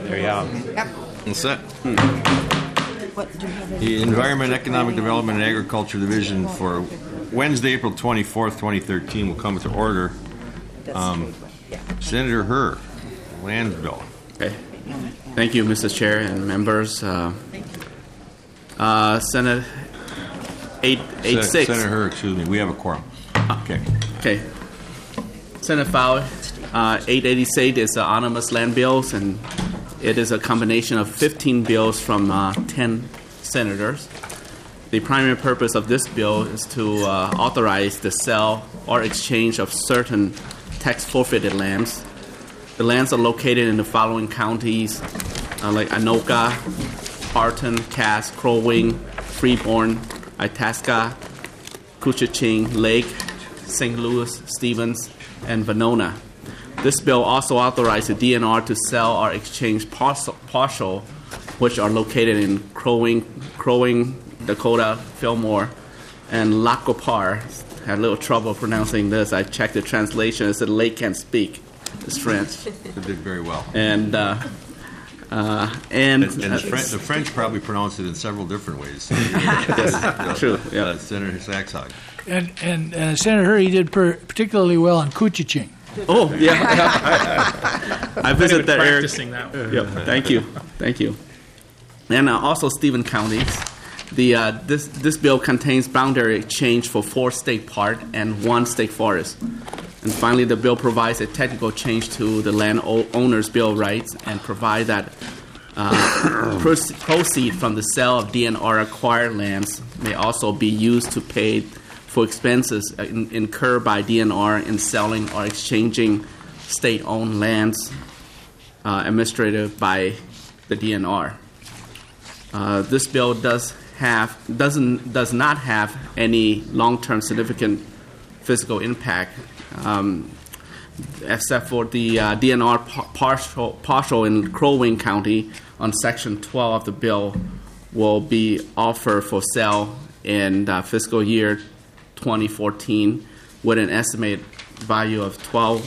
There you go. Yep. That's it. What, do you have it? The Environment, Economic Development, and Agriculture Division for Wednesday, April 24th, 2013 will come to order. That's the big one. Yeah. Senator Herr, Land Bill. Okay. Thank you, Mr. Chair and members. Senate 886. Senator Herr, excuse me. We have a quorum. Okay. Okay. Senate File 886 is the omnibus land bills, and it is a combination of 15 bills from 10 senators. The primary purpose of this bill is to authorize the sale or exchange of certain tax-forfeited lands. The lands are located in the following counties, like Anoka, Barton, Cass, Crow Wing, Freeborn, Itasca, Couchiching, Lake, St. Louis, Stevens, and Venona. This bill also authorizes the DNR to sell or exchange parcel, which are located in Crow Wing, Dakota, Fillmore, and Lacopar. Had a little trouble pronouncing this. I checked the translation. It said Lake can't speak. It's French. You did very well. And the French probably pronounce it in several different ways. Yes, true. Yeah. Senator Saxog. And Senator Herr, he did particularly well on Couchiching. Oh, yeah. I visited that area. Practicing that one. Yep. Thank you. And also Stephen County. This bill contains boundary exchange for 4 state park and 1 state forest. And finally, the bill provides a technical change to the land owner's bill of rights and provide that proceed from the sale of DNR acquired lands may also be used to pay for expenses incurred by DNR in selling or exchanging state-owned lands administered by the DNR. This bill does not have any long-term significant physical impact, except for the DNR partial in Crow Wing County on Section 12 of the bill will be offered for sale in fiscal year 2014 with an estimated value of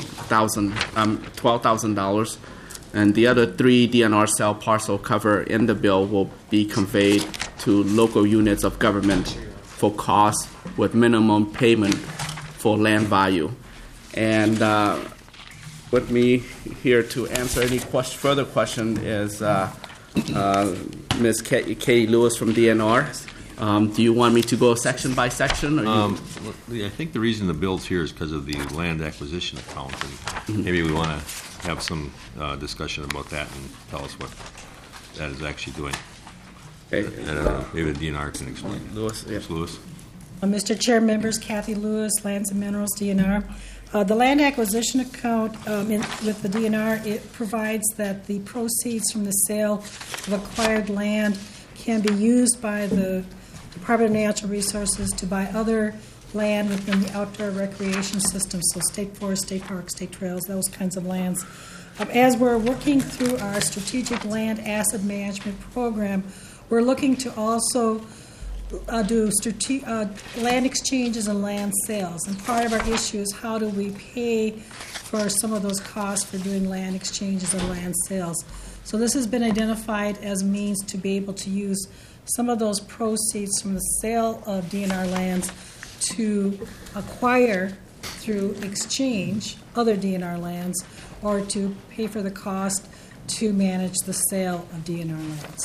$12,000, and the other 3 DNR sale parcel covered in the bill will be conveyed to local units of government for costs with minimum payment for land value. And with me here to answer any further question is Ms. Katie Lewis from DNR. Do you want me to go section by section? Or I think the reason the bill's here is because of the land acquisition account. And maybe we want to have some discussion about that and tell us what that is actually doing. Okay. Maybe the DNR can explain. Lewis, yeah. Ms. Lewis. Mr. Chair, members, Kathy Lewis, Lands and Minerals, DNR. The land acquisition account with the DNR, it provides that the proceeds from the sale of acquired land can be used by the Department of Natural Resources to buy other land within the outdoor recreation system, so state forest, state parks, state trails, those kinds of lands. As we're working through our strategic land asset management program, we're looking to also do land exchanges and land sales. And part of our issue is how do we pay for some of those costs for doing land exchanges and land sales. So this has been identified as means to be able to use some of those proceeds from the sale of DNR lands to acquire through exchange other DNR lands or to pay for the cost to manage the sale of DNR lands.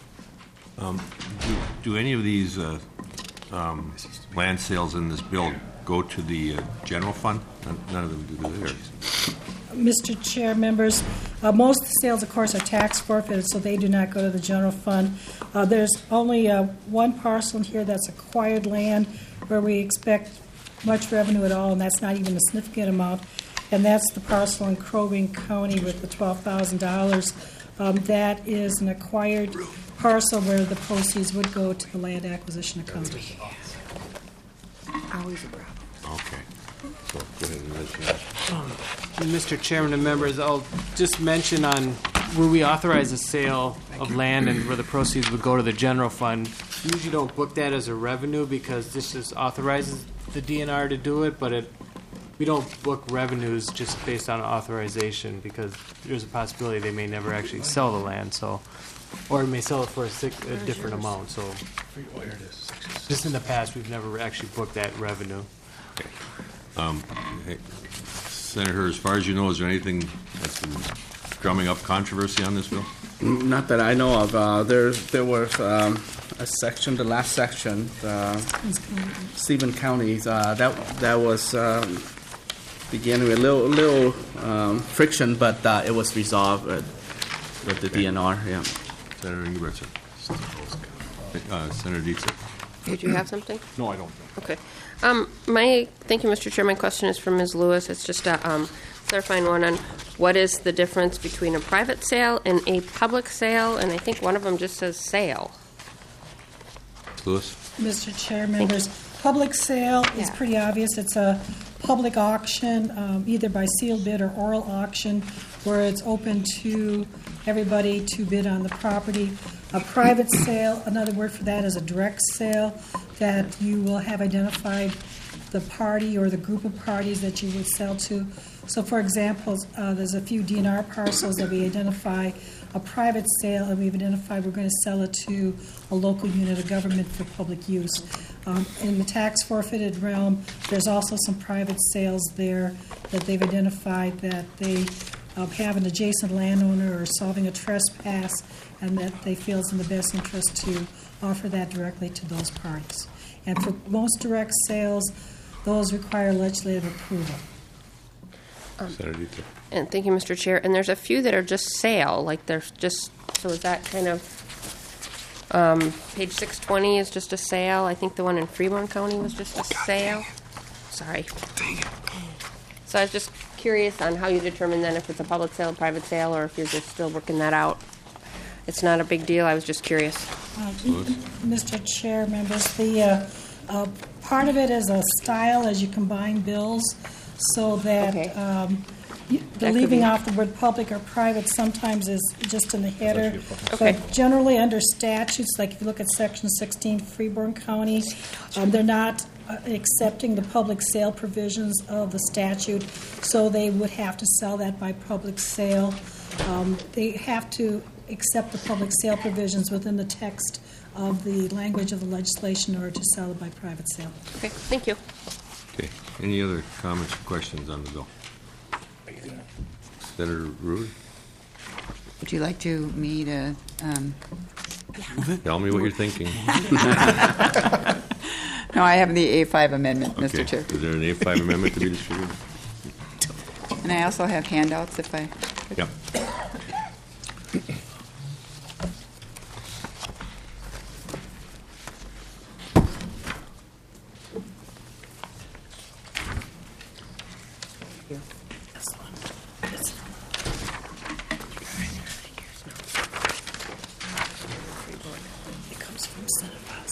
Do any of these land sales in this bill go to the general fund? None of them do theirs. Mr. Chair, members, most sales, of course, are tax forfeited, so they do not go to the general fund. There's only one parcel in here that's acquired land where we expect much revenue at all, and that's not even a significant amount, and that's the parcel in Crow Wing County with the $12,000. That is an acquired parcel where the proceeds would go to the land acquisition account. Always a problem. Okay. So go ahead and mention that. Mr. Chairman and members, I'll just mention on where we authorize a sale of land and where the proceeds would go to the general fund. We usually don't book that as a revenue because this just authorizes the DNR to do it, but it we don't book revenues just based on authorization, because there's a possibility they may never actually sell the land, so, or may sell it for a different amount, so. Just in the past, we've never actually booked that revenue. Hey, Senator, as far as you know, is there anything that's been drumming up controversy on this bill? Not that I know of. There was a section, the last section, Stevens County, that was began with a little friction, but it was resolved with the DNR. Yeah. Senator Ingebretson. Senator Dietzer. Did you have something? No, I don't. Okay. Thank you, Mr. Chair. My question is for Ms. Lewis. It's just a clarifying one on what is the difference between a private sale and a public sale, and I think one of them just says sale. Lewis? Mr. Chair, members, public sale is pretty obvious. It's a public auction, either by sealed bid or oral auction, where it's open to everybody to bid on the property. A private sale, another word for that is a direct sale, that you will have identified the party or the group of parties that you would sell to. So, for example, there's a few DNR parcels that we identify a private sale, and we've identified we're going to sell it to a local unit of government for public use. In the tax forfeited realm, there's also some private sales there that they've identified that they have an adjacent landowner or solving a trespass, and that they feel is in the best interest to offer that directly to those parties. And for most direct sales, those require legislative approval. Senator Dietzer. And thank you, Mr. Chair. And there's a few that are just sale, like there's just, so is that kind of, page 620 is just a sale. I think the one in Fremont County was just a sale. Sorry. So I was just curious on how you determine then if it's a public sale, private sale, or if you're just still working that out. It's not a big deal. I was just curious. Mr. Chair, members, the part of it is a style as you combine bills, so that Okay. the leaving off the word public or private sometimes is just in the header. Okay. But generally under statutes, like if you look at Section 16, Freeborn County, they're not accepting the public sale provisions of the statute, so they would have to sell that by public sale. They have to accept the public sale provisions within the text of the language of the legislation in order to sell it by private sale. Okay, thank you. Okay. Any other comments or questions on the bill? Senator Ruud? Would you like me to? Tell me what you're thinking. No, I have the A5 amendment, Okay. Mr. Chair. Is there an A5 amendment to be distributed? And I also have handouts if I. Yep. It comes from Senate File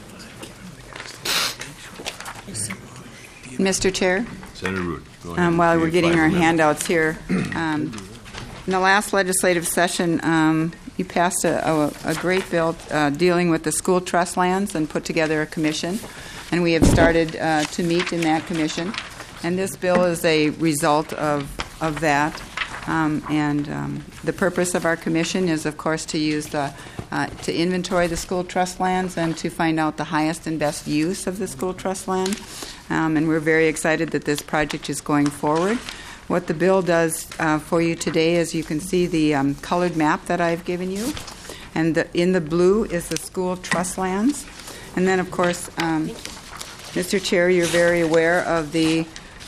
1605. Mr. Chair, Senator Ruud, go ahead. while we're getting A5 our amendment. handouts here, in the last legislative session, you passed a great bill dealing with the school trust lands and put together a commission, and we have started to meet in that commission. And this bill is a result of that. The purpose of our commission is, of course, to use to inventory the school trust lands and to find out the highest and best use of the school trust land. And we're very excited that this project is going forward. What the bill does for you today is you can see the colored map that I've given you. And in the blue is the school trust lands. And then, of course, Mr. Chair, you're very aware of the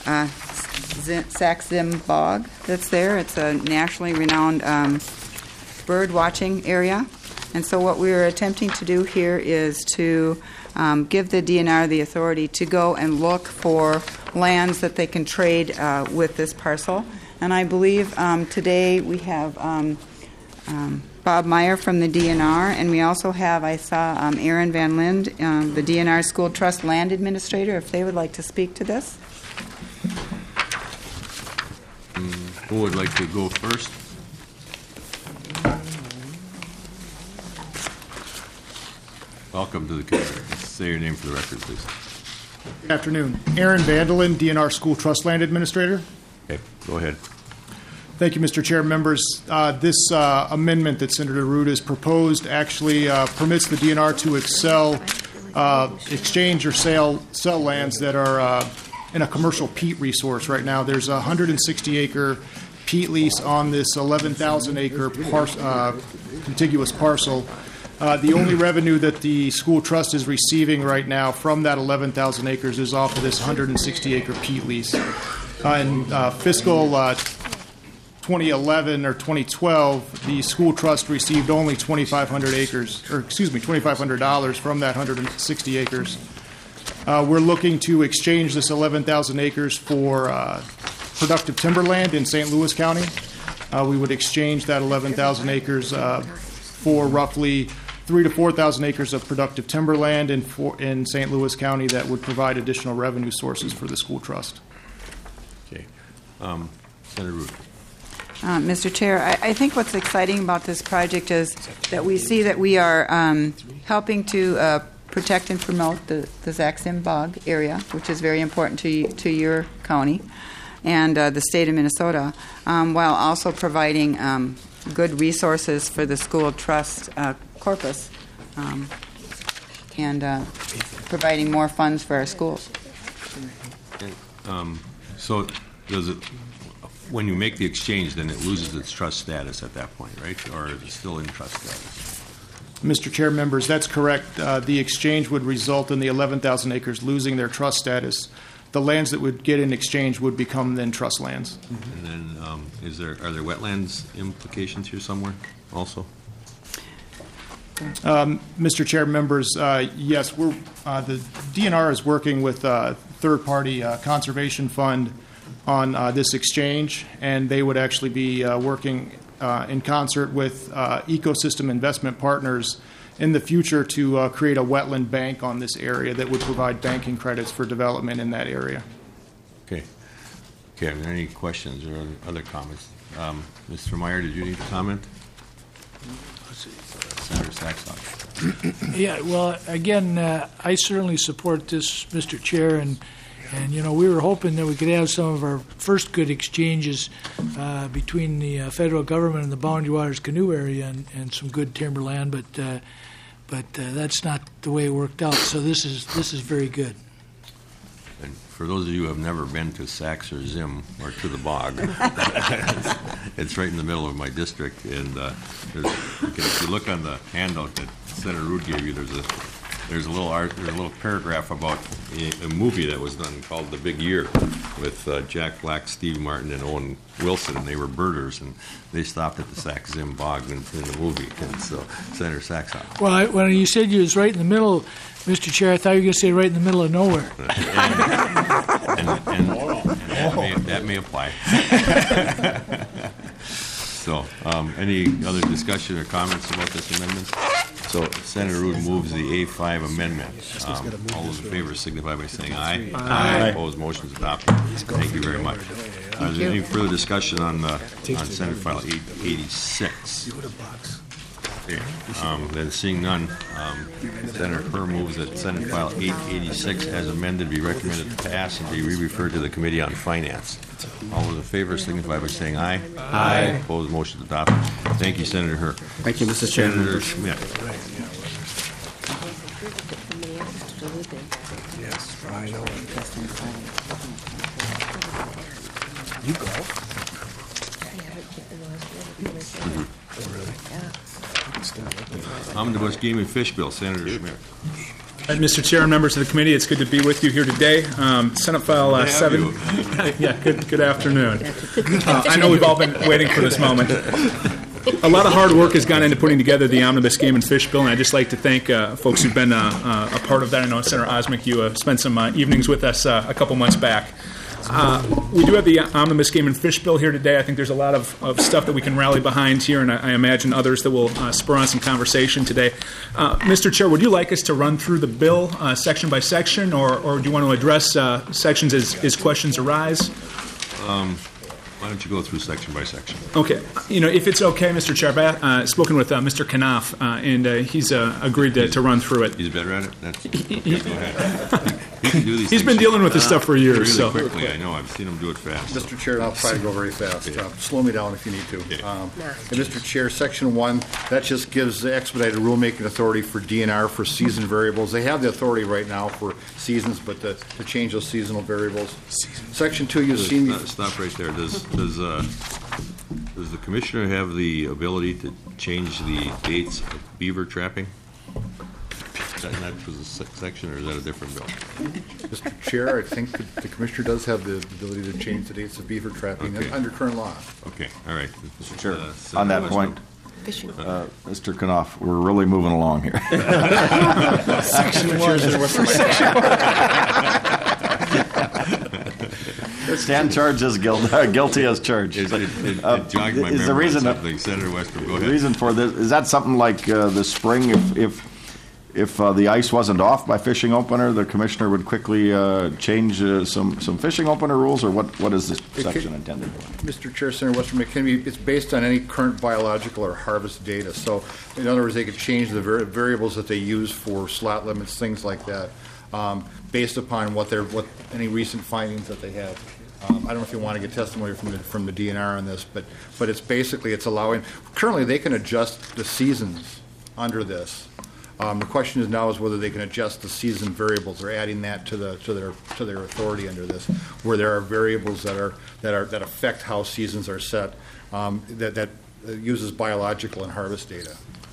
Sax-Zim Bog that's there. It's a nationally renowned bird watching area. And so what we're attempting to do here is to give the DNR the authority to go and look for lands that they can trade with this parcel. And I believe today we have Bob Meyer from the DNR, and we also have, I saw Aaron Van Lind, the DNR School Trust Land Administrator, if they would like to speak to this. Who would like to go first? Welcome to the committee. Say your name for the record, please. Good afternoon. Aaron Vandelin, DNR School Trust Land Administrator. Okay, go ahead. Thank you, Mr. Chair. Members, this amendment that Senator Rood has proposed actually permits the DNR to exchange or sell lands that are in a commercial peat resource. Right now, there's a 160-acre peat lease on this 11,000-acre contiguous parcel. The only revenue that the school trust is receiving right now from that 11,000 acres is off of this 160-acre peat lease. In fiscal 2011 or 2012, the school trust received only $2,500 from that 160 acres. We're looking to exchange this 11,000 acres for productive timberland in St. Louis County. We would exchange that 11,000 acres for roughly 3,000 to 4,000 acres of productive timberland in St. Louis County that would provide additional revenue sources for the school trust. Okay. Senator Rood. Mr. Chair, I think what's exciting about this project is that we see that we are helping to protect and promote the Zaxim Bog area, which is very important to your county and the state of Minnesota, while also providing good resources for the school trust corpus and providing more funds for our schools. So does it, when you make the exchange, then it loses its trust status at that point, right? Or is it still in trust status? Mr. Chair, members, that's correct. The exchange would result in the 11,000 acres losing their trust status. The lands that would get in exchange would become then trust lands. And then are there wetlands implications here somewhere also? Mr. Chair, members, yes, the DNR is working with a third-party conservation fund on this exchange, and they would actually be working in concert with ecosystem investment partners in the future to create a wetland bank on this area that would provide banking credits for development in that area. Okay. Okay, are there any questions or other comments? Mr. Meyer, did you need to comment? Senator Saxon. Yeah, well, again, I certainly support this, Mr. Chair, and you know, we were hoping that we could have some of our first good exchanges between the federal government and the Boundary Waters Canoe area and some good timberland, but that's not the way it worked out. So this is very good. And for those of you who have never been to Sax or Zim or to the bog, it's right in the middle of my district. And if you look on the handout that Senator Rood gave you, there's a little paragraph about a movie that was done called The Big Year with Jack Black, Steve Martin, and Owen Wilson, and they were birders, and they stopped at the Sax Zim Bog in the movie. And so, Senator Saxon. Well, when you said you was right in the middle, Mr. Chair, I thought you were going to say right in the middle of nowhere. and that may apply. So, any other discussion or comments about this amendment? So, Senator Rood moves the A5 amendment. All those in favor signify by saying aye. Aye. Opposed, motion is adopted. Thank you very much. Is there any further discussion on Senate File 886? Okay. Then seeing none, Senator Kerr moves that Senate File 886 as amended be recommended to pass and be re-referred to the Committee on Finance. All those in favor signify by saying aye. Aye. Opposed, motion is adopted. Thank you, Senator Kerr. Thank you, Mr. Chairman. Senator Schmidt. Yes, I know. You go. Omnibus Game and Fish Bill, Senator Schmidt. Mr. Chair and members of the committee, it's good to be with you here today. Senate File 7. Yeah, good afternoon. I know we've all been waiting for this moment. A lot of hard work has gone into putting together the Omnibus Game and Fish Bill, and I'd just like to thank folks who've been a part of that. I know, Senator Osmick, you spent some evenings with us a couple months back. We do have the Omnibus Game and Fish Bill here today. I think there's a lot of stuff that we can rally behind here, and I imagine others that will spur on some conversation today. Mr. Chair, would you like us to run through the bill section by section, or do you want to address sections as questions arise? Why don't you go through section by section? Okay. You know, if it's okay, Mr. Chair, I've spoken with Mr. Knopf, and he's agreed to run through it. He's better at it? Go ahead. He can do these He's things been dealing with this stuff for years, really so. quickly. I know. I've seen him do it fast. so. Mr. Chair, and I'll try to go very fast. Slow me down if you need to. Okay. And Mr. Chair, Section 1, that just gives the expedited rulemaking authority for DNR for season variables. They have the authority right now for seasons, but to change those seasonal variables. Section 2, you've seen me. Stop right there. Does the commissioner have the ability to change the dates of beaver trapping? Is that not for the section, or is that a different bill? Mr. Chair, I think the Commissioner does have the ability to change the dates of beaver trapping Okay. under current law. Okay, all right. Mr. Chair, Senator on that Westbrook. point, Fishing. Mr. Knopf, we're really moving along here. Stand charged as guilty as charged. It jogged my Is memory the on reason something. Senator Westbrook, go The ahead. reason for this, is that something like the spring, if the ice wasn't off by fishing opener, the commissioner would quickly change some fishing opener rules, or what is this section intended for? Mr. Chair, Senator Western McKinney, it's based on any current biological or harvest data. So, in other words, they could change the variables that they use for slot limits, things like that, based upon what any recent findings that they have. I don't know if you want to get testimony from the DNR on this, but it's allowing. Currently, they can adjust the seasons under this. The question is now whether they can adjust the season variables. They're adding that to their authority under this, where there are variables that affect how seasons are set, that uses biological and harvest data.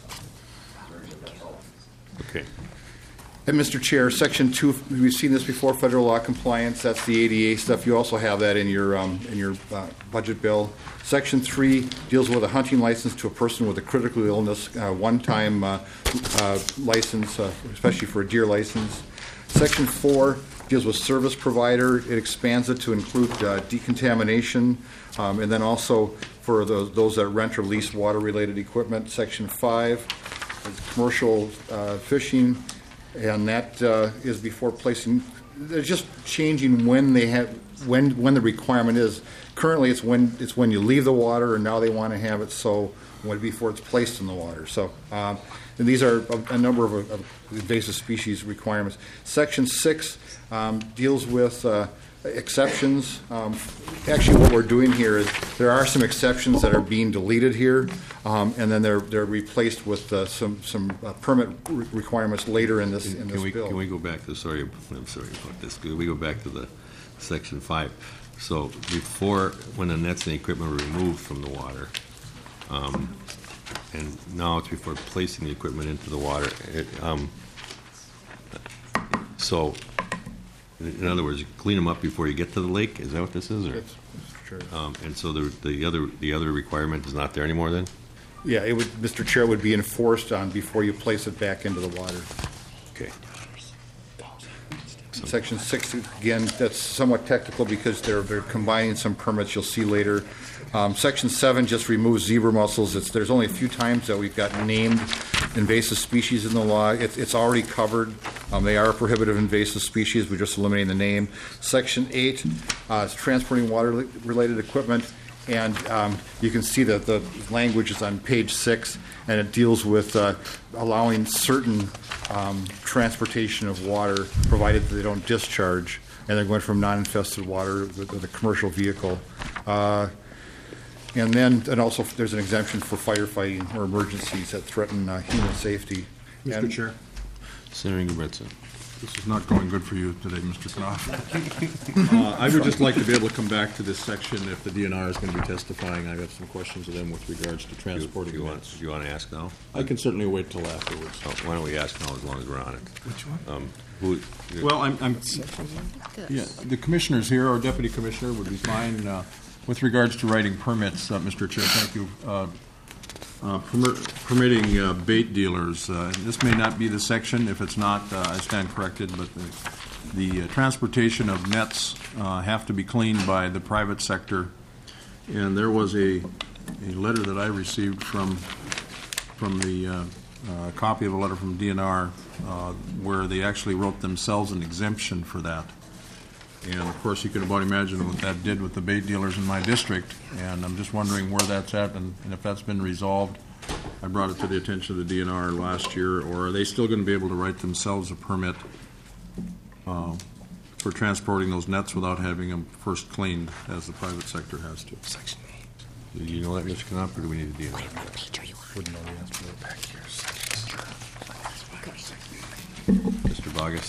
Okay. And Mr. Chair, Section 2, we've seen this before, federal law compliance. That's the ADA stuff. You also have that in your budget bill. Section 3 deals with a hunting license to a person with a critical illness, one-time license, especially for a deer license. Section 4 deals with service provider. It expands it to include decontamination, and then also for those that rent or lease water-related equipment. Section 5 is commercial fishing, and that is before placing. They're just changing when they have when the requirement is. Currently, it's when you leave the water, and now they want to have it so before it's placed in the water. So, and these are a number of invasive species requirements. Section 6 deals with exceptions. Actually, what we're doing here is there are some exceptions that are being deleted here, and then they're replaced with some permit requirements later in this bill. Can we go back to? I'm sorry about this. Can we go back to the Section 5? So before, when the nets and equipment were removed from the water, and now it's before placing the equipment into the water. So, in other words, you clean them up before you get to the lake. Is that what this is? Or? That's true. And so the other requirement is not there anymore. Then. Yeah, it would, Mr. Chair, would be enforced on before you place it back into the water. Okay. Section 6, again, that's somewhat technical because they're combining some permits you'll see later. Section 7 just removes zebra mussels. There's only a few times that we've got named invasive species in the law. It's already covered. They are a prohibitive invasive species. We're just eliminating the name. Section 8 is transporting water-related equipment. And you can see that the language is on page 6, and it deals with allowing certain transportation of water, provided that they don't discharge, and they're going from non-infested water with a commercial vehicle. And also there's an exemption for firefighting or emergencies that threaten human safety. Mr. Chair, Senator Ingebretson. this is not going good for you today, Mr. Knopf. I would just like to be able to come back to this section if the DNR is going to be testifying. I have some questions of them with regards to transporting Do you want to ask now? I can certainly wait till afterwards. Oh, why don't we ask now as long as we're on it? Which one? Who? Well, yeah, the commissioners here, or deputy commissioner, would be fine. With regards to writing permits, Mr. Chair, thank you. Permitting bait dealers. This may not be the section. If it's not, I stand corrected. But the transportation of nets have to be cleaned by the private sector. And there was a letter that I received from the copy of a letter from DNR where they actually wrote themselves an exemption for that. And, of course, you can about imagine what that did with the bait dealers in my district. And I'm just wondering where that's at and if that's been resolved. I brought it to the attention of the DNR last year. Or are they still going to be able to write themselves a permit for transporting those nets without having them first cleaned, as the private sector has to. Do you know that, Mr. Knopf, or do we need to deal with it? Mr. Bogus?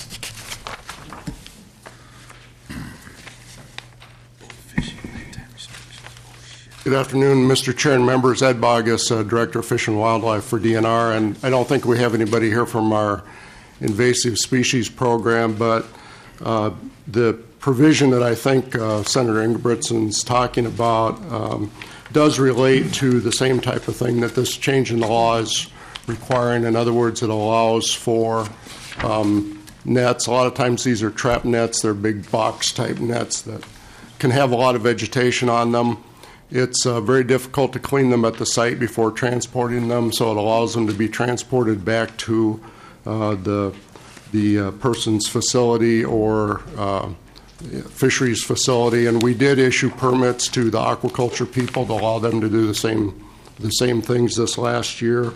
Good afternoon, Mr. Chair and members. Ed Bogus, Director of Fish and Wildlife for DNR, and I don't think we have anybody here from our invasive species program, but the provision that I think Senator Ingebrigtsen's talking about does relate to the same type of thing that this change in the law is requiring. In other words, it allows for nets. A lot of times these are trap nets. They're big box-type nets that can have a lot of vegetation on them. It's very difficult to clean them at the site before transporting them, so it allows them to be transported back to the person's facility or fisheries facility. And we did issue permits to the aquaculture people to allow them to do the same things this last year.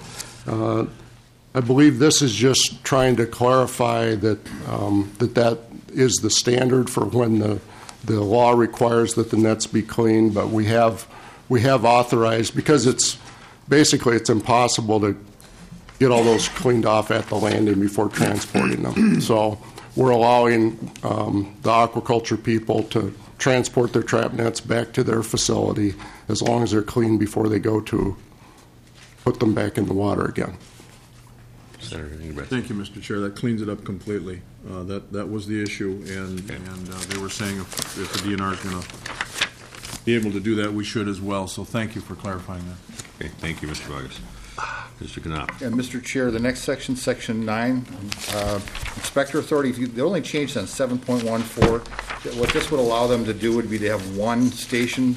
I believe this is just trying to clarify that that is the standard for when the law requires that the nets be cleaned, but we have authorized, because it's impossible to get all those cleaned off at the landing before transporting them. So we're allowing the aquaculture people to transport their trap nets back to their facility as long as they're clean before they go to put them back in the water again. Thank you, Mr. Chair. That cleans it up completely. That was the issue, and they were saying if the DNR is going to be able to do that, we should as well. So thank you for clarifying that. Okay, thank you, Mr. Bogus. Mr. Knopf. And Mr. Chair, the next section, Section 9, Inspector Authority, the only change on 7.14, what this would allow them to do would be to have one station,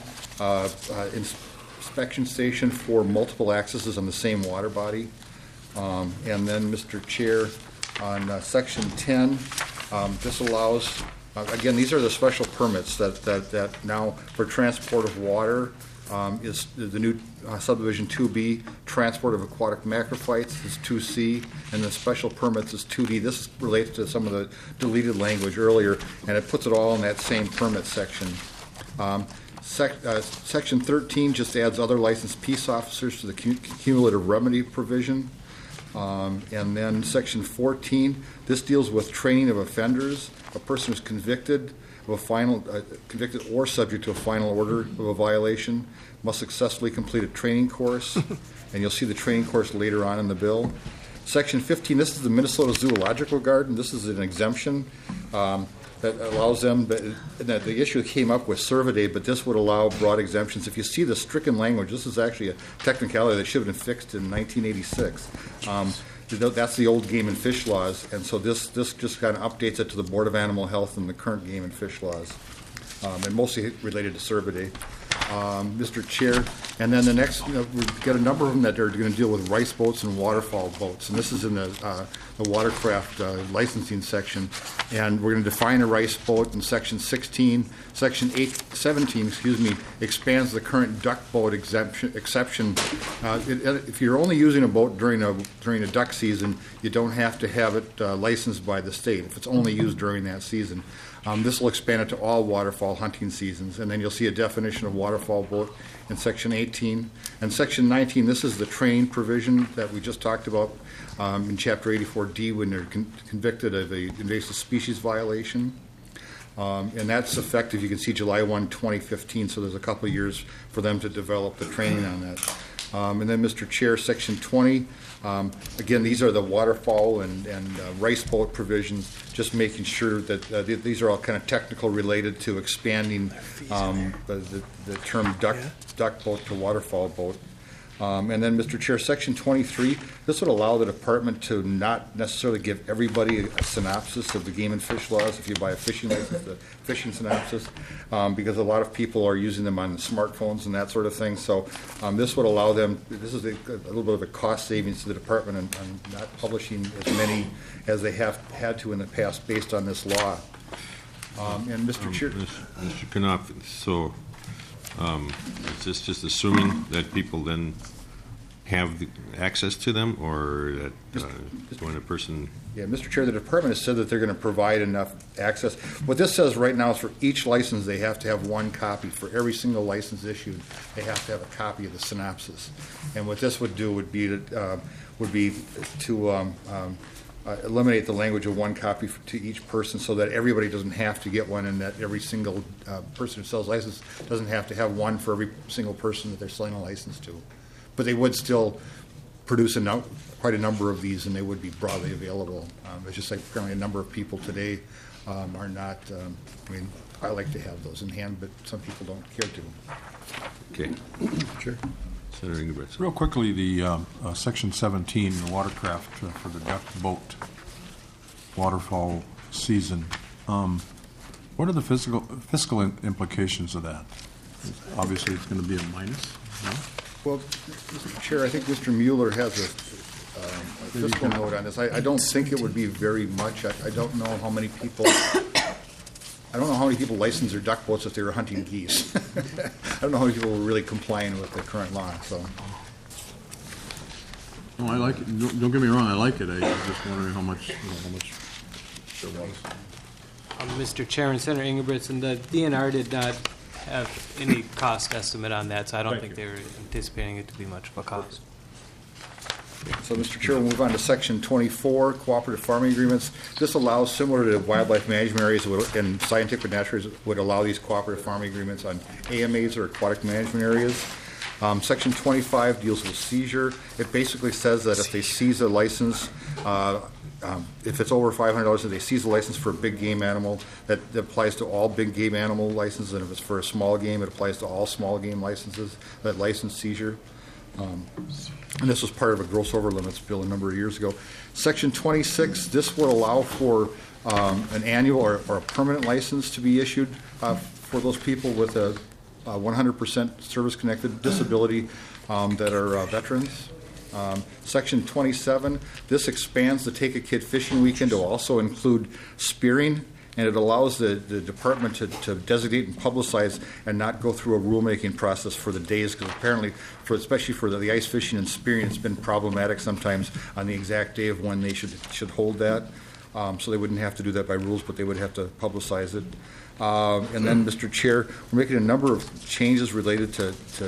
inspection station for multiple accesses on the same water body. And then, Mr. Chair, on Section 10, this allows, again, these are the special permits that now for transport of water is the new subdivision 2B, transport of aquatic macrophytes is 2C, and the special permits is 2D. This relates to some of the deleted language earlier, and it puts it all in that same permit section. Section 13 just adds other licensed peace officers to the cumulative remedy provision. And then Section 14, this deals with training of offenders. A person who's convicted or subject to a final order of a violation must successfully complete a training course, and you'll see the training course later on in the bill. Section 15, this is the Minnesota Zoological Garden. This is an exemption that allows them, the issue came up with Cervidae, but this would allow broad exemptions. If you see the stricken language, this is actually a technicality that should have been fixed in 1986. That's the old game and fish laws, and so this just kind of updates it to the Board of Animal Health and the current game and fish laws, and mostly related to Cervidae. Mr. Chair, and then the next, we've got a number of them that are going to deal with rice boats and waterfowl boats, and this is in the watercraft licensing section, and we're going to define a rice boat in Section 16. Section 17, expands the current duck boat exception. If you're only using a boat during a duck season, you don't have to have it licensed by the state if it's only used during that season. This will expand it to all waterfowl hunting seasons, and then you'll see a definition of waterfowl boat in Section 18. And Section 19, this is the train provision that we just talked about in Chapter 84D when they're convicted of an invasive species violation. And that's effective, you can see July 1, 2015, so there's a couple of years for them to develop the training on that. And then, Mr. Chair, Section 20, again, these are the waterfowl and rice boat provisions, just making sure that these are all kind of technical related to expanding the term duck boat to waterfowl boat. And then, Mr. Chair, Section 23, this would allow the department to not necessarily give everybody a synopsis of the game and fish laws if you buy a fishing license, the fishing synopsis, because a lot of people are using them on smartphones and that sort of thing. So this would allow them, this is a little bit of a cost savings to the department on not publishing as many as they have had to in the past based on this law. And Mr. Chair. Mr. Knopf, so is this just assuming that people then have the access to them, or that when a person... Yeah, Mr. Chair, the department has said that they're going to provide enough access. What this says right now is for each license, they have to have one copy. For every single license issued, they have to have a copy of the synopsis. And what this would do would be to eliminate the language of one copy to each person, so that everybody doesn't have to get one, and that every single person who sells license doesn't have to have one for every single person that they're selling a license to. But they would still produce quite a number of these, and they would be broadly available. It's just like apparently a number of people today are not. I mean, I like to have those in hand, but some people don't care to. Okay. Sure. Senator Ingebrigtsen. Real quickly, the Section 17, the watercraft for the duck boat waterfall season. What are the fiscal implications of that? Obviously, it's going to be a minus. No? Well, Mr. Chair, I think Mr. Mueller has a fiscal note on this. I don't think it would be very much. I don't know how many people. I don't know how many people license their duck boats if they were hunting geese. I don't know how many people were really complying with the current law. So. No, I like it. Don't get me wrong. I like it. I was just wondering how much there was. Mr. Chair and Senator Ingebrigtsen, the DNR did not have any cost estimate on that, so I don't think they were anticipating it to be much of a cost. So, Mr. Chair, we'll move on to Section 24, cooperative farming agreements. This allows, similar to wildlife management areas and scientific naturals, would allow these cooperative farming agreements on AMAs or aquatic management areas. Section 25 deals with seizure. It basically says that if they seize a license, if it's over $500, if they seize a license for a big game animal, that applies to all big game animal licenses, and if it's for a small game, it applies to all small game licenses, that license seizure. And this was part of a gross over limits bill a number of years ago. Section 26, this would allow for an annual or a permanent license to be issued for those people with a 100% service-connected disability that are veterans. Section 27, this expands the Take a Kid Fishing Weekend to also include spearing, and it allows the department to designate and publicize and not go through a rulemaking process for the days, because apparently, especially for the ice fishing and spearing, it's been problematic sometimes on the exact day of when they should hold that. So they wouldn't have to do that by rules, but they would have to publicize it. And then, Mr. Chair, we're making a number of changes related to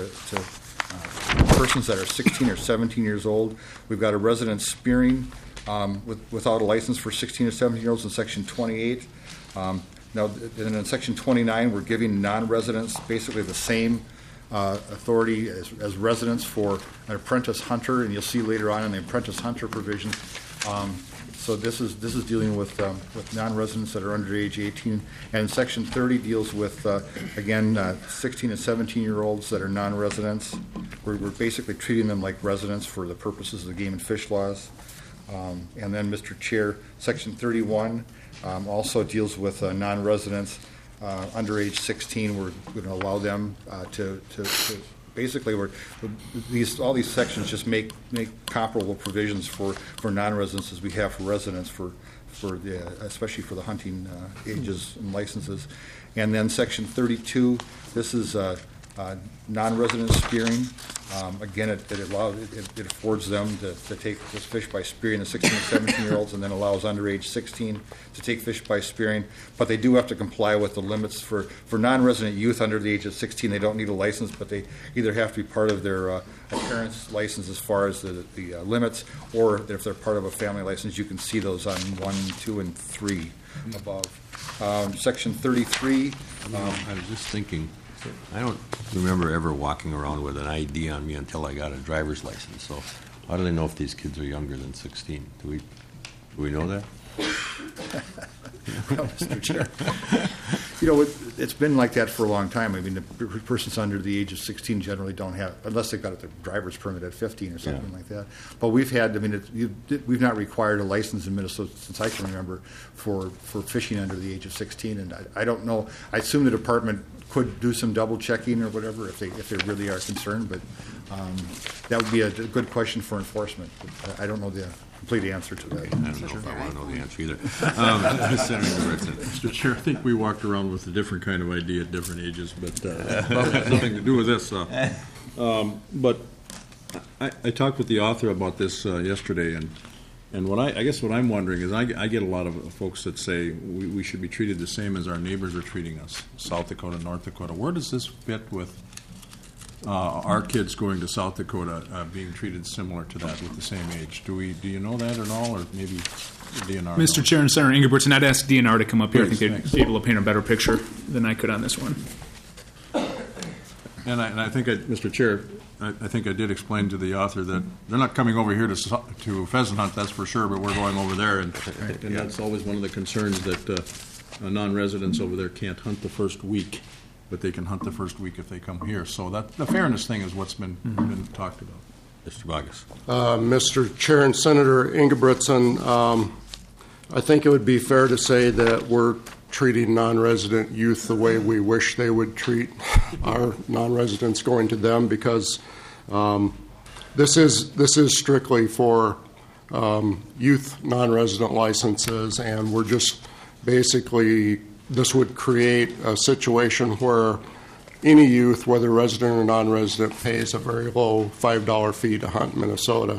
persons that are 16 or 17 years old. We've got a resident spearing without a license for 16 or 17-year-olds in Section 28. Now, and in Section 29, we're giving non-residents basically the same authority as residents for an apprentice hunter, and you'll see later on in the apprentice hunter provision. So this is dealing with non-residents that are under age 18, and Section 30 deals with again 16 and 17-year-olds that are non-residents. We're basically treating them like residents for the purposes of the game and fish laws. And then, Mr. Chair, Section 31 also deals with non-residents under age 16. We're going to allow them to basically, all these sections just make comparable provisions for non-residents as we have for residents especially for the hunting ages and licenses. And then Section 32, this is non-resident spearing. Again, it affords them to take this fish by spearing the 16 and 17-year-olds, and then allows underage 16 to take fish by spearing. But they do have to comply with the limits for non-resident youth under the age of 16. They don't need a license, but they either have to be part of their parents' license as far as the limits, or if they're part of a family license, you can see those on 1, 2, and 3 above. Section 33. I was just thinking, I don't remember ever walking around with an ID on me until I got a driver's license. So how do they know if these kids are younger than 16? Do we know that? Well, Mr. Chair, it's been like that for a long time. I mean, the persons under the age of 16 generally don't have, unless they've got their driver's permit at 15 or something like that. But we've not required a license in Minnesota since I can remember for fishing under the age of 16. And I don't know. I assume the department could do some double checking or whatever if they really are concerned. But that would be a good question for enforcement. But I don't know the complete answer to that. I don't know if I want to know the answer either. Senator Ingebrigtsen. Mr. Chair, I think we walked around with a different kind of ID at different ages, but that has nothing to do with this. But I talked with the author about this yesterday, and what I guess what I'm wondering is I get a lot of folks that say we should be treated the same as our neighbors are treating us, South Dakota, North Dakota. Where does this fit with our kids going to South Dakota being treated similar to that with the same age? Do you know that at all, or maybe DNR? Mr. Chair and Senator Ingebrigtsen, I'd ask DNR to come up here. I Please, think they'd be able to paint a better picture than I could on this one. And I think, Mr. Chair, I think I did explain to the author that they're not coming over here to pheasant hunt, that's for sure, but we're going over there, and that's always one of the concerns that non-residents over there can't hunt the first week, but they can hunt the first week if they come here. So that the fairness thing is what's been talked about. Mr. Bogus. Mr. Chair and Senator Ingebrigtsen, I think it would be fair to say that we're treating non-resident youth the way we wish they would treat our non-residents going to them, because this is strictly for youth non-resident licenses, and we're just basically, this would create a situation where any youth, whether resident or non-resident, pays a very low $5 fee to hunt in Minnesota.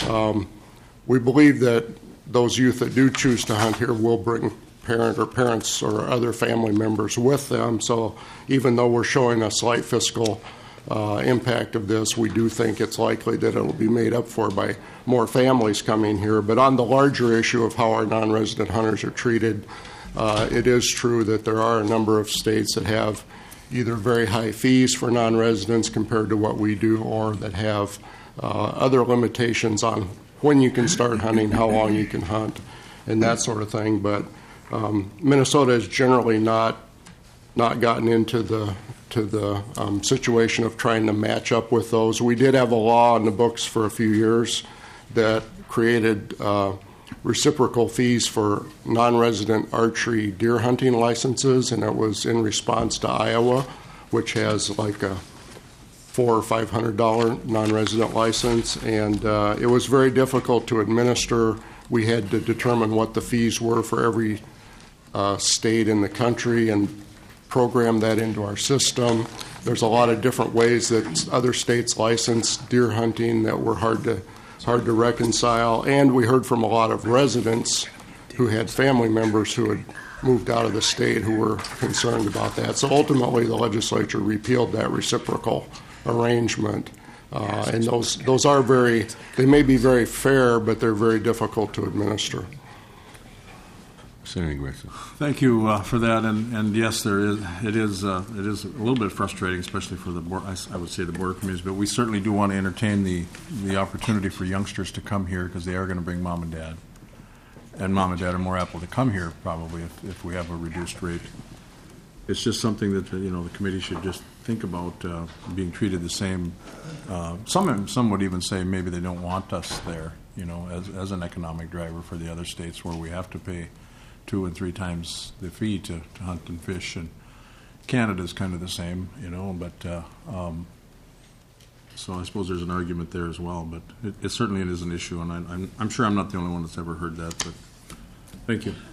We believe that those youth that do choose to hunt here will bring parents or other family members with them. So even though we're showing a slight fiscal impact of this, we do think it's likely that it will be made up for by more families coming here. But on the larger issue of how our non-resident hunters are treated, it is true that there are a number of states that have either very high fees for non-residents compared to what we do, or that have other limitations on when you can start hunting, how long you can hunt, and that sort of thing. But Minnesota has generally not gotten into the situation of trying to match up with those. We did have a law in the books for a few years that created reciprocal fees for non-resident archery deer hunting licenses, and it was in response to Iowa, which has like a $400 or $500 non-resident license, and it was very difficult to administer. We had to determine what the fees were for every state in the country and program that into our system. There's a lot of different ways that other states license deer hunting that were hard to reconcile, and we heard from a lot of residents who had family members who had moved out of the state who were concerned about that. So ultimately the legislature repealed that reciprocal arrangement, and those are they may be very fair, but they're very difficult to administer. Thank you for that, and yes, it is a little bit frustrating, especially for the board, I would say the border communities, but we certainly do want to entertain the opportunity for youngsters to come here, because they are going to bring mom and dad, and mom and dad are more apt to come here probably if we have a reduced rate. It's just something that the committee should just think about, being treated the same. Some would even say maybe they don't want us there, as an economic driver for the other states where we have to pay 2 and 3 times the fee to hunt and fish, and Canada's kind of the same, but so I suppose there's an argument there as well, but it certainly is an issue, and I'm sure I'm not the only one that's ever heard that, but thank you.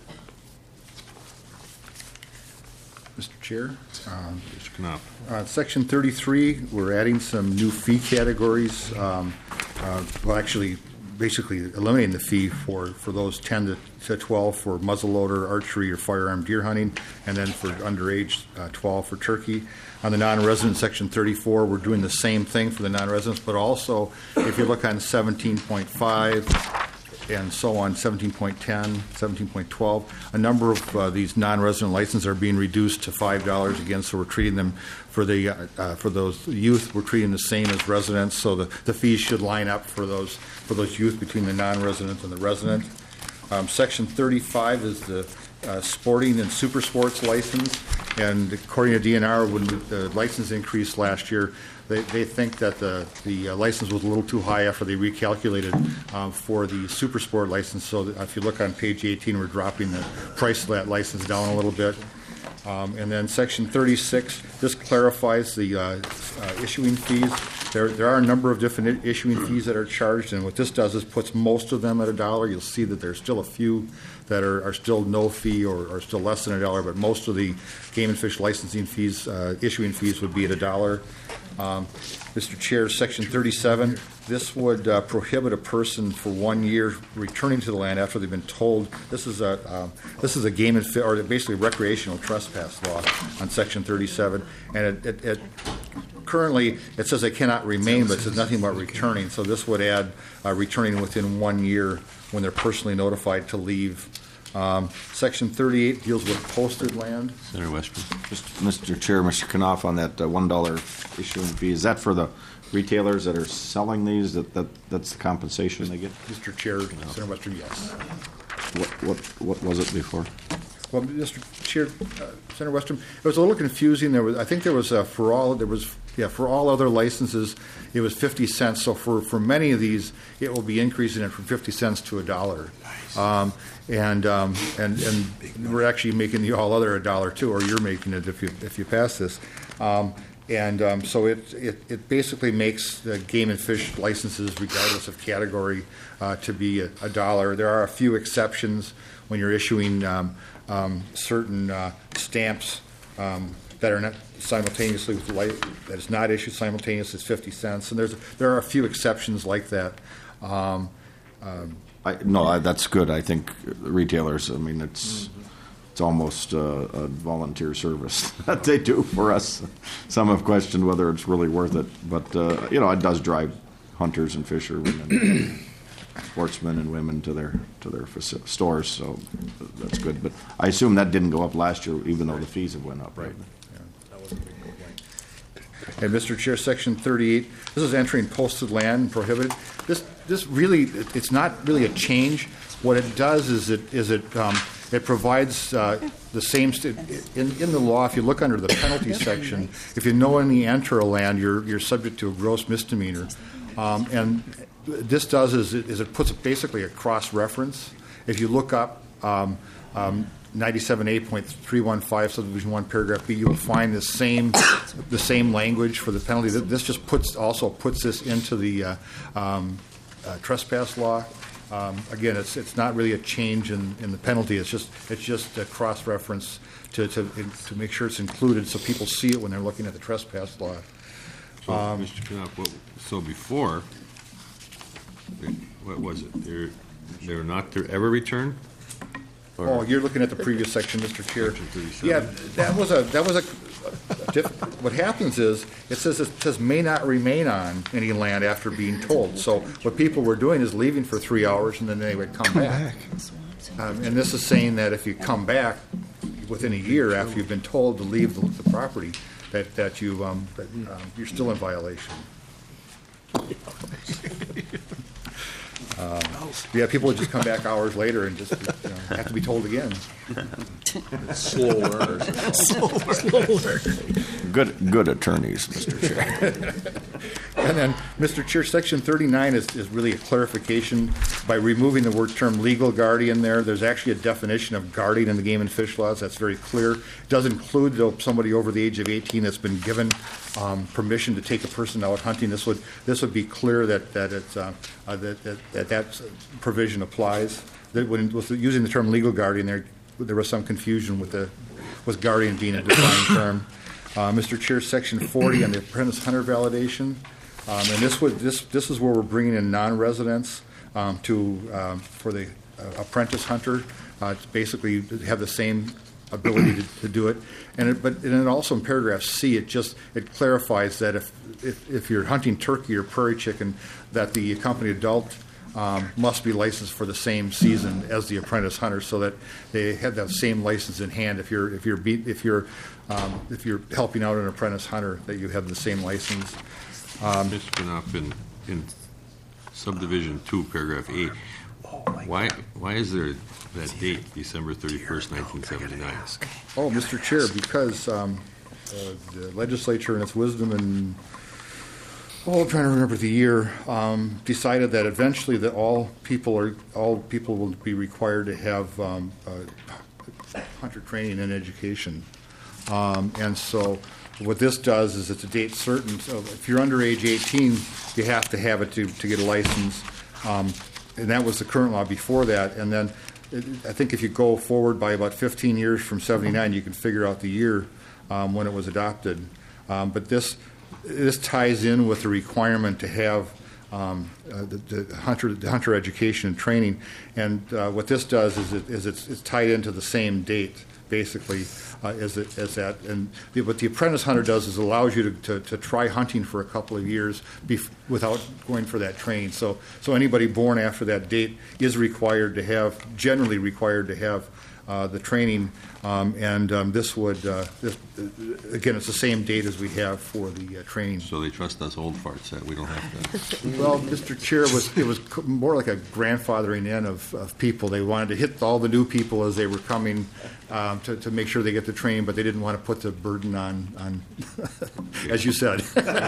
Mr. Chair, Mr. Knopf. Section 33, we're adding some new fee categories. Actually, basically eliminating the fee for those 10 to 12 for muzzleloader, archery, or firearm deer hunting, and then for underage 12 for turkey. On the non-resident Section 34, we're doing the same thing for the non-residents, but also if you look on 17.5 and so on, 17.10, 17.12, a number of these non-resident licenses are being reduced to $5 again, so we're treating them for those youth, we're treating the same as residents, so the fees should line up for those youth between the non-resident and the resident. Section 35 is the sporting and super sports license, and according to DNR, when the license increased last year, they think that the license was a little too high after they recalculated for the super sport license. So if you look on page 18, we're dropping the price of that license down a little bit. And then Section 36, this clarifies the issuing fees. There are a number of different issuing fees that are charged, and what this does is puts most of them at $1. You'll see that there's still a few that are still no fee or are still less than $1, but most of the game and fish licensing fees, issuing fees, would be at $1. Mr. Chair, Section 37, this would prohibit a person for 1 year returning to the land after they've been told. This is a game and or basically recreational trespass law on Section 37, and it currently it says they cannot remain, but it says nothing about returning. So this would add returning within 1 year when they're personally notified to leave. Section 38 deals with posted land. Senator Western. Mr. Chair, Mr. Knopf, on that $1 issuing fee, is that for the retailers that are selling these? That's the compensation they get? Mr. Chair, Senator Western, yes. What was it before? Well, Mr. Chair, Senator Western, it was a little confusing. I think there was for all other licenses, it was 50 cents. So for many of these, it will be increasing it from 50 cents to $1. Nice. And we're actually making the all other $1 too, or you're making it if you pass this. So it basically makes the game and fish licenses, regardless of category, to be $1. There are a few exceptions when you're issuing certain stamps that are not simultaneously with that is not issued simultaneously. It's 50 cents, and there are a few exceptions like that. That's good. I think retailers. I mean, it's almost a volunteer service that they do for us. Some have questioned whether it's really worth it, but it does drive hunters and fishermen, sportsmen and women to their stores. So that's good. But I assume that didn't go up last year, even though the fees have went up, right? That was a big complaint. And Mr. Chair, Section 38. This is entering posted land prohibited. This really, it's not really a change. What it does is it provides the same in the law. If you look under the penalty section, if you knowingly enter a land, you're subject to a gross misdemeanor. And this does is it puts basically a cross reference. If you look up 97A.315 subdivision 1 paragraph B, you'll find the same language for the penalty. This just also puts this into the trespass law. Again, it's not really a change in the penalty. It's just a cross reference to make sure it's included so people see it when they're looking at the trespass law. So, Mr. Knopf, so before, what was it? They were not to ever return? Oh, you're looking at the previous section, Mr. Chair. Yeah, that was a what happens is it says may not remain on any land after being told. So what people were doing is leaving for 3 hours and then they would come back. And this is saying that if you come back within a year after you've been told to leave the property, that you're still in violation. People would just come back hours later and just have to be told again. Slow learners. Slow learners. Good attorneys, Mr. Chair. And then, Mr. Chair, Section 39 is really a clarification by removing the word term legal guardian there. There's actually a definition of guardian in the game and fish laws. That's very clear. It does include, though, somebody over the age of 18 that's been given permission to take a person out hunting. This would be clear that provision applies. That when using the term legal guardian, there was some confusion with guardian being a defined term. Mr. Chair, Section 40 on the apprentice hunter validation, and this is where we're bringing in non-residents for the apprentice hunter to basically have the same ability to do it. And then also in paragraph C, it clarifies that if you're hunting turkey or prairie chicken, that the accompanied adult must be licensed for the same season as the apprentice hunter, so that they have that same license in hand. If you're helping out an apprentice hunter, that you have the same license. Mr. Knopf, in subdivision 2, paragraph 8, why is there that date, December 31st, 1979? Oh, Mr. Chair, because the legislature, in its wisdom, and I'm trying to remember the year, decided that eventually that all people will be required to have hunter training and education, and so what this does is it's a date certain. So if you're under age 18, you have to have it to get a license, and that was the current law before that. And then I think if you go forward by about 15 years from 79, you can figure out the year when it was adopted. But this this ties in with the requirement to have the hunter education and training. And what this does is it's tied into the same date, basically, as that. And what the apprentice hunter does is allows you to try hunting for a couple of years without going for that training. So anybody born after that date is generally required to have the training. This would, again, it's the same date as we have for the training. So they trust us old farts that we don't have to. Well, Mr. Chair, it was more like a grandfathering in of people. They wanted to hit all the new people as they were coming to make sure they get the training, but they didn't want to put the burden on as you said.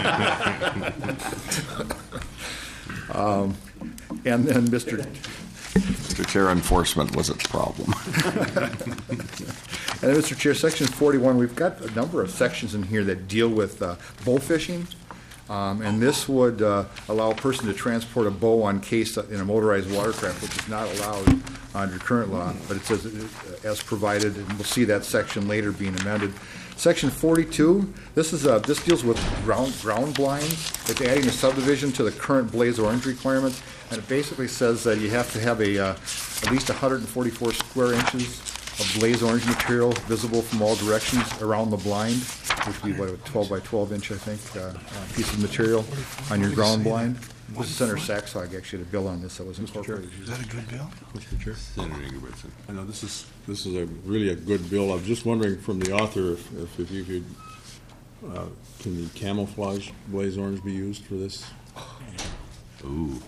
And then Mr. Chair, enforcement was its problem. And then, Mr. Chair, Section 41, we've got a number of sections in here that deal with bow fishing. And this would allow a person to transport a bow on case in a motorized watercraft, which is not allowed under current law, but it says as provided, and we'll see that section later being amended. Section 42, this deals with ground blinds. It's adding a subdivision to the current blaze orange requirements, and it basically says that you have to have at least 144 square inches of blaze orange material visible from all directions around the blind, which would be, a 12 by 12 inch, I think, piece of material on your ground blind. This is Senator Saxhog, actually, the bill on this that was incorporated. Is that a good bill? Mr. Chair? Senator Ingebrigtsen. I know this is really a good bill. I'm just wondering from the author if you could, can the camouflage blaze orange be used for this? Ooh.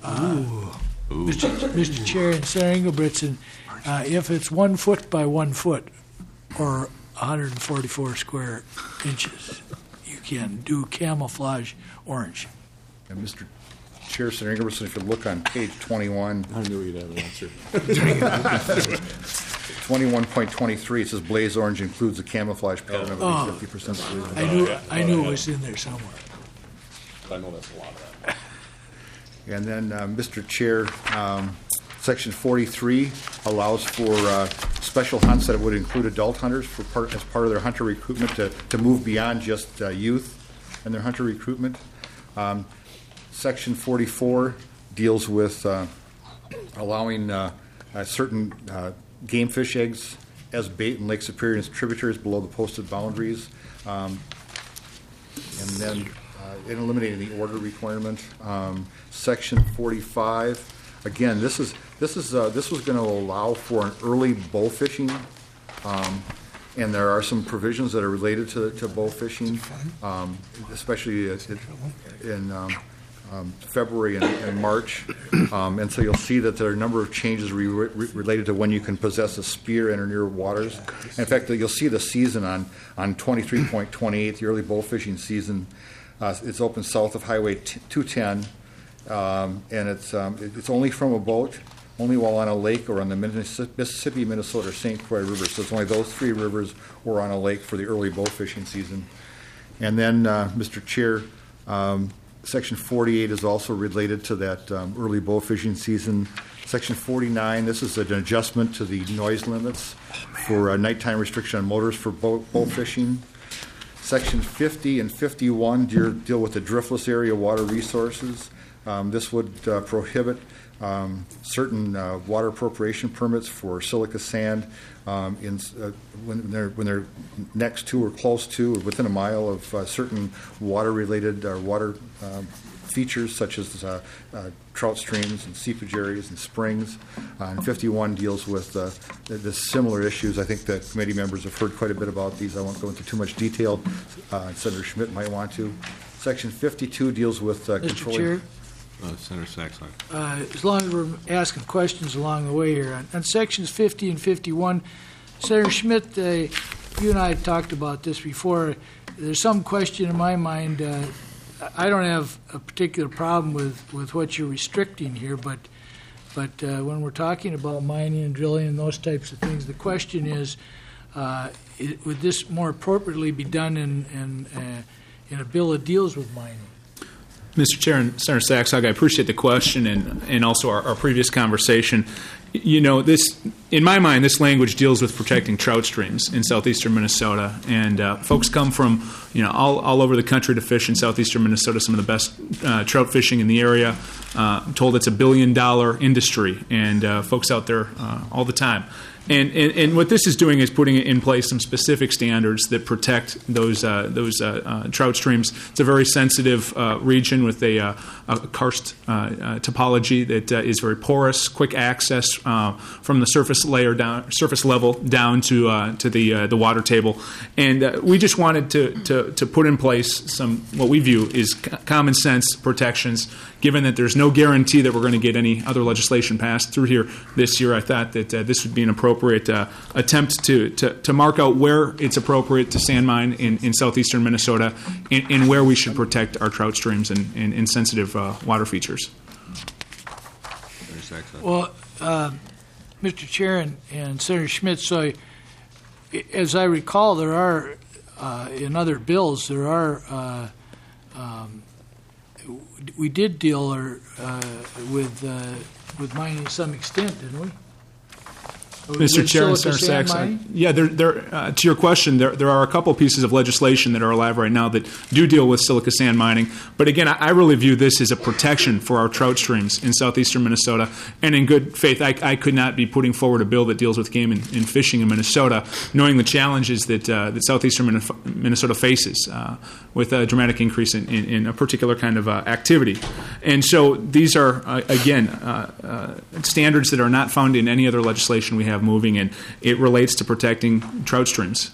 Mr. Chair and Senator Ingebrigtsen, if it's 1 foot by 1 foot or 144 square inches, you can do camouflage orange. And Mr. Chair, Senator Ingebrigtsen, if you look on page 21. I knew you'd have an answer. 21.23, it says blaze orange includes a camouflage pattern of at least 50%. I knew it was in there somewhere. I know that's a lot of that. And then, Mr. Chair, Section 43 allows for special hunts that would include adult hunters as part of their hunter recruitment to move beyond just youth and their hunter recruitment. Section 44 deals with allowing certain game fish eggs as bait in Lake Superior and its tributaries below the posted boundaries. And then in eliminating the order requirement. Section 45, again, this was going to allow for an early bow fishing, and there are some provisions that are related to bow fishing, especially in February and March. And so you'll see that there are a number of changes related to when you can possess a spear in or near waters. In fact, you'll see the season on 23.28, the early bow fishing season. It's open south of Highway 210, and it's only from a boat, only while on a lake or on the Mississippi, Minnesota, or St. Croix River. So it's only those three rivers or on a lake for the early bow fishing season. And then, Mr. Chair, Section 48 is also related to that early bow fishing season. Section 49, this is an adjustment to the noise limits for nighttime restriction on motors for bow fishing. Section 50 and 51 deal with the driftless area water resources. This would prohibit certain water appropriation permits for silica sand when they're next to or close to or within a mile of certain water-related water features such as trout streams and seepage areas and springs. And 51 deals with the similar issues. I think the committee members have heard quite a bit about these. I won't go into too much detail. Senator Schmidt might want to. Section 52 deals with controlling. Mr. Chair? Senator Saxon. As long as we're asking questions along the way here, on sections 50 and 51, Senator Schmidt, you and I talked about this before. There's some question in my mind. I don't have a particular problem with what you're restricting here, but when we're talking about mining and drilling and those types of things, the question is, would this more appropriately be done in a bill that deals with mining? Mr. Chair and Senator Saxog, I appreciate the question and also our previous conversation. You know, this, in my mind, this language deals with protecting trout streams in southeastern Minnesota, and folks come from, you know, all over the country to fish in southeastern Minnesota. Some of the best trout fishing in the area. I'm told it's $1 billion industry, and folks out there all the time. And what this is doing is putting in place some specific standards that protect those trout streams. It's a very sensitive region with a karst topology that is very porous, quick access from the surface level down to the water table. And we just wanted to put in place some what we view is common sense protections. Given that there's no guarantee that we're going to get any other legislation passed through here this year, I thought that this would be an appropriate attempt to mark out where it's appropriate to sand mine in southeastern Minnesota and where we should protect our trout streams and sensitive water features. Well, Mr. Chair and Senator Schmidt, so as I recall, there are, in other bills, there are we did deal with mining to some extent, didn't we? Mr. Chair and Senator Sachs, yeah, to your question, there are a couple pieces of legislation that are alive right now that do deal with silica sand mining. But again, I really view this as a protection for our trout streams in southeastern Minnesota. And in good faith, I could not be putting forward a bill that deals with game and fishing in Minnesota, knowing the challenges that southeastern Minnesota faces with a dramatic increase in a particular kind of activity. And so these are, again, standards that are not found in any other legislation we have moving, and it relates to protecting trout streams.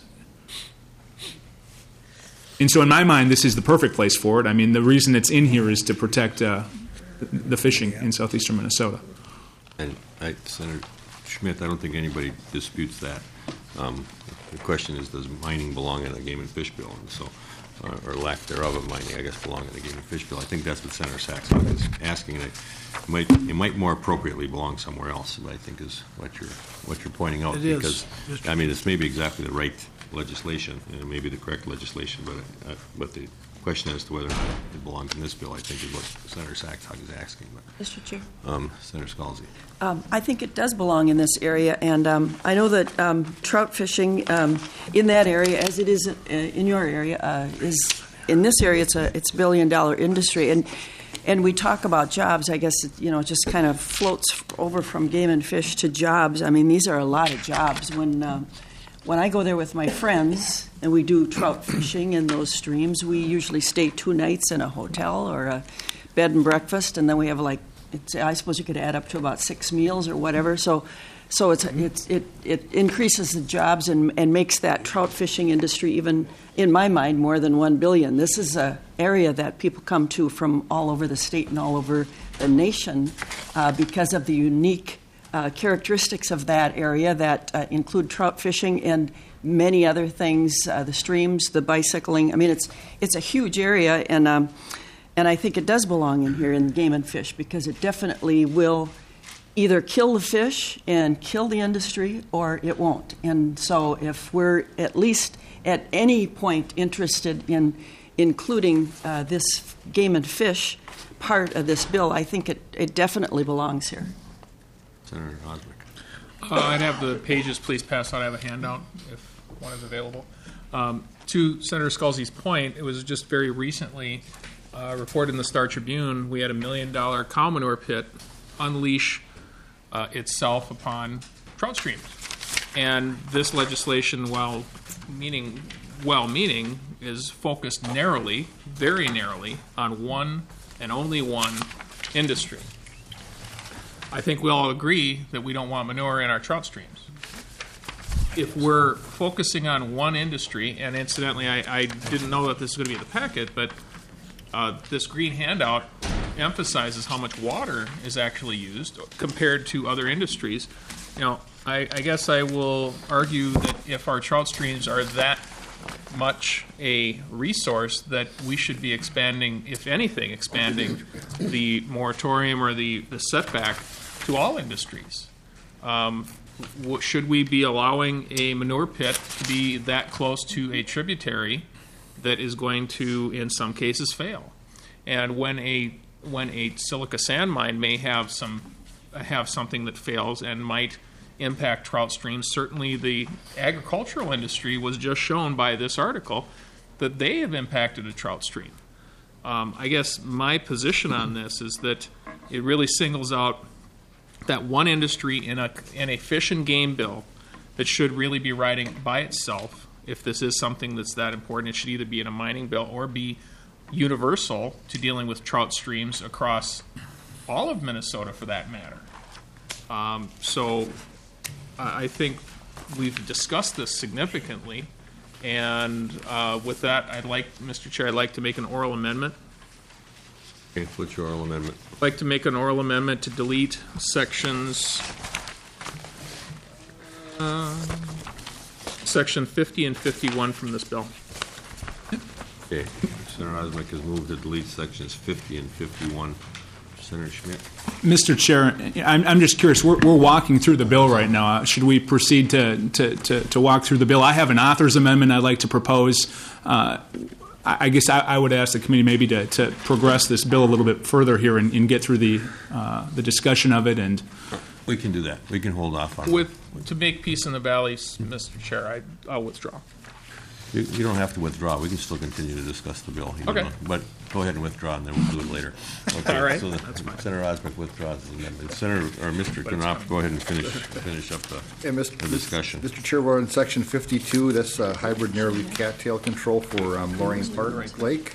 And so in my mind, this is the perfect place for it. I mean, the reason it's in here is to protect the fishing in southeastern Minnesota. And Senator Schmidt, I don't think anybody disputes that. The question is, does mining belong in a game and fish bill? And so, or lack thereof of mining, I guess, belong in a game and fish bill. I think that's what Senator Saxon is asking. And it might more appropriately belong somewhere else, but I think is what you're pointing out. It because, is. I mean, this may be exactly the right legislation, and it may be the correct legislation, but the question as to whether or not it belongs in this bill, I think, is what Senator Saxon is asking. But, Mr. Chair. Senator Scalzi. I think it does belong in this area, and I know that trout fishing in that area, as it is in your area, is in this area. It's $1 billion industry, and we talk about jobs. I guess it just kind of floats over from game and fish to jobs. I mean, these are a lot of jobs. When I go there with my friends and we do trout fishing in those streams, we usually stay 2 nights in a hotel or a bed and breakfast, and then we have I suppose you could add up to about 6 meals or whatever. So it increases the jobs and makes that trout fishing industry, even in my mind, more than $1 billion. This is an area that people come to from all over the state and all over the nation because of the unique characteristics of that area that include trout fishing and many other things, the streams, the bicycling. I mean, it's a huge area, and I think it does belong in here in game and fish because it definitely will either kill the fish and kill the industry, or it won't. And so if we're at least at any point interested in including this game and fish part of this bill, I think it definitely belongs here. Senator Osrick. I'd have the pages please pass out. I have a handout if one is available. To Senator Scalzi's point, it was just very recently reported in the Star Tribune we had $1 million cow manure pit unleash itself upon trout streams. And this legislation, while well-meaning, is focused narrowly, very narrowly, on one and only one industry. I think we all agree that we don't want manure in our trout streams. If we're focusing on one industry, and incidentally, I didn't know that this was going to be in the packet, but this green handout emphasizes how much water is actually used compared to other industries. I guess I will argue that if our trout streams are that much a resource, that we should be expanding, if anything, the moratorium or the setback to all industries. Should we be allowing a manure pit to be that close to a tributary that is going to, in some cases, fail? And when a silica sand mine may have something that fails and might impact trout streams, certainly the agricultural industry was just shown by this article that they have impacted a trout stream. I guess my position on this is that it really singles out that one industry in a fish and game bill that should really be riding by itself. If this is something that's that important, it should either be in a mining bill or be universal to dealing with trout streams across all of Minnesota, for that matter. So I think we've discussed this significantly, and with that, Mr. Chair, I'd like to make an oral amendment. Okay, what's your oral amendment? I'd like to make an oral amendment to delete sections section 50 and 51 from this bill. Okay, Senator Osmek has moved to delete sections 50 and 51. Senator Schmidt. Mr. Chair, I'm just curious. We're walking through the bill right now. Should we proceed to walk through the bill? I have an author's amendment I'd like to propose. I guess I would ask the committee maybe to progress this bill a little bit further here and get through the discussion of it. And we can do that. We can hold off on it. To make peace in the valleys, Mr. Chair, I'll withdraw. You don't have to withdraw. We can still continue to discuss the bill. Okay. But go ahead and withdraw, and then we'll do it later. Okay. All right. So That's fine. Senator Osmek withdraws his amendment. Mr. Knopf, go ahead and finish up the discussion. Mr. Chair, we're in section 52. That's hybrid narrowleaf cattail control for Lorraine Park Lake.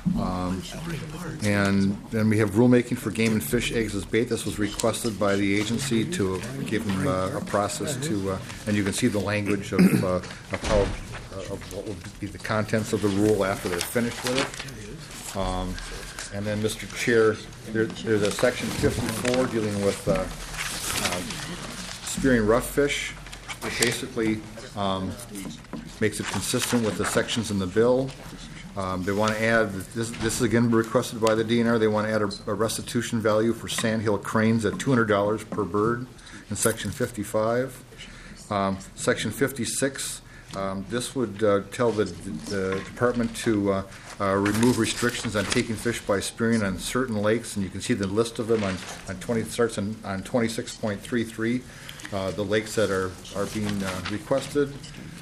And then we have rulemaking for game and fish eggs as bait. This was requested by the agency to give them a process to, and you can see the language of how of what will be the contents of the rule after they're finished with it. And then, Mr. Chair, there's a section 54 dealing with spearing rough fish. It basically makes it consistent with the sections in the bill. They want to add, this is again requested by the DNR, they want to add a restitution value for sandhill cranes at $200 per bird in section 55. Section 56, this would tell the department to remove restrictions on taking fish by spearing on certain lakes, and you can see the list of them on 26.33, the lakes that are being requested.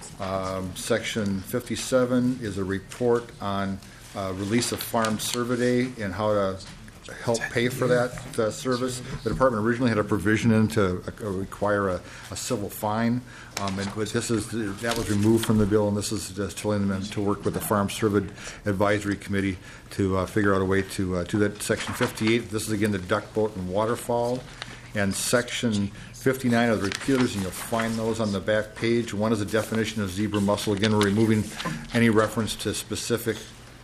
Section 57 is a report on release of farm survey and how to help pay for that service. The department originally had a provision in to require a civil fine, and that was removed from the bill, and this is just telling them to work with the Farm Survey Advisory Committee to figure out a way to do that. Section 58, this is again the duck boat and waterfowl, and section 59 are the repealers, and you'll find those on the back page. One is a definition of zebra mussel. Again, we're removing any reference to specific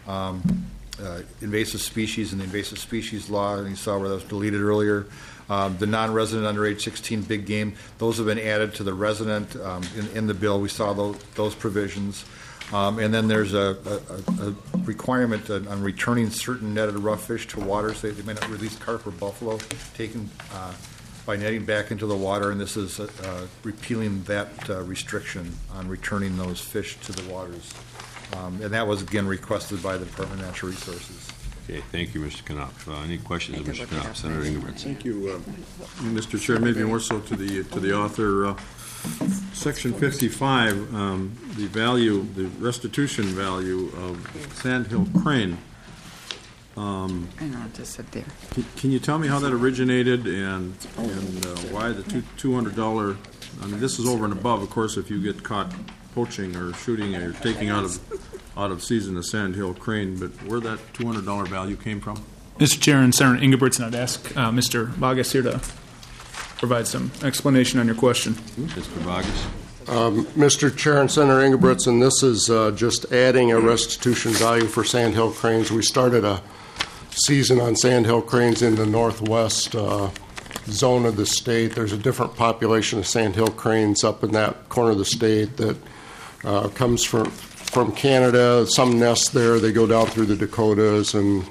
invasive species in the invasive species law, and you saw where that was deleted earlier. The non-resident under age 16 big game, those have been added to the resident in the bill. We saw those provisions. And then there's a requirement on returning certain netted rough fish to waters. They may not release carp or buffalo taken by netting back into the water, and this is repealing that restriction on returning those fish to the waters. And that was, again, requested by the Department of Natural Resources. Okay, thank you, Mr. Knopf. Any questions of Mr. Knopf? Senator Ingebrigtsen. Thank you, Mr. Chair. Maybe more so to the author. Section 55, the restitution value of sandhill crane. I know, just sit there. Can you tell me how that originated and why the $200? I mean, this is over and above, of course, if you get caught poaching or shooting or taking out of season a sandhill crane, but where that $200 value came from? Mr. Chair and Senator Ingebrigtsen, I'd ask Mr. Bogus here to provide some explanation on your question. Mr. Bogus. Mr. Chair and Senator Ingebrigtsen, this is just adding a restitution value for sandhill cranes. We started a season on sandhill cranes in the northwest zone of the state. There's a different population of sandhill cranes up in that corner of the state that comes from Canada. Some nest there. They go down through the Dakotas and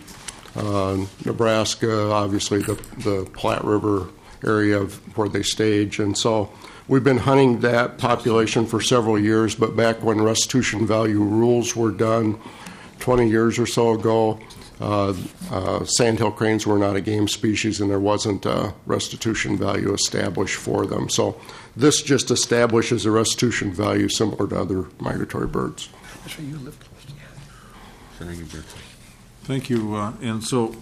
Nebraska, obviously the Platte River area of where they stage. And so we've been hunting that population for several years, but back when restitution value rules were done 20 years or so ago, Sandhill cranes were not a game species, and there wasn't a restitution value established for them. So this just establishes a restitution value similar to other migratory birds. That's right, you live close to Senator Gibbert. Thank you. And so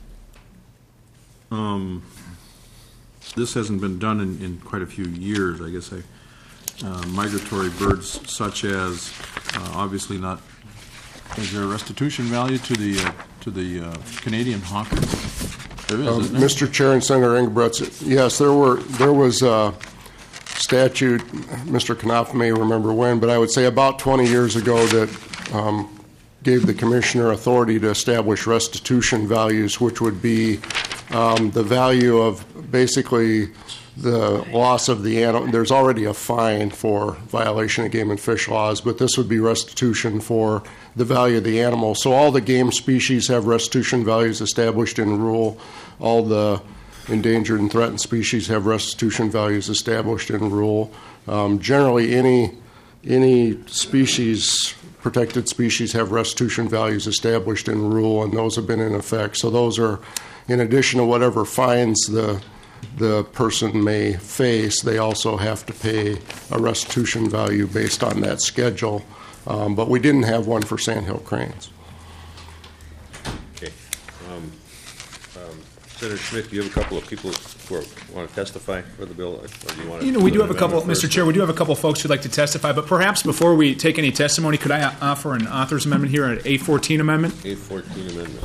this hasn't been done in quite a few years, I guess. Migratory birds such as, obviously not, is there a restitution value to the Canadian hawk? There is, isn't there? Mr. Chair and Senator Engelbretz, yes, there was a statute, Mr. Knopf may remember when, but I would say about 20 years ago that gave the commissioner authority to establish restitution values, which would be the value of basically the loss of the animal. There's already a fine for violation of game and fish laws, but this would be restitution for the value of the animal. So all the game species have restitution values established in rule. All the endangered and threatened species have restitution values established in rule. Generally, any species, protected species, have restitution values established in rule, and those have been in effect. So those are, in addition to whatever fines the person may face, they also have to pay a restitution value based on that schedule. But we didn't have one for sandhill cranes. Okay. Senator Smith, do you have a couple of people who want to testify for the bill? Or do you want to we do have a couple, Mr. Chair, we do have a couple of folks who'd like to testify, but perhaps before we take any testimony, could I offer an author's amendment here, an A14 amendment? A14 amendment.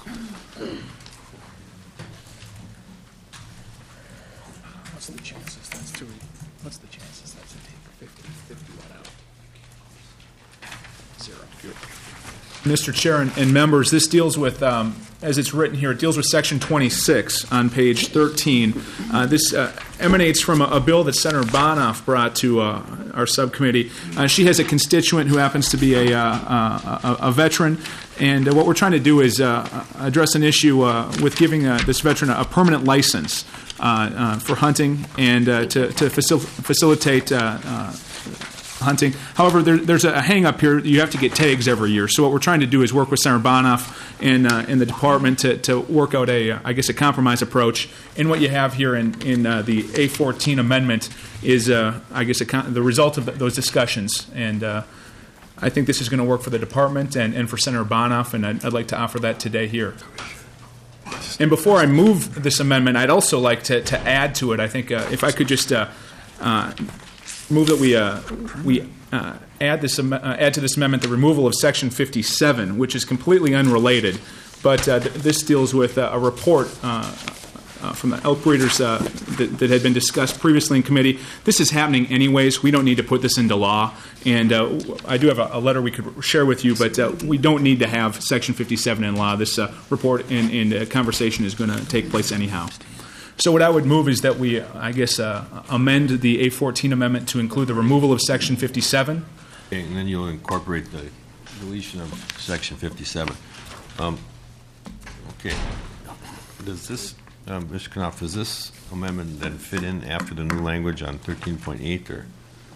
What's the chances that's to take 51 out? 0. Mr. Chair and members, this deals with, as it's written here, it deals with Section 26 on page 13. This emanates from a bill that Senator Bonoff brought to our subcommittee. She has a constituent who happens to be a veteran, and what we're trying to do is address an issue with giving this veteran a permanent license for hunting and to facilitate hunting. However, there's a hang-up here. You have to get tags every year. So what we're trying to do is work with Senator Bonoff and the department to work out a compromise approach. And what you have here in the A14 amendment is, the result of those discussions. And I think this is going to work for the department and for Senator Bonoff, and I'd like to offer that today here. And before I move this amendment, I'd also like to add to it. I think if I could just move that we add to this amendment the removal of Section 57, which is completely unrelated, but this deals with a report from the elk breeders that had been discussed previously in committee. This is happening anyways. We don't need to put this into law, and I do have a letter we could share with you, but we don't need to have Section 57 in law. This report and conversation is going to take place anyhow. So what I would move is that we, amend the A14 amendment to include the removal of Section 57. Okay, and then you'll incorporate the deletion of Section 57. Okay. Does this, Mr. Knopf, does this amendment then fit in after the new language on 13.8, or?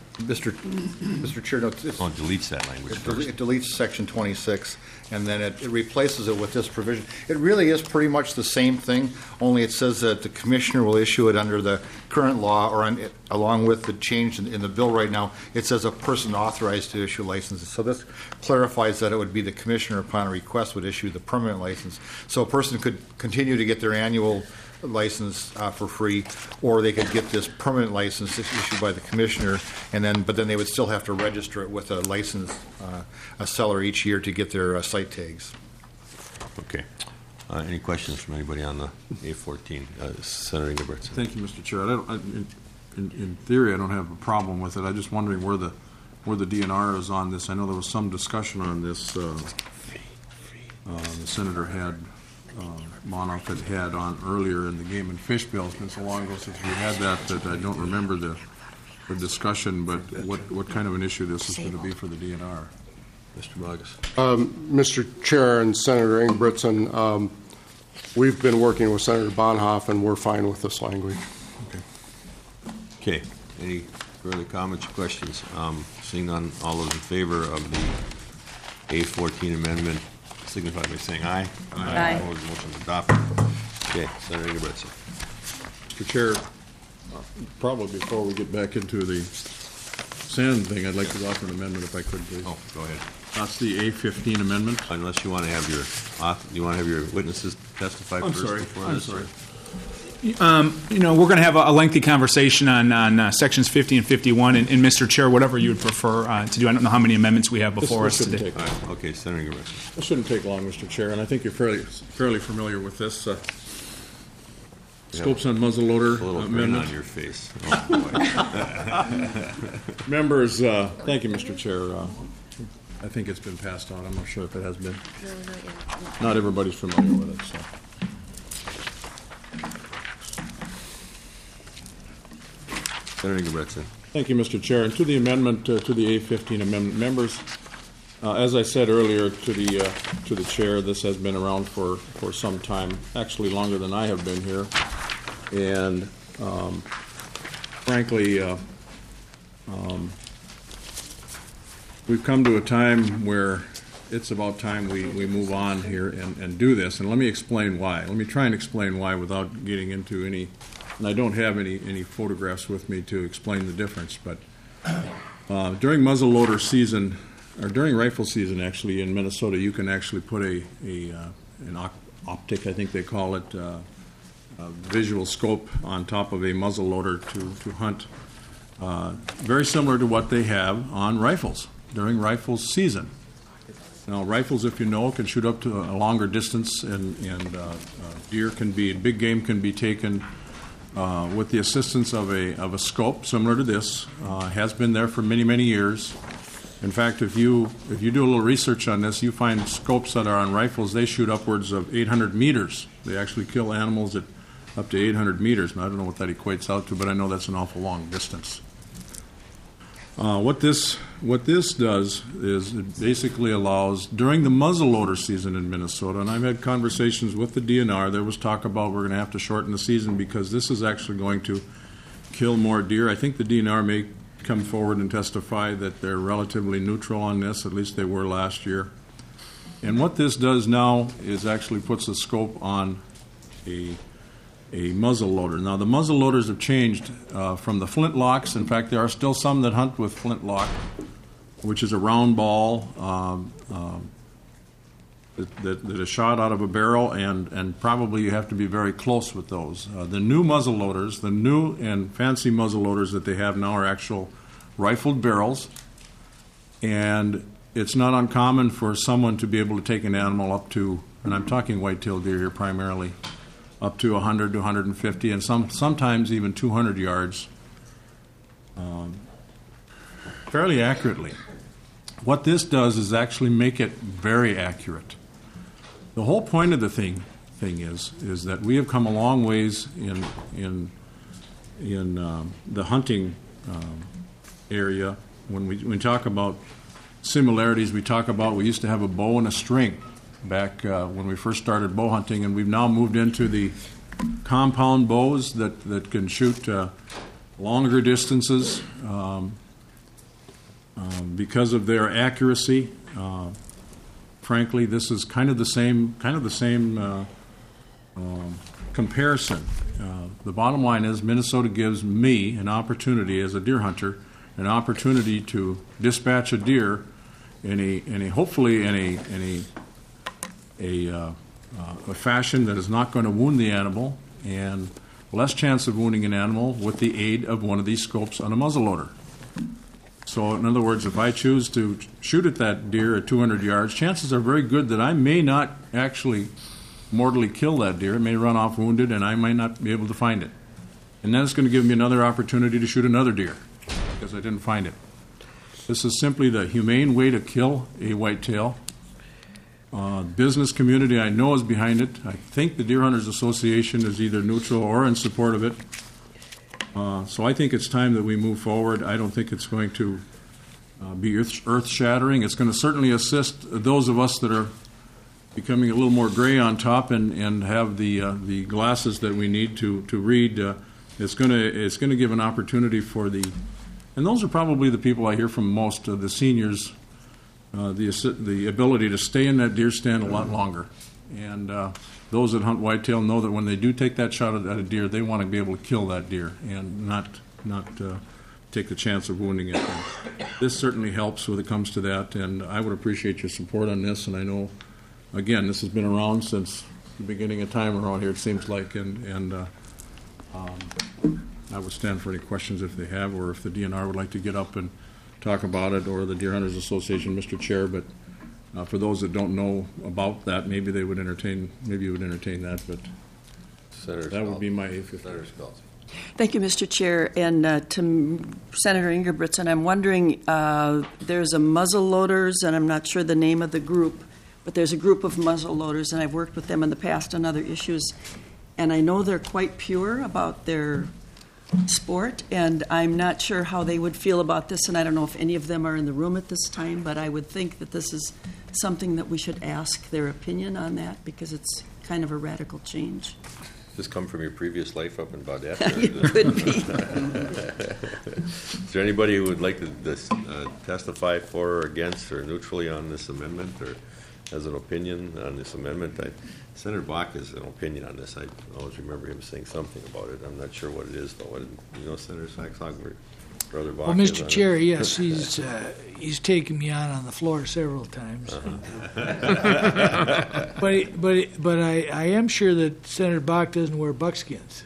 Mr. Chair, no, it deletes that language first. It deletes Section 26, and then it replaces it with this provision. It really is pretty much the same thing, only it says that the commissioner will issue it under the current law, or along with the change in the bill right now, it says a person authorized to issue licenses. So this clarifies that it would be the commissioner upon a request would issue the permanent license. So a person could continue to get their annual license for free, or they could get this permanent license issued by the commissioner, but then they would still have to register it with a license, a seller each year to get their site tags. Okay. Any questions from anybody on the A14? Senator Gibbert. Thank you, Mr. Chair. In theory, I don't have a problem with it. I'm just wondering where the DNR is on this. I know there was some discussion on this. The senator Bonoff had on earlier in the game and fish bill. It's been so long ago since we had that I don't remember the discussion, but what kind of an issue this is going to be for the DNR? Mr. Bogus. Mr. Chair and Senator Ingebrigtsen, we've been working with Senator Bonoff, and we're fine with this language. Okay. Any further comments or questions? Seeing none, all those in favor of the A14 amendment signify by saying aye. Aye. Opposed, motion is adopted. Okay, Senator Ingebrigtsen. Mr. Chair, probably before we get back into the sand thing, I'd like to offer an amendment if I could, please. Oh, go ahead. That's the A15 amendment. Unless you want to have your witnesses testify I'm first sorry. before I'm this? sorry. We're going to have a lengthy conversation on sections 50 and 51, and Mr. Chair, whatever you would prefer to do. I don't know how many amendments we have before us shouldn't today. take long. Okay, Senator Ingebrigtsen. It shouldn't take long, Mr. Chair, and I think you're fairly familiar with this. Scopes on muzzleloader A little grin amendment. on your face. Oh, boy. Members, thank you, Mr. Chair. I think it's been passed on. I'm not sure if it has been. No, not yet. Not everybody's familiar with it, so. Senator Ingebrigtsen. Thank you, Mr. Chair. And to the amendment, to the A15 amendment, members, as I said earlier to the chair, this has been around for some time, actually longer than I have been here. And frankly, we've come to a time where it's about time we move on here and do this. And let me explain why. Let me try and explain why without getting into any, and I don't have any photographs with me to explain the difference, but during muzzleloader season, or during rifle season actually in Minnesota, you can actually put an optic, I think they call it, a visual scope on top of a muzzleloader to hunt, very similar to what they have on rifles during rifle season. Now, rifles, if you know, can shoot up to a longer distance, and big game can be taken with the assistance of a scope similar to this. Has been there for many, many years. In fact, if you do a little research on this, you find scopes that are on rifles, they shoot upwards of 800 meters. They actually kill animals at up to 800 meters. Now, I don't know what that equates out to, but I know that's an awful long distance. What this does is it basically allows, during the muzzleloader season in Minnesota, and I've had conversations with the DNR, there was talk about we're going to have to shorten the season because this is actually going to kill more deer. I think the DNR may come forward and testify that they're relatively neutral on this, at least they were last year. And what this does now is actually puts a scope on a muzzle loader. Now, the muzzle loaders have changed from the flintlocks. In fact, there are still some that hunt with flintlock, which is a round ball that is shot out of a barrel, and probably you have to be very close with those. The new muzzle loaders, the new and fancy muzzle loaders that they have now are actual rifled barrels, and it's not uncommon for someone to be able to take an animal up to, and I'm talking white-tailed deer here primarily, up to 100 to 150, and sometimes even 200 yards fairly accurately. What this does is actually make it very accurate. The whole point of the thing is that we have come a long ways in the hunting area. When we talk about similarities, we talk about we used to have a bow and a string back when we first started bow hunting, and we've now moved into the compound bows that can shoot longer distances because of their accuracy. Frankly, this is kind of the same comparison. The bottom line is Minnesota gives me an opportunity as a deer hunter, an opportunity to dispatch a deer hopefully in a fashion that is not going to wound the animal, and less chance of wounding an animal with the aid of one of these scopes on a muzzleloader. So, in other words, if I choose to shoot at that deer at 200 yards, chances are very good that I may not actually mortally kill that deer. It may run off wounded, and I might not be able to find it. And then it's going to give me another opportunity to shoot another deer because I didn't find it. This is simply the humane way to kill a whitetail. Business community I know is behind it. I think the Deer Hunters Association is either neutral or in support of it. So I think it's time that we move forward. I don't think it's going to be earth-shattering. It's going to certainly assist those of us that are becoming a little more gray on top and have the glasses that we need to read. It's going to give an opportunity for and those are probably the people I hear from most, the seniors the ability to stay in that deer stand a lot longer. And those that hunt whitetail know that when they do take that shot at a deer, they want to be able to kill that deer and not take the chance of wounding it. And this certainly helps when it comes to that, and I would appreciate your support on this. And I know, again, this has been around since the beginning of time around here, it seems like, and I would stand for any questions if they have, or if the DNR would like to get up and talk about it, or the Deer Hunters Association, Mr. Chair. But for those that don't know about that, maybe you would entertain that. But Senator that would be my Senator Scalzi. Thank you, Mr. Chair. And to Senator Ingebrigtsen, I'm wondering, there's a muzzle loaders, and I'm not sure the name of the group, but there's a group of muzzle loaders, and I've worked with them in the past on other issues. And I know they're quite pure about their sport, and I'm not sure how they would feel about this, and I don't know if any of them are in the room at this time, but I would think that this is something that we should ask their opinion on that, because it's kind of a radical change. Does this come from your previous life up in Baudette? It could be. Is there anybody who would like to testify for or against or neutrally on this amendment, or has an opinion on this amendment? Senator Bach has an opinion on this. I always remember him saying something about it. I'm not sure what it is, though. You know, Senator Saxon, Brother Bach? Well, Mr. Chair, yes, he's taken me on the floor several times. But I am sure that Senator Bach doesn't wear buckskins.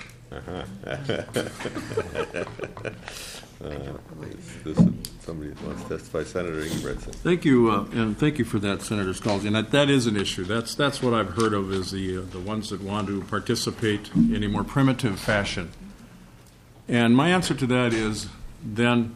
Somebody wants to testify. Senator Ingebrigtsen. Thank you, and thank you for that, Senator Scalzi. And that is an issue. That's what I've heard of, is the ones that want to participate in a more primitive fashion. And my answer to that is, then,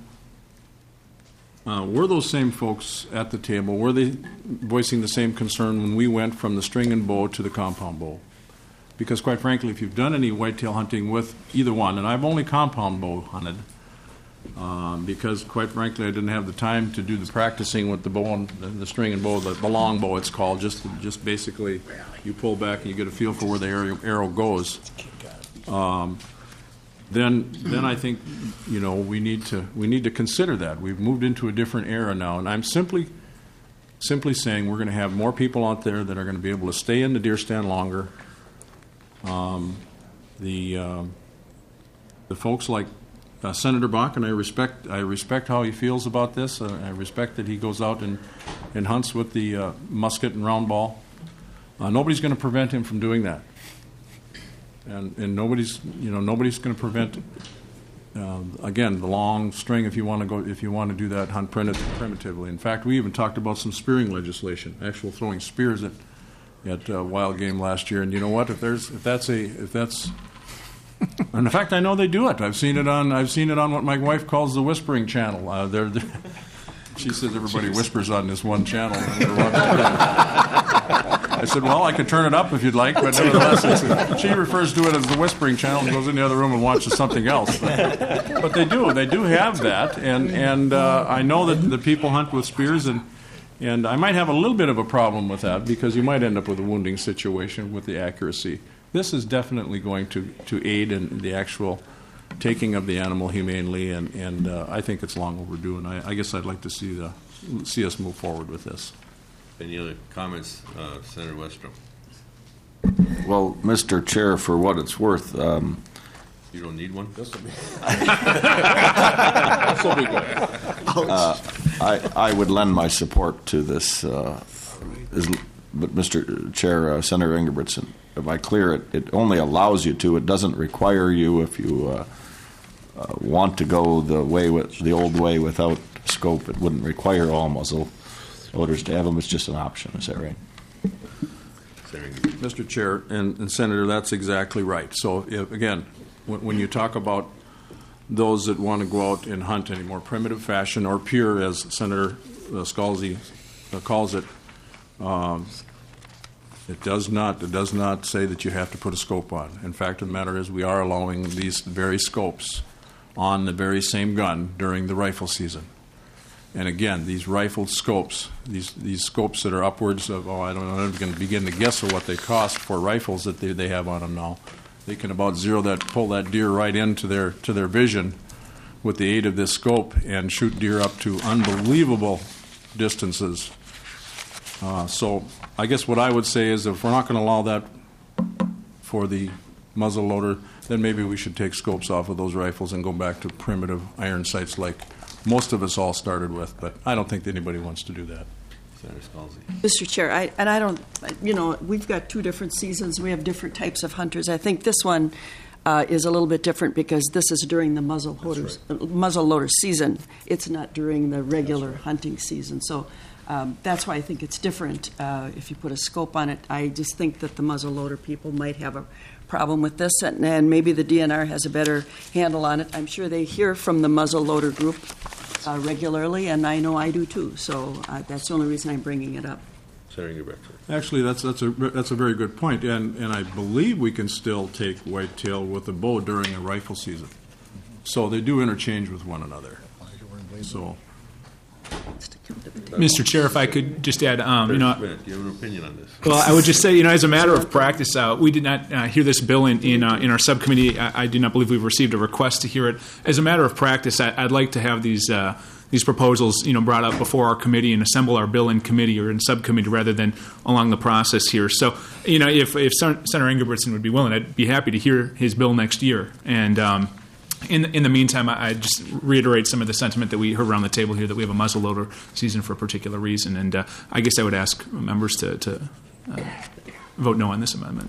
were those same folks at the table, were they voicing the same concern when we went from the string and bow to the compound bow? Because quite frankly, if you've done any whitetail hunting with either one, and I've only compound bow hunted, because quite frankly I didn't have the time to do the practicing with the bow and the string and bow, the long bow it's called, just basically you pull back and you get a feel for where the arrow goes. Then I think, you know, we need to consider that. We've moved into a different era now, and I'm simply saying we're going to have more people out there that are going to be able to stay in the deer stand longer. The folks like Senator Bach, and I respect how he feels about this. I respect that he goes out and hunts with the musket and round ball. Nobody's going to prevent him from doing that, and nobody's going to prevent again the long string if you want to do that hunt primitively. In fact, we even talked about some spearing legislation, actual throwing spears at wild game last year. And you know what? If that's and in fact, I know they do it. I've seen it on what my wife calls the whispering channel. She says everybody whispers on this one channel. I said, well, I could turn it up if you'd like, but nevertheless, she refers to it as the whispering channel and goes in the other room and watches something else. But they do have that, and I know that the people hunt with spears, and I might have a little bit of a problem with that, because you might end up with a wounding situation with the accuracy. This is definitely going to aid in the actual taking of the animal humanely, and I think it's long overdue, and I guess I'd like to see us move forward with this. Any other comments, Senator Westrom? Well, Mr. Chair, for what it's worth, you don't need one? I would lend my support to this. But Mr. Chair, Senator Ingebrigtsen, if I clear it, it only allows you to. It doesn't require you, if you want to go the old way without scope. It wouldn't require all muzzle loaders to have them. It's just an option. Is that right? Mr. Chair and Senator, that's exactly right. So again, when you talk about those that want to go out and hunt in a more primitive fashion, or pure, as Senator Scalzi calls it, it does not say that you have to put a scope on. In fact, the matter is we are allowing these very scopes on the very same gun during the rifle season. And again, these rifled scopes, these scopes that are upwards of, I don't know, I'm going to begin to guess at what they cost for rifles that they have on them now. They can about pull that deer right into their vision with the aid of this scope and shoot deer up to unbelievable distances. So I guess what I would say is if we're not going to allow that for the muzzle loader, then maybe we should take scopes off of those rifles and go back to primitive iron sights like most of us all started with, but I don't think anybody wants to do that. Senator Scalzi. Mr. Chair, I don't, we've got two different seasons. We have different types of hunters. I think this one is a little bit different because this is during the muzzle loader season. It's not during the regular hunting season. So that's why I think it's different if you put a scope on it. I just think that the muzzle loader people might have a problem with this, and maybe the DNR has a better handle on it. I'm sure they hear from the muzzle loader group regularly, and I know I do too. So that's the only reason I'm bringing it up. Senator Director. Actually, that's a very good point, and I believe we can still take whitetail with a bow during a rifle season. So they do interchange with one another. So, Mr. Chair, if I could just add, do you have an opinion on this? Well, I would just say, as a matter of practice, we did not hear this bill in our subcommittee. I do not believe we've received a request to hear it. As a matter of practice, I'd like to have these proposals, brought up before our committee and assemble our bill in committee or in subcommittee rather than along the process here. So, if Senator Ingebrigtsen would be willing, I'd be happy to hear his bill next year. And in the meantime, I just reiterate some of the sentiment that we heard around the table here, that we have a muzzleloader season for a particular reason. And I guess I would ask members to vote no on this amendment.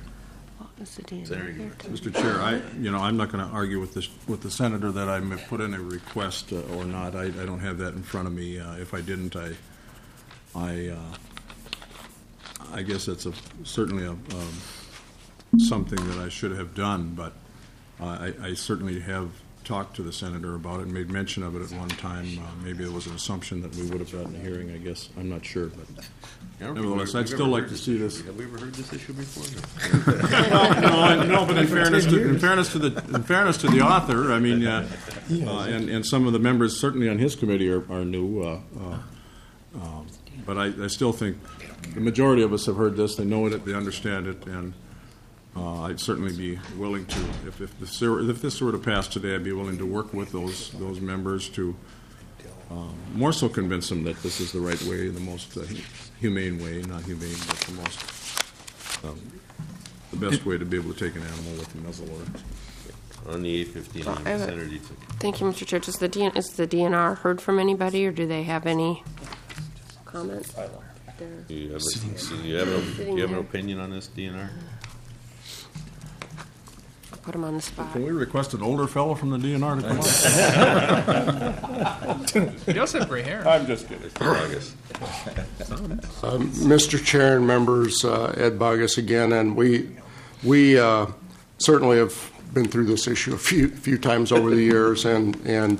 Mr. Chair, I'm not going to argue with the senator that I may put in a request or not. I don't have that in front of me. If I didn't, I guess that's certainly something that I should have done. But I certainly have talked to the senator about it and made mention of it at one time. Maybe there was an assumption that we would have gotten a hearing. I guess I'm not sure, but nevertheless, I'd still like to see this. Have we ever heard this issue before? No, but in fairness to the author, I mean, and some of the members certainly on his committee are new. But I still think the majority of us have heard this. They know it. They understand it, and I'd certainly be willing to, if this were to pass today, I'd be willing to work with those members to more so convince them that this is the right way, the most humane way, not humane, but the best way to be able to take an animal with a muzzleloader. On the 815, Senator Dietrich. Thank you, Mr. Chair. Is the DNR heard from anybody, or do they have any comments? Do you have an opinion on this, DNR? Put him on the spot. Can we request an older fellow from the DNR He to come up? does have gray hair. I'm just kidding. Mr. Chair and members, Ed Bogus again, and we certainly have been through this issue a few times over the years, and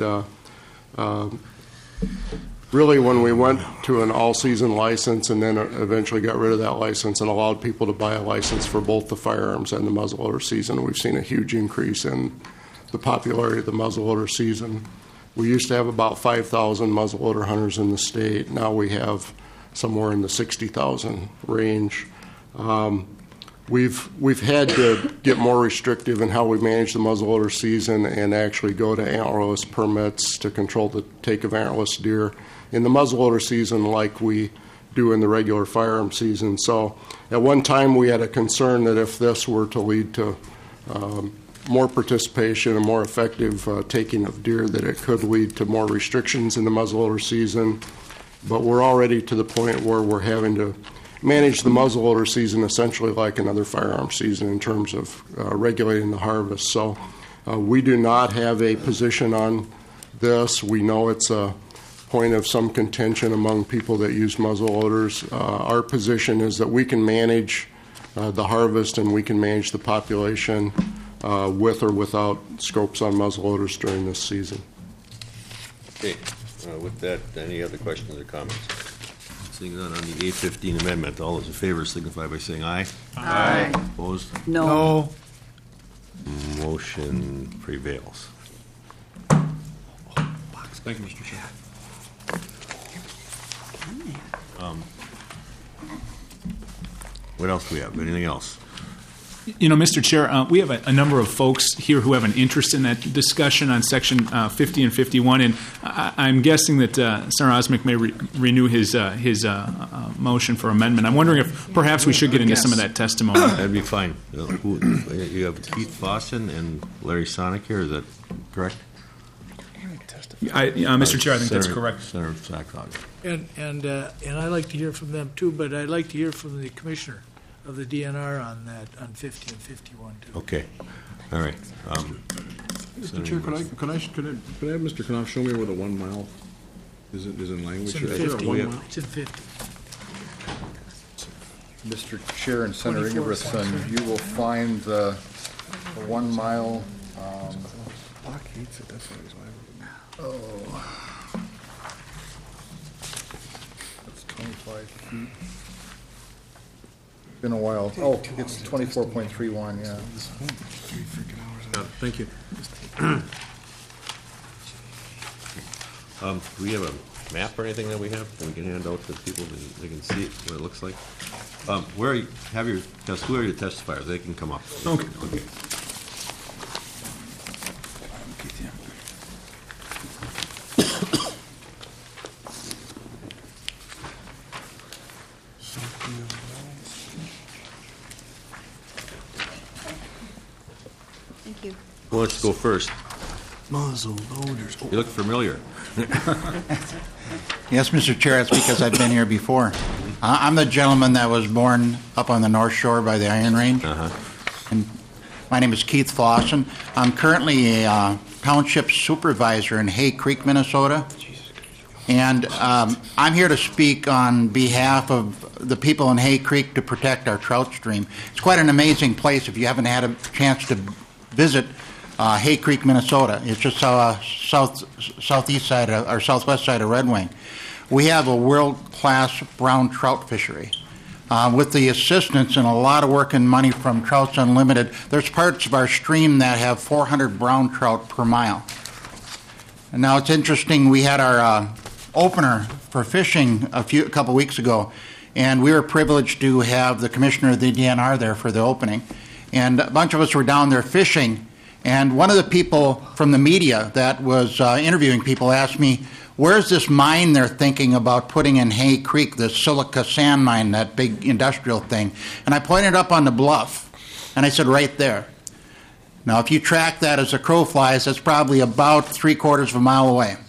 really when we went to an all-season license and then eventually got rid of that license and allowed people to buy a license for both the firearms and the muzzleloader season, we've seen a huge increase in the popularity of the muzzleloader season. We used to have about 5,000 muzzleloader hunters in the state. Now we have somewhere in the 60,000 range. We've had to get more restrictive in how we manage the muzzleloader season and actually go to antlerless permits to control the take of antlerless deer in the muzzleloader season like we do in the regular firearm season. So at one time we had a concern that if this were to lead to more participation and more effective taking of deer, that it could lead to more restrictions in the muzzleloader season. But we're already to the point where we're having to manage the muzzleloader season essentially like another firearm season in terms of regulating the harvest. So we do not have a position on this. We know it's a point of some contention among people that use muzzleloaders. Our position is that we can manage the harvest and we can manage the population with or without scopes on muzzleloaders during this season. Okay. With that, any other questions or comments? Seeing none on the 815 amendment, all those in favor signify by saying aye. Aye. Opposed? No. Motion prevails. Thank you, Mr. Chair. What else do we have? Anything else? You know, Mr. Chair, we have a number of folks here who have an interest in that discussion on Section 50 and 51, and I'm guessing that Senator Osmick may renew his motion for amendment. I'm wondering if perhaps we should get into some of that testimony. That'd be fine. You have Keith Boston and Larry Sonic here, is that correct? Mr. Chair, I think that's correct. Senator Sackhoff. And I'd like to hear from them too, but I'd like to hear from the commissioner of the DNR on that, on 50 and 51 too. Okay, all right. Mr. Chair, could I have Mr. Knopf show me where the 1 mile is in language? It's in Is there a 50. 1 mile? It's in 50. Mr. Chair and Senator Ingebrigtsen, you will find the 1 mile. Block hates it. That's why he's That's 25 feet. Been a while. Oh, it's 24.31. Yeah. Thank you. Do we have a map or anything that we can hand out to people that they can see it, what it looks like? Who are your testifiers? They can come up. Okay. Okay. Thank you. Who wants to go first? Muzzle loaders. You look familiar. Yes, Mr. Chair, that's because I've been here before. I'm the gentleman that was born up on the North Shore by the Iron Range. And my name is Keith Flosson. I'm currently a township supervisor in Hay Creek, Minnesota. And I'm here to speak on behalf of the people in Hay Creek to protect our trout stream. It's quite an amazing place if you haven't had a chance to visit Hay Creek, Minnesota. It's just southeast side or southwest side of Red Wing. We have a world-class brown trout fishery. With the assistance and a lot of work and money from Trouts Unlimited, there's parts of our stream that have 400 brown trout per mile. And now it's interesting, we had our opener for fishing a couple weeks ago, and we were privileged to have the commissioner of the DNR there for the opening. And a bunch of us were down there fishing, and one of the people from the media that was interviewing people asked me, where's this mine they're thinking about putting in Hay Creek, this silica sand mine, that big industrial thing? And I pointed up on the bluff, and I said, right there. Now, if you track that as a crow flies, that's probably about 3/4 of a mile away.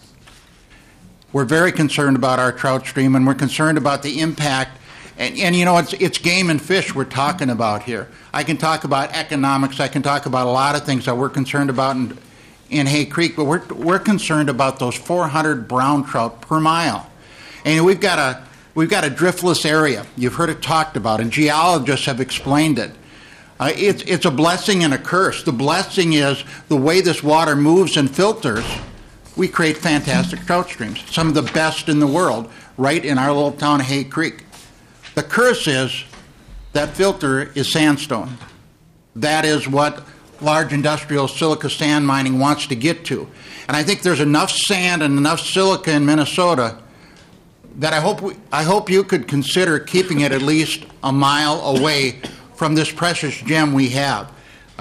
We're very concerned about our trout stream, and we're concerned about the impact. And you know, it's game and fish we're talking about here. I can talk about economics. I can talk about a lot of things that we're concerned about in Hay Creek, but we're concerned about those 400 brown trout per mile. And we've got a driftless area. You've heard it talked about, and geologists have explained it. It's a blessing and a curse. The blessing is the way this water moves and filters, we create fantastic trout streams, some of the best in the world, right in our little town of Hay Creek. The curse is that filter is sandstone. That is what large industrial silica sand mining wants to get to. And I think there's enough sand and enough silica in Minnesota that I hope you could consider keeping it at least a mile away from this precious gem we have.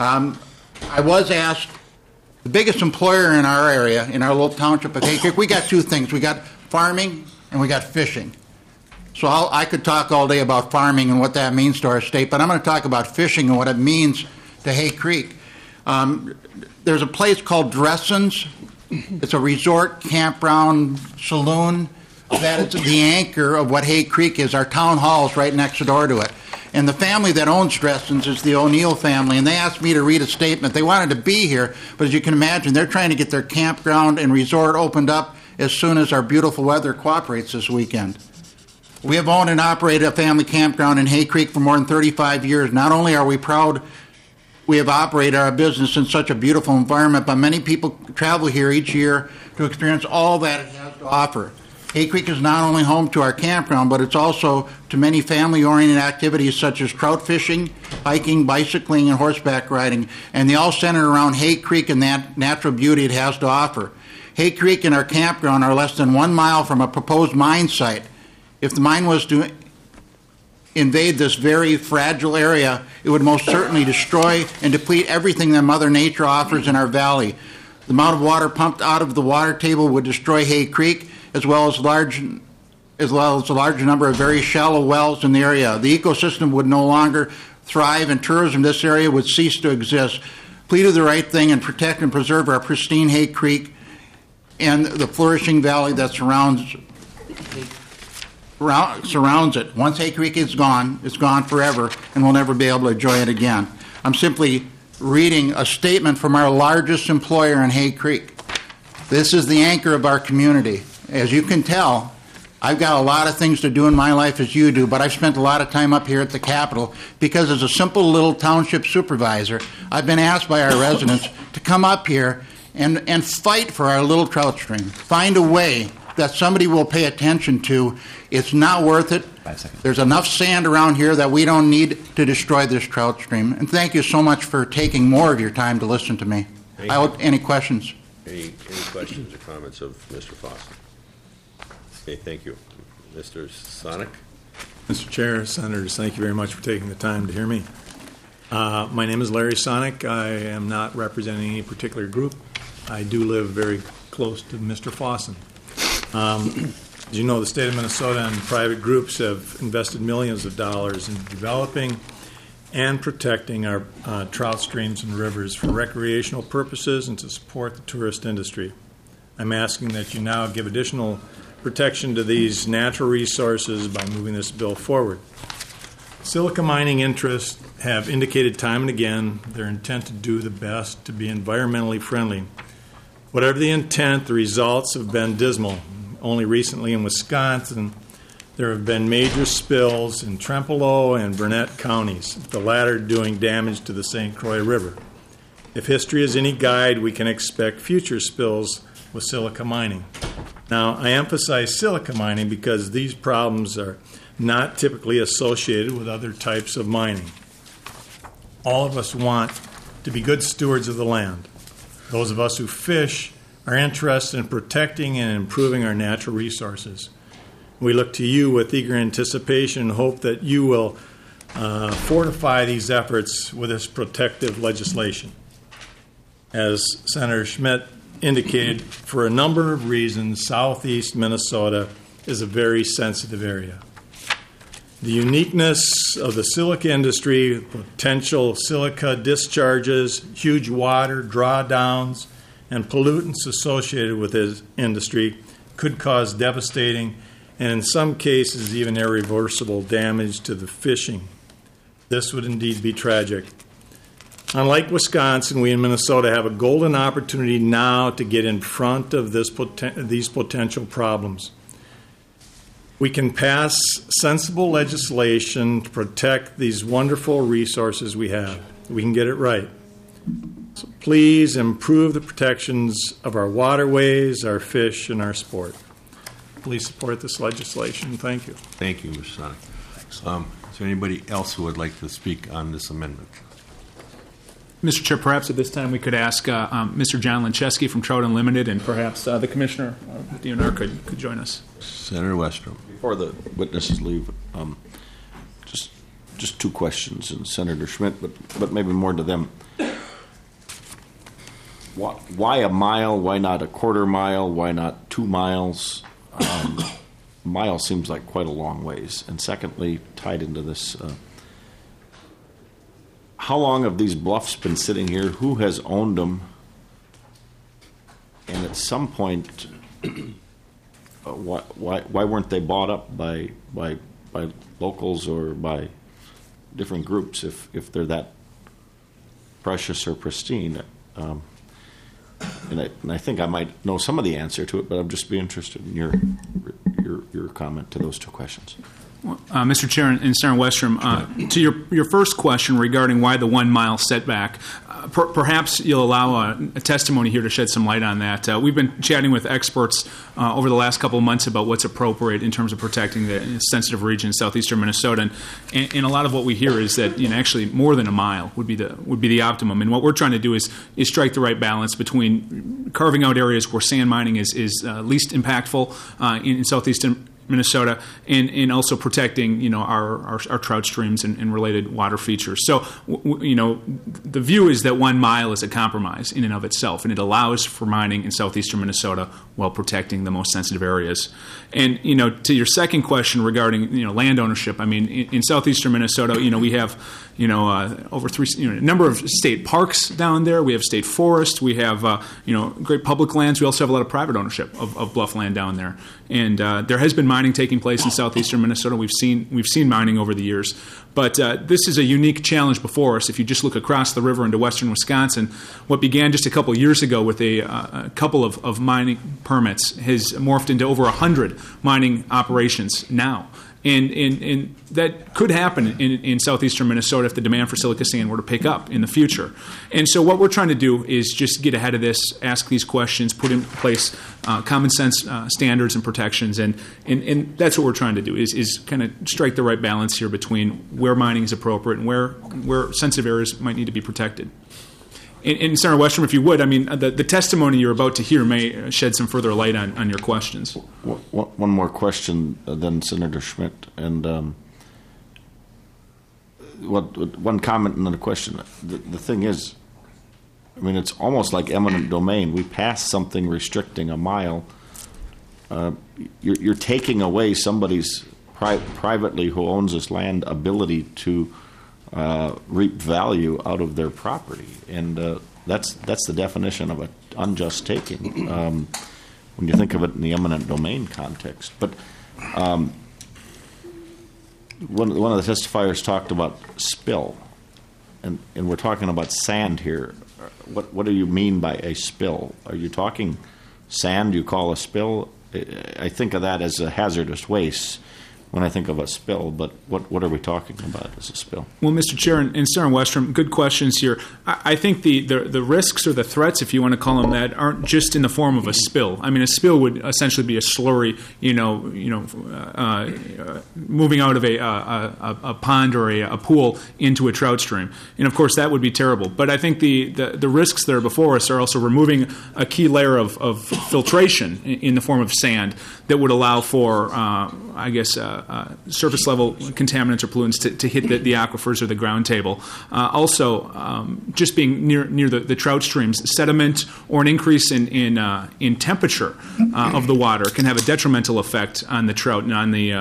I was asked, the biggest employer in our area, in our little township of Hay Creek, we got two things. We got farming and we got fishing. So I could talk all day about farming and what that means to our state, but I'm going to talk about fishing and what it means to Hay Creek. There's a place called Dressens. It's a resort, campground, saloon. That is the anchor of what Hay Creek is. Our town hall is right next door to it. And the family that owns Dressens is the O'Neill family, and they asked me to read a statement. They wanted to be here, but as you can imagine, they're trying to get their campground and resort opened up as soon as our beautiful weather cooperates this weekend. We have owned and operated a family campground in Hay Creek for more than 35 years. Not only are we proud we have operated our business in such a beautiful environment, but many people travel here each year to experience all that it has to offer. Hay Creek is not only home to our campground, but it's also to many family-oriented activities such as trout fishing, hiking, bicycling, and horseback riding, and they all center around Hay Creek and that natural beauty it has to offer. Hay Creek and our campground are less than 1 mile from a proposed mine site. If the mine was to invade this very fragile area, it would most certainly destroy and deplete everything that Mother Nature offers in our valley. The amount of water pumped out of the water table would destroy Hay Creek, as well as a large number of very shallow wells in the area. The ecosystem would no longer thrive, and tourism in this area would cease to exist. Please do the right thing and protect and preserve our pristine Hay Creek and the flourishing valley that surrounds it. Once Hay Creek is gone, it's gone forever, and we'll never be able to enjoy it again. I'm simply reading a statement from our largest employer in Hay Creek. This is the anchor of our community. As you can tell, I've got a lot of things to do in my life as you do, but I've spent a lot of time up here at the Capitol because as a simple little township supervisor, I've been asked by our residents to come up here and fight for our little trout stream. Find a way that somebody will pay attention to. It's not worth it. There's enough sand around here that we don't need to destroy this trout stream. And thank you so much for taking more of your time to listen to me. Any questions? Any questions or comments of Mr. Foster? Okay, thank you. Mr. Sonic? Mr. Chair, Senators, thank you very much for taking the time to hear me. My name is Larry Sonic. I am not representing any particular group. I do live very close to Mr. Fossen. As you know, the state of Minnesota and private groups have invested millions of dollars in developing and protecting our trout streams and rivers for recreational purposes and to support the tourist industry. I'm asking that you now give additional protection to these natural resources by moving this bill forward. Silica mining interests have indicated time and again their intent to do the best to be environmentally friendly. Whatever the intent, the results have been dismal. Only recently in Wisconsin, there have been major spills in Trempealeau and Burnett counties, the latter doing damage to the St. Croix River. If history is any guide, we can expect future spills with silica mining. Now, I emphasize silica mining because these problems are not typically associated with other types of mining. All of us want to be good stewards of the land. Those of us who fish are interested in protecting and improving our natural resources. We look to you with eager anticipation and hope that you will fortify these efforts with this protective legislation. As Senator Schmidt indicated, for a number of reasons, southeast Minnesota is a very sensitive area. The uniqueness of the silica industry, potential silica discharges, huge water drawdowns, and pollutants associated with this industry could cause devastating and in some cases even irreversible damage to the fishing. This would indeed be tragic. Unlike Wisconsin, we in Minnesota have a golden opportunity now to get in front of these potential problems. We can pass sensible legislation to protect these wonderful resources we have. We can get it right. So please improve the protections of our waterways, our fish, and our sport. Please support this legislation. Thank you. Thank you, Mr. Sonic. Is there anybody else who would like to speak on this amendment? Mr. Chair, perhaps at this time we could ask Mr. John Lincheski from Trout Unlimited, and perhaps the Commissioner of DNR could join us. Senator Westrom. Before the witnesses leave, just two questions, and Senator Schmidt, but maybe more to them. Why a mile? Why not a quarter mile? Why not 2 miles? A mile seems like quite a long ways. And secondly, tied into this, how long have these bluffs been sitting here? Who has owned them? And at some point, why weren't they bought up by locals or by different groups if they're that precious or pristine? And I think I might know some of the answer to it, but I'd just be interested in your comment to those two questions. Mr. Chair and Senator Westrom, to your first question regarding why the 1 mile setback, perhaps you'll allow a testimony here to shed some light on that. We've been chatting with experts over the last couple of months about what's appropriate in terms of protecting the sensitive region, southeastern Minnesota, and a lot of what we hear is that actually more than a mile would be the optimum. And what we're trying to do is strike the right balance between carving out areas where sand mining is least impactful in southeastern Minnesota, and also protecting our trout streams and related water features. So the view is that 1 mile is a compromise in and of itself, and it allows for mining in southeastern Minnesota while protecting the most sensitive areas. And to your second question regarding land ownership, I mean in southeastern Minnesota, we have over a number of state parks down there. We have state forest. We have great public lands. We also have a lot of private ownership of bluff land down there. And there has been mining taking place in southeastern Minnesota. We've seen mining over the years, but this is a unique challenge before us. If you just look across the river into western Wisconsin, what began just a couple of years ago with a couple of mining permits has morphed into over 100 mining operations now. And that could happen in southeastern Minnesota if the demand for silica sand were to pick up in the future. And so what we're trying to do is just get ahead of this, ask these questions, put in place common sense standards and protections, and that's what we're trying to do is kind of strike the right balance here between where mining is appropriate and where sensitive areas might need to be protected. In Senator Westrom, if you would, I mean, the testimony you're about to hear may shed some further light on your questions. One more question, then Senator Schmidt, and one comment and then a question. The thing is, I mean, it's almost like eminent domain. We pass something restricting 1 mile. You're taking away somebody's privately who owns this land ability to reap value out of their property, and that's the definition of an unjust taking when you think of it in the eminent domain context. But one of the testifiers talked about spill, and we're talking about sand here. What do you mean by a spill? Are you talking sand you call a spill? I think of that as a hazardous waste when I think of a spill, but what are we talking about as a spill? Well, Mr. Chair and Senator Westrom, good questions here. I think the risks or the threats, if you want to call them that, aren't just in the form of a spill. I mean, a spill would essentially be a slurry, moving out of a pond or a pool into a trout stream, and of course that would be terrible. But I think the risks that are before us are also removing a key layer of filtration in the form of sand that would allow for, surface level contaminants or pollutants to hit the aquifers or the ground table. Also, just being near the trout streams, sediment or an increase in temperature of the water can have a detrimental effect on the trout and on the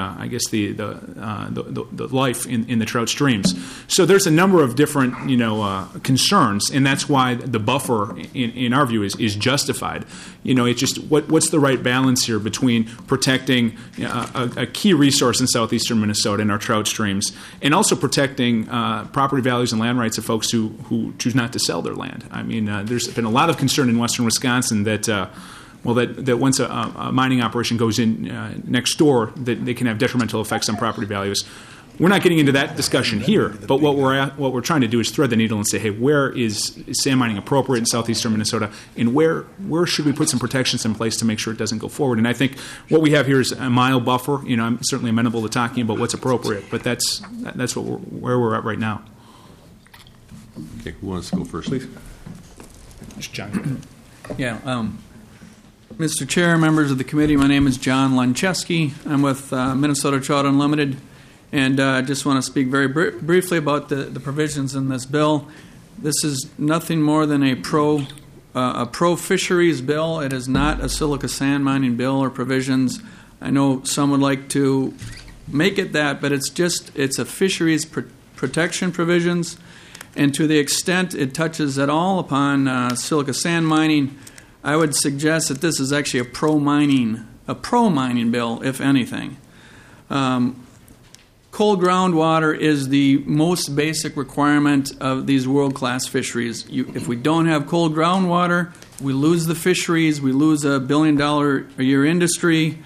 life in the trout streams. So there's a number of different concerns, and that's why the buffer in our view is justified. It's just what's the right balance here between protecting a key resource in southeastern Minnesota in our trout streams, and also protecting property values and land rights of folks who choose not to sell their land. I mean, there's been a lot of concern in western Wisconsin that once a mining operation goes in next door, that they can have detrimental effects on property values. We're not getting into that discussion here, but what we're trying to do is thread the needle and say, hey, where is sand mining appropriate in southeastern Minnesota, and where should we put some protections in place to make sure it doesn't go forward? And I think what we have here is a mile buffer. I'm certainly amenable to talking about what's appropriate, but that's where we're at right now. Okay, who wants to go first, please? John. Yeah. Mr. Chair, members of the committee, my name is John Luncheski. I'm with Minnesota Trout Unlimited. And I just want to speak very briefly about the provisions in this bill. This is nothing more than a pro-fisheries bill. It is not a silica sand mining bill or provisions. I know some would like to make it that, but it's a fisheries protection provisions. And to the extent it touches at all upon silica sand mining, I would suggest that this is actually a pro-mining bill, if anything. Cold groundwater is the most basic requirement of these world-class fisheries. If we don't have cold groundwater, we lose the fisheries, we lose $1 billion a year industry.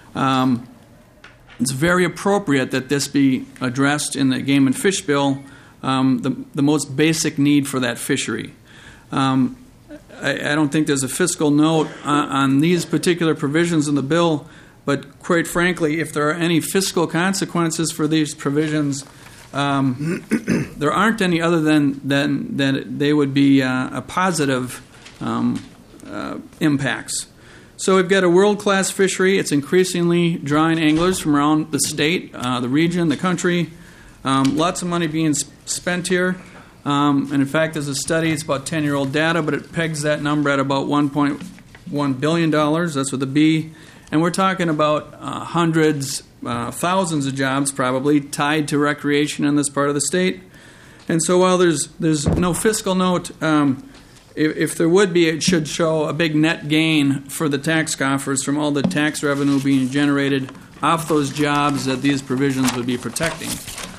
It's very appropriate that this be addressed in the Game and Fish Bill, the most basic need for that fishery. I don't think there's a fiscal note on these particular provisions in the bill, but quite frankly, if there are any fiscal consequences for these provisions, there aren't any other than they would be a positive impacts. So we've got a world-class fishery. It's increasingly drawing anglers from around the state, the region, the country. Lots of money being spent here. And in fact, there's a study, it's about 10-year-old data, but it pegs that number at about $1.1 billion. That's with a B. And we're talking about hundreds, thousands of jobs probably tied to recreation in this part of the state. And so while there's no fiscal note, if there would be, it should show a big net gain for the tax coffers from all the tax revenue being generated off those jobs that these provisions would be protecting.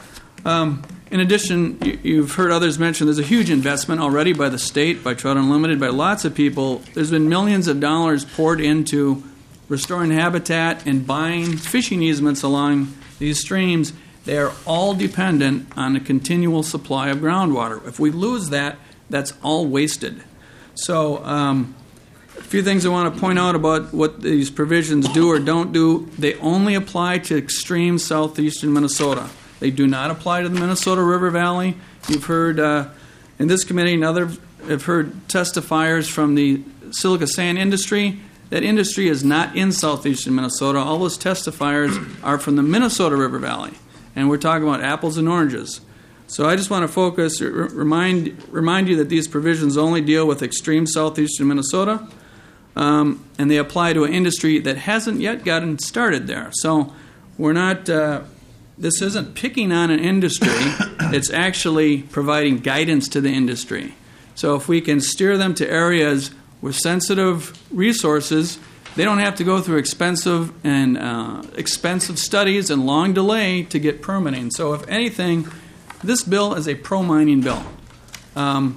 In addition, you've heard others mention there's a huge investment already by the state, by Trout Unlimited, by lots of people. There's been millions of dollars poured into restoring habitat and buying fishing easements along these streams. They are all dependent on a continual supply of groundwater. If we lose that, that's all wasted. So a few things I want to point out about what these provisions do or don't do. They only apply to extreme southeastern Minnesota. They do not apply to the Minnesota River Valley. You've heard in this committee and others have heard testifiers from the silica sand industry. That industry is not in southeastern Minnesota. All those testifiers are from the Minnesota River Valley. And we're talking about apples and oranges. So I just want to focus, remind you that these provisions only deal with extreme southeastern Minnesota, and they apply to an industry that hasn't yet gotten started there. So we're not, this isn't picking on an industry, it's actually providing guidance to the industry. So if we can steer them to areas with sensitive resources, they don't have to go through expensive studies and long delay to get permitting. So if anything, this bill is a pro-mining bill. By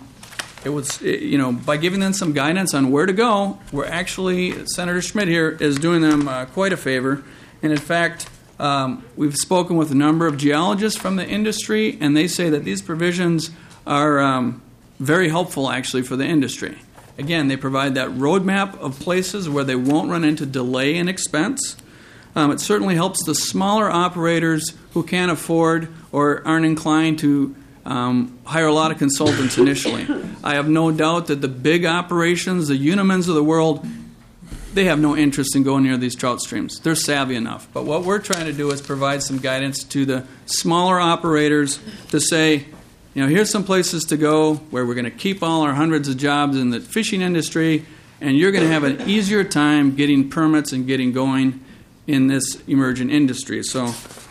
giving them some guidance on where to go, we're actually, Senator Schmidt here is doing them quite a favor. And in fact, we've spoken with a number of geologists from the industry, and they say that these provisions are very helpful actually for the industry. Again, they provide that roadmap of places where they won't run into delay and expense. It certainly helps the smaller operators who can't afford or aren't inclined to hire a lot of consultants initially. I have no doubt that the big operations, the Unimans of the world, they have no interest in going near these trout streams. They're savvy enough. But what we're trying to do is provide some guidance to the smaller operators to say, here's some places to go where we're going to keep all our hundreds of jobs in the fishing industry, and you're going to have an easier time getting permits and getting going in this emerging industry. So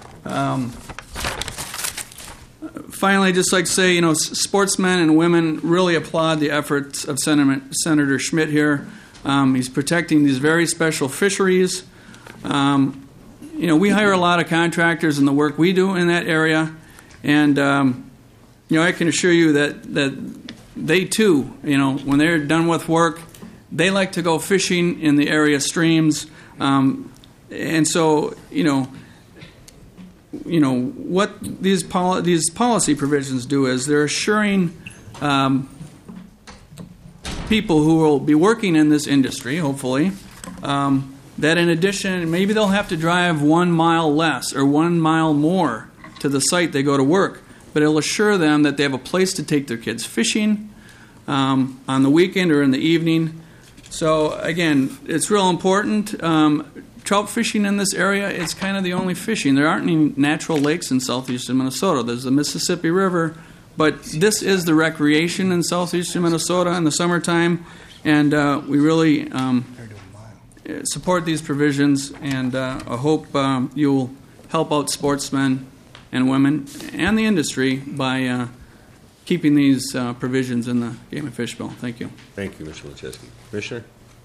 finally, I'd just like to say, sportsmen and women really applaud the efforts of Senator Schmidt here. He's protecting these very special fisheries. We hire a lot of contractors in the work we do in that area, and I can assure you that they too, when they're done with work, they like to go fishing in the area streams, and so what these policy provisions do is they're assuring people who will be working in this industry, hopefully, that in addition, maybe they'll have to drive 1 mile less or 1 mile more to the site they go to work, but it'll assure them that they have a place to take their kids fishing on the weekend or in the evening. So again, it's real important. Trout fishing in this area is kind of the only fishing. There aren't any natural lakes in southeastern Minnesota. There's the Mississippi River, but this is the recreation in southeastern Minnesota in the summertime, and we really support these provisions, and I hope you'll help out sportsmen and women and the industry by keeping these provisions in the Game and Fish Bill. Thank you. Thank you, Mr. Lechesky. Commissioner?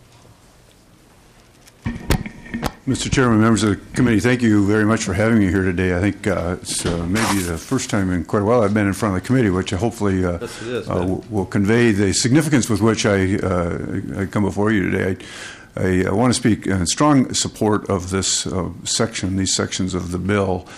Mr. Chairman, members of the committee, thank you very much for having me here today. I think it's maybe the first time in quite a while I've been in front of the committee, which hopefully will convey the significance with which I come before you today. I want to speak in strong support of this section, these sections of the bill.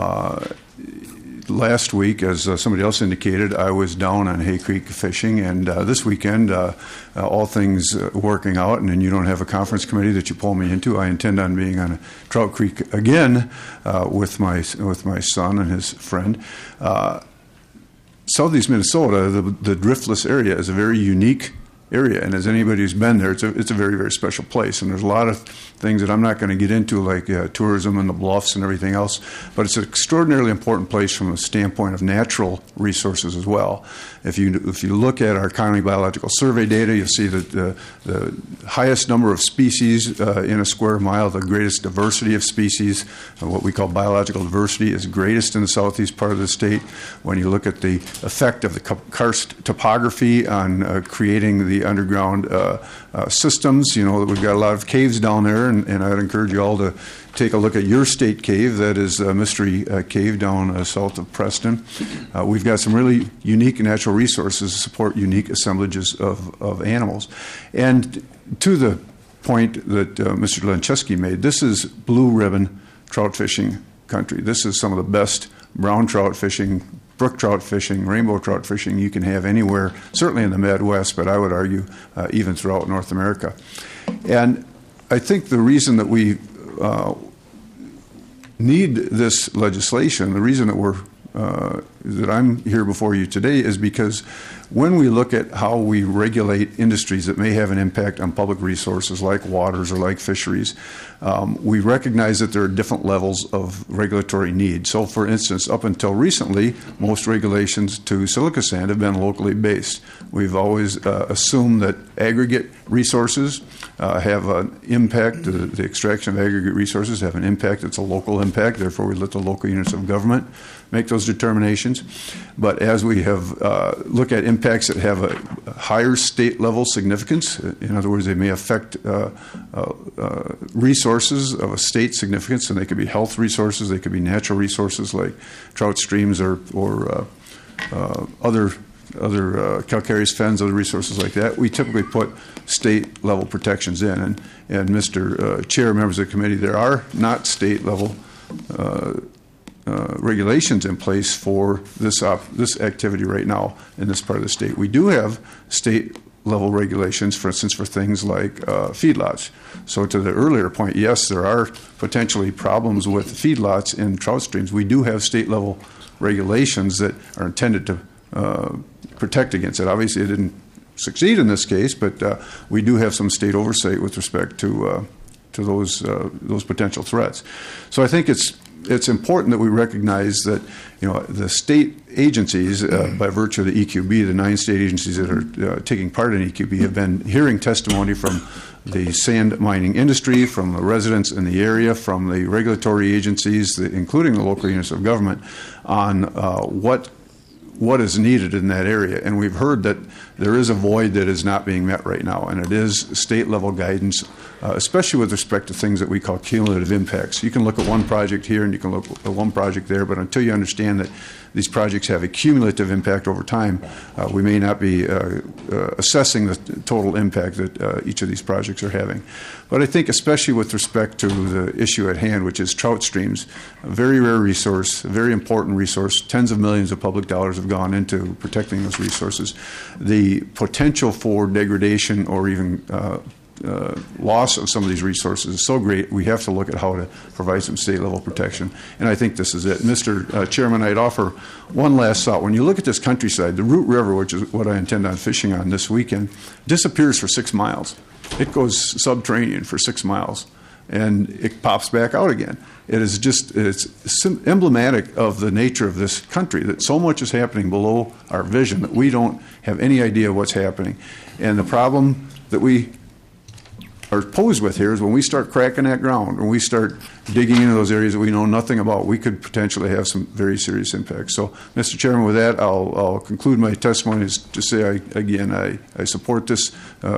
Last week, as somebody else indicated, I was down on Hay Creek fishing, and this weekend, all things working out, and then you don't have a conference committee that you pull me into, I intend on being on Trout Creek again with my son and his friend. Southeast Minnesota, the driftless area, is a very unique area. And as anybody who's been there, it's a very, very special place. And there's a lot of things that I'm not going to get into, like tourism and the bluffs and everything else. But it's an extraordinarily important place from the standpoint of natural resources as well. If you look at our county biological survey data, you'll see that the highest number of species in a square mile, the greatest diversity of species, what we call biological diversity, is greatest in the southeast part of the state. When you look at the effect of the karst topography on creating the underground systems, we've got a lot of caves down there, and I'd encourage you all to take a look at your state cave. That is Mystery Cave down south of Preston. We've got some really unique natural resources to support unique assemblages of animals. And to the point that Mr. Lenczewski made, this is blue ribbon trout fishing country. This is some of the best brown trout fishing, brook trout fishing, rainbow trout fishing you can have anywhere, certainly in the Midwest, but I would argue even throughout North America. And I think the reason that we need this legislation, the reason that I'm here before you today, is because when we look at how we regulate industries that may have an impact on public resources like waters or like fisheries, we recognize that there are different levels of regulatory need. So, for instance, up until recently, most regulations to silica sand have been locally based. We've always assumed that aggregate resources have an impact, the extraction of aggregate resources have an impact. It's a local impact, therefore we let the local units of government make those determinations. But as we have look at impacts that have a higher state level significance, in other words, they may affect resources of a state significance, and they could be health resources, they could be natural resources like trout streams or other calcareous fens, other resources like that. We typically put state level protections in. And Mr. Chair, members of the committee, there are not state level regulations in place for this activity right now in this part of the state. We do have state level regulations, for instance, for things like feedlots. So to the earlier point, yes, there are potentially problems with feedlots in trout streams. We do have state level regulations that are intended to protect against it. Obviously, it didn't succeed in this case, but we do have some state oversight with respect to those potential threats. So I think it's important that we recognize that the state agencies, by virtue of the EQB, the 9 state agencies that are taking part in EQB, have been hearing testimony from the sand mining industry, from the residents in the area, from the regulatory agencies, including the local units of government, on what is needed in that area. And we've heard that there is a void that is not being met right now, and it is state-level guidance, especially with respect to things that we call cumulative impacts. You can look at one project here and you can look at one project there, but until you understand that these projects have a cumulative impact over time, we may not be assessing the total impact that each of these projects are having. But I think especially with respect to the issue at hand, which is trout streams, a very rare resource, a very important resource, tens of millions of public dollars have gone into protecting those resources. The potential for degradation or even loss of some of these resources is so great, we have to look at how to provide some state-level protection. And I think this is it. Mr. Chairman, I'd offer one last thought. When you look at this countryside, the Root River, which is what I intend on fishing on this weekend, disappears for 6 miles. It goes subterranean for 6 miles, and it pops back out again. It's emblematic of the nature of this country, that so much is happening below our vision that we don't have any idea what's happening. And the problem that we are posed with here is when we start cracking that ground, when we start digging into those areas that we know nothing about, we could potentially have some very serious impacts. So, Mr. Chairman, with that, I'll conclude my testimony to say, I support this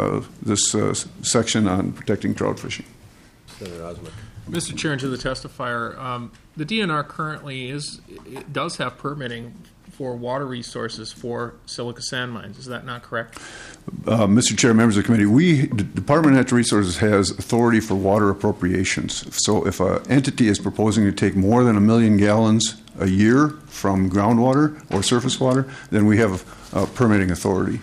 section on protecting trout fishing. Senator Osmer. Mr. Chair, and to the testifier, the DNR currently does have permitting for water resources for silica sand mines. Is that not correct? Mr. Chair, members of the committee, the Department of Natural Resources has authority for water appropriations. So if an entity is proposing to take more than 1 million gallons a year from groundwater or surface water, then we have permitting authority.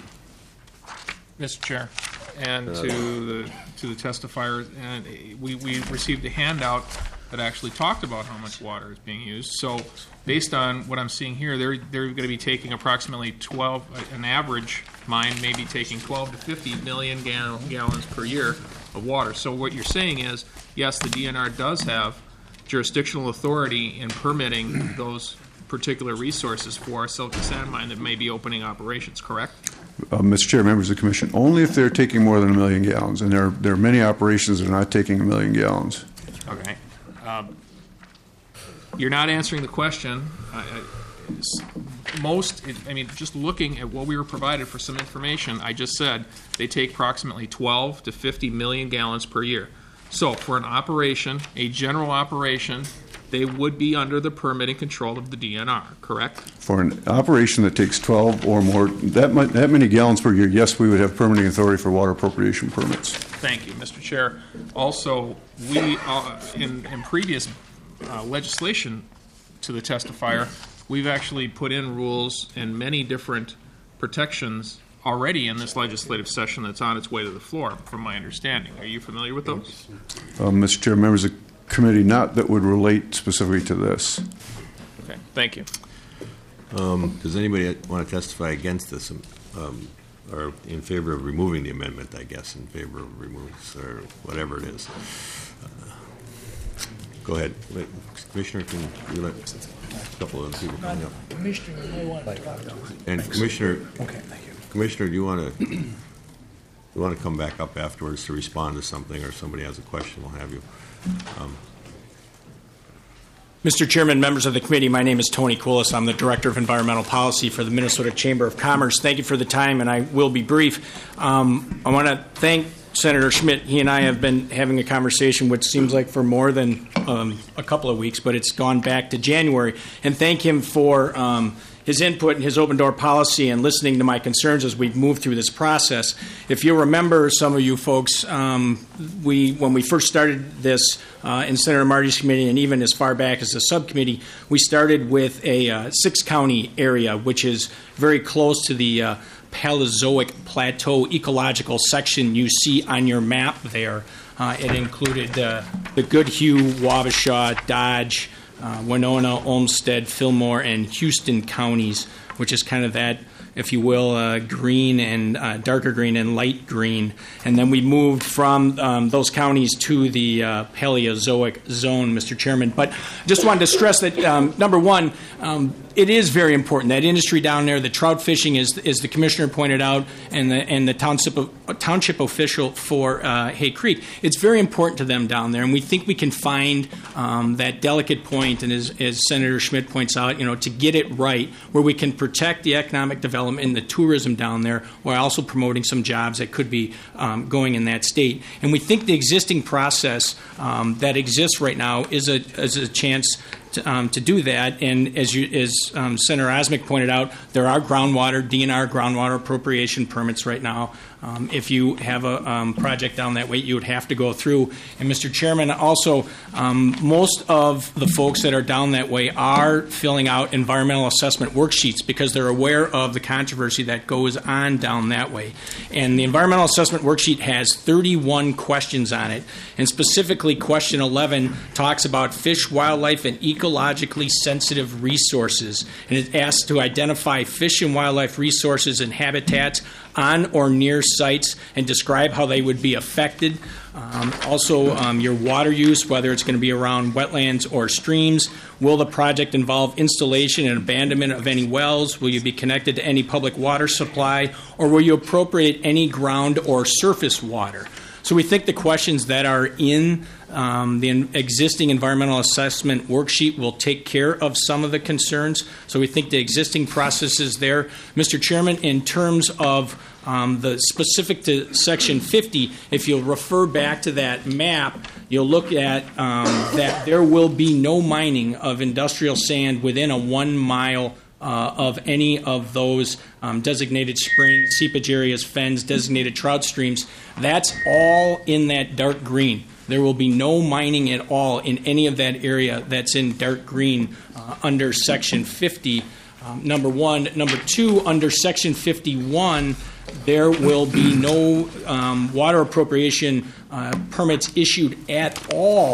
Mr. Chair, and to the testifier, and we received a handout that actually talked about how much water is being used. So based on what I'm seeing here, they're going to be taking approximately 12, an average mine may be taking 12 to 50 million gallons per year of water. So what you're saying is, yes, the DNR does have jurisdictional authority in permitting those particular resources for a silicon sand mine that may be opening operations, correct? Mr. Chair, members of the Commission, only if they're taking more than 1 million gallons, and there are many operations that are not taking 1 million gallons. Okay. You're not answering the question. Just looking at what we were provided for some information, I just said they take approximately 12 to 50 million gallons per year. So for an operation, a general operation, they would be under the permitting control of the DNR, correct? For an operation that takes 12 or more, that many gallons per year, yes, we would have permitting authority for water appropriation permits. Thank you, Mr. Chair. Also, we, in previous legislation to the testifier, we've actually put in rules and many different protections already in this legislative session that's on its way to the floor, from my understanding. Are you familiar with those? Mr. Chair, members of the committee, not that would relate specifically to this. Okay, thank you. Does anybody want to testify against this, or in favor of removing the amendment, I guess, in favor of removing, or whatever it is? Go ahead. Commissioner, can you let a couple of people come up? Commissioner may want to talk to us. And Commissioner, Okay, thank you. Commissioner, do you want to come back up afterwards to respond to something, or somebody has a question, we'll have you. Mr. Chairman, members of the committee, my name is Tony Koulis. I'm the Director of Environmental Policy for the Minnesota Chamber of Commerce. Thank you for the time, and I will be brief. I want to thank Senator Schmidt. He and I have been having a conversation, which seems like for more than a couple of weeks, but it's gone back to January, and thank him for his input and his open door policy and listening to my concerns as we've moved through this process. If you remember, some of you folks, when we first started this in Senator Marty's committee and even as far back as the subcommittee, we started with a 6-county area, which is very close to the Paleozoic Plateau ecological section you see on your map there. It included the Goodhue, Wabasha, Dodge, Winona, Olmsted, Fillmore, and Houston counties, which is kind of that, if you will, green and darker green and light green. And then we moved from those counties to the Paleozoic zone, Mr. Chairman. But just wanted to stress that, number one, it is very important. That industry down there, the trout fishing, as the Commissioner pointed out, and the township official for Hay Creek, it's very important to them down there. And we think we can find that delicate point, and as Senator Schmidt points out, to get it right, where we can protect the economic development and the tourism down there, while also promoting some jobs that could be going in that state. And we think the existing process that exists right now is a chance to do that. And as Senator Osmick pointed out, there are DNR groundwater appropriation permits right now. If you have a project down that way, you would have to go through. And Mr. Chairman, also, most of the folks that are down that way are filling out environmental assessment worksheets because they're aware of the controversy that goes on down that way. And the environmental assessment worksheet has 31 questions on it. And specifically, question 11 talks about fish, wildlife, and ecologically sensitive resources. And it asks to identify fish and wildlife resources and habitats on or near sites and describe how they would be affected. Also, your water use, whether it's going to be around wetlands or streams. Will the project involve installation and abandonment of any wells? Will you be connected to any public water supply? Or will you appropriate any ground or surface water? So we think the questions that are in the existing environmental assessment worksheet will take care of some of the concerns. So we think the existing process is there. Mr. Chairman, in terms of the specific to Section 50, if you'll refer back to that map, you'll look at that there will be no mining of industrial sand within a 1 mile of any of those designated springs, seepage areas, fens, designated trout streams. That's all in that dark green. There will be no mining at all in any of that area that's in dark green under Section 50, number one. Number two, under Section 51, there will be no water appropriation permits issued at all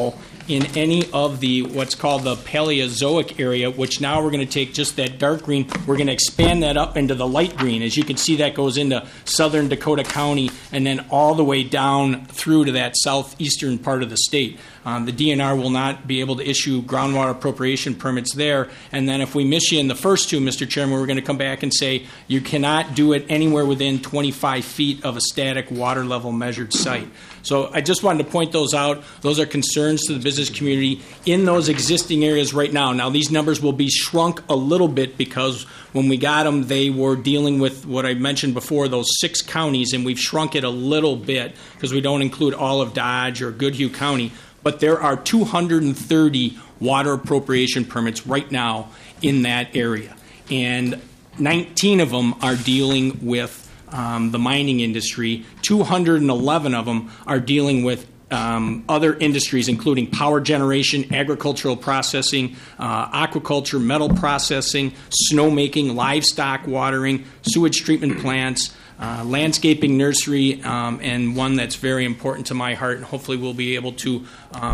in any of the what's called the Paleozoic area, which now we're going to take just that dark green, we're going to expand that up into the light green. As you can see, that goes into southern Dakota County and then all the way down through to that southeastern part of the state. The DNR will not be able to issue groundwater appropriation permits there. And then if we miss you in the first two, Mr. Chairman, we're going to come back and say you cannot do it anywhere within 25 feet of a static water level measured site. So I just wanted to point those out. Those are concerns to the business community in those existing areas right now. Now, these numbers will be shrunk a little bit because when we got them, they were dealing with what I mentioned before, those 6 counties, and we've shrunk it a little bit because we don't include all of Dodge or Goodhue County. But there are 230 water appropriation permits right now in that area. And 19 of them are dealing with the mining industry. 211 of them are dealing with other industries, including power generation, agricultural processing, aquaculture, metal processing, snowmaking, livestock watering, sewage treatment plants, landscaping, nursery, and one that's very important to my heart, and hopefully we'll be able to,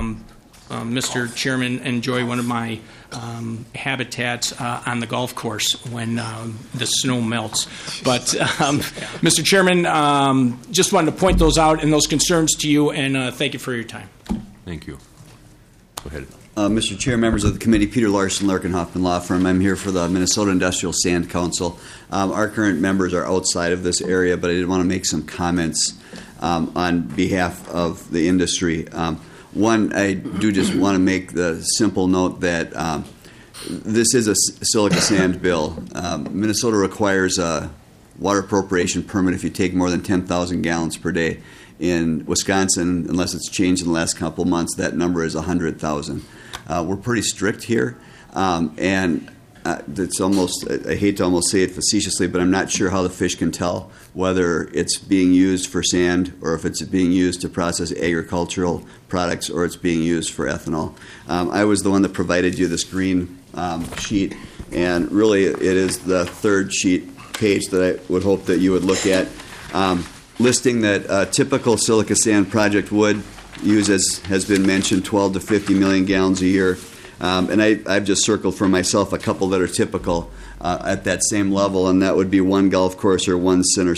Mr. Chairman, enjoy one of my habitats on the golf course when the snow melts. But, Mr. Chairman, just wanted to point those out and those concerns to you, and thank you for your time. Thank you. Go ahead. Mr. Chair, members of the committee, Peter Larson, Larkin Hoffman Law Firm. I'm here for the Minnesota Industrial Sand Council. Our current members are outside of this area, but I did want to make some comments on behalf of the industry. One, I do just want to make the simple note that this is a silica sand bill. Minnesota requires a water appropriation permit if you take more than 10,000 gallons per day. In Wisconsin, unless it's changed in the last couple months, that number is 100,000. We're pretty strict here, and it's almost, I hate to almost say it facetiously, but I'm not sure how the fish can tell whether it's being used for sand or if it's being used to process agricultural products or it's being used for ethanol. I was the one that provided you this green sheet, and really it is the third page that I would hope that you would look at, listing that a typical silica sand project would use, as has been mentioned, 12 to 50 million gallons a year. And I've just circled for myself a couple that are typical at that same level, and that would be one golf course or one center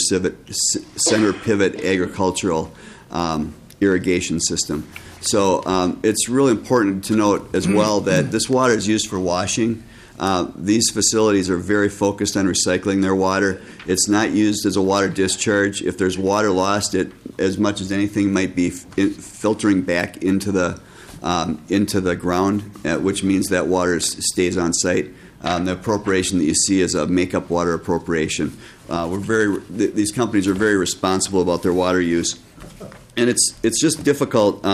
pivot agricultural irrigation system. So it's really important to note as well that this water is used for washing. These facilities are very focused on recycling their water. It's not used as a water discharge. If there's water lost, it, as much as anything, might be filtering back into the ground, which means that water stays on site. The appropriation that you see is a make-up water appropriation. These companies are very responsible about their water use, and it's just difficult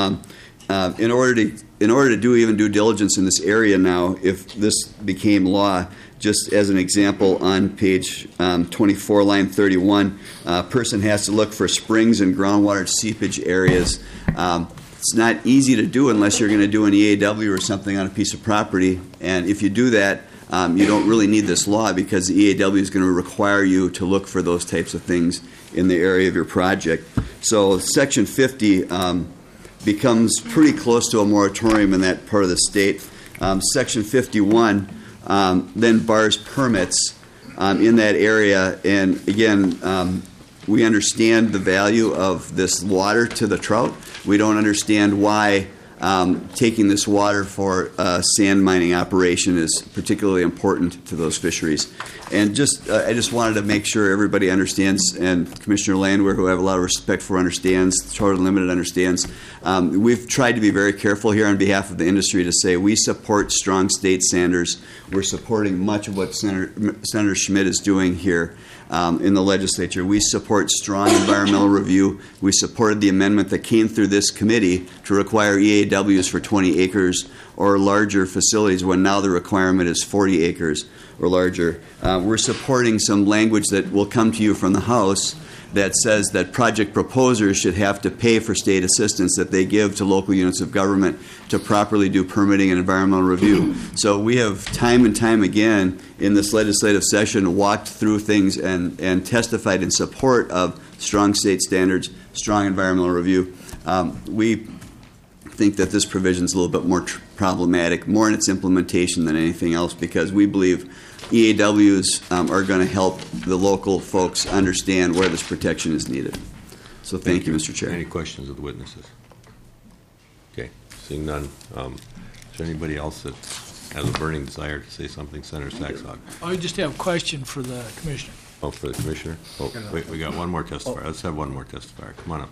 in order to do even due diligence in this area now. If this became law, just as an example, on page 24, line 31, a person has to look for springs and groundwater seepage areas. It's not easy to do unless you're going to do an EAW or something on a piece of property. And if you do that, you don't really need this law because the EAW is going to require you to look for those types of things in the area of your project. So Section 50 becomes pretty close to a moratorium in that part of the state. Section 51 then bars permits in that area. And again, we understand the value of this water to the trout. We don't understand why taking this water for a sand mining operation is particularly important to those fisheries. And I just wanted to make sure everybody understands, and Commissioner Landwehr, who I have a lot of respect for, understands, Trout Unlimited understands. We've tried to be very careful here on behalf of the industry to say we support strong state standards. We're supporting much of what Senator Schmidt is doing here in the legislature. We support strong environmental review. We supported the amendment that came through this committee to require EAWs for 20 acres or larger facilities when now the requirement is 40 acres or larger. We're supporting some language that will come to you from the House that says that project proposers should have to pay for state assistance that they give to local units of government to properly do permitting and environmental review. So we have time and time again in this legislative session walked through things and testified in support of strong state standards, strong environmental review. We think that this provision is a little bit more problematic, more in its implementation than anything else, because we believe EAWs are going to help the local folks understand where this protection is needed. So thank you, Mr. Chair. Any questions of the witnesses? Okay, seeing none. Is there anybody else that has a burning desire to say something? Senator Saxog. I just have a question for the commissioner. Oh, for the commissioner? Oh, wait, we got one more testifier. Let's have one more testifier. Come on up.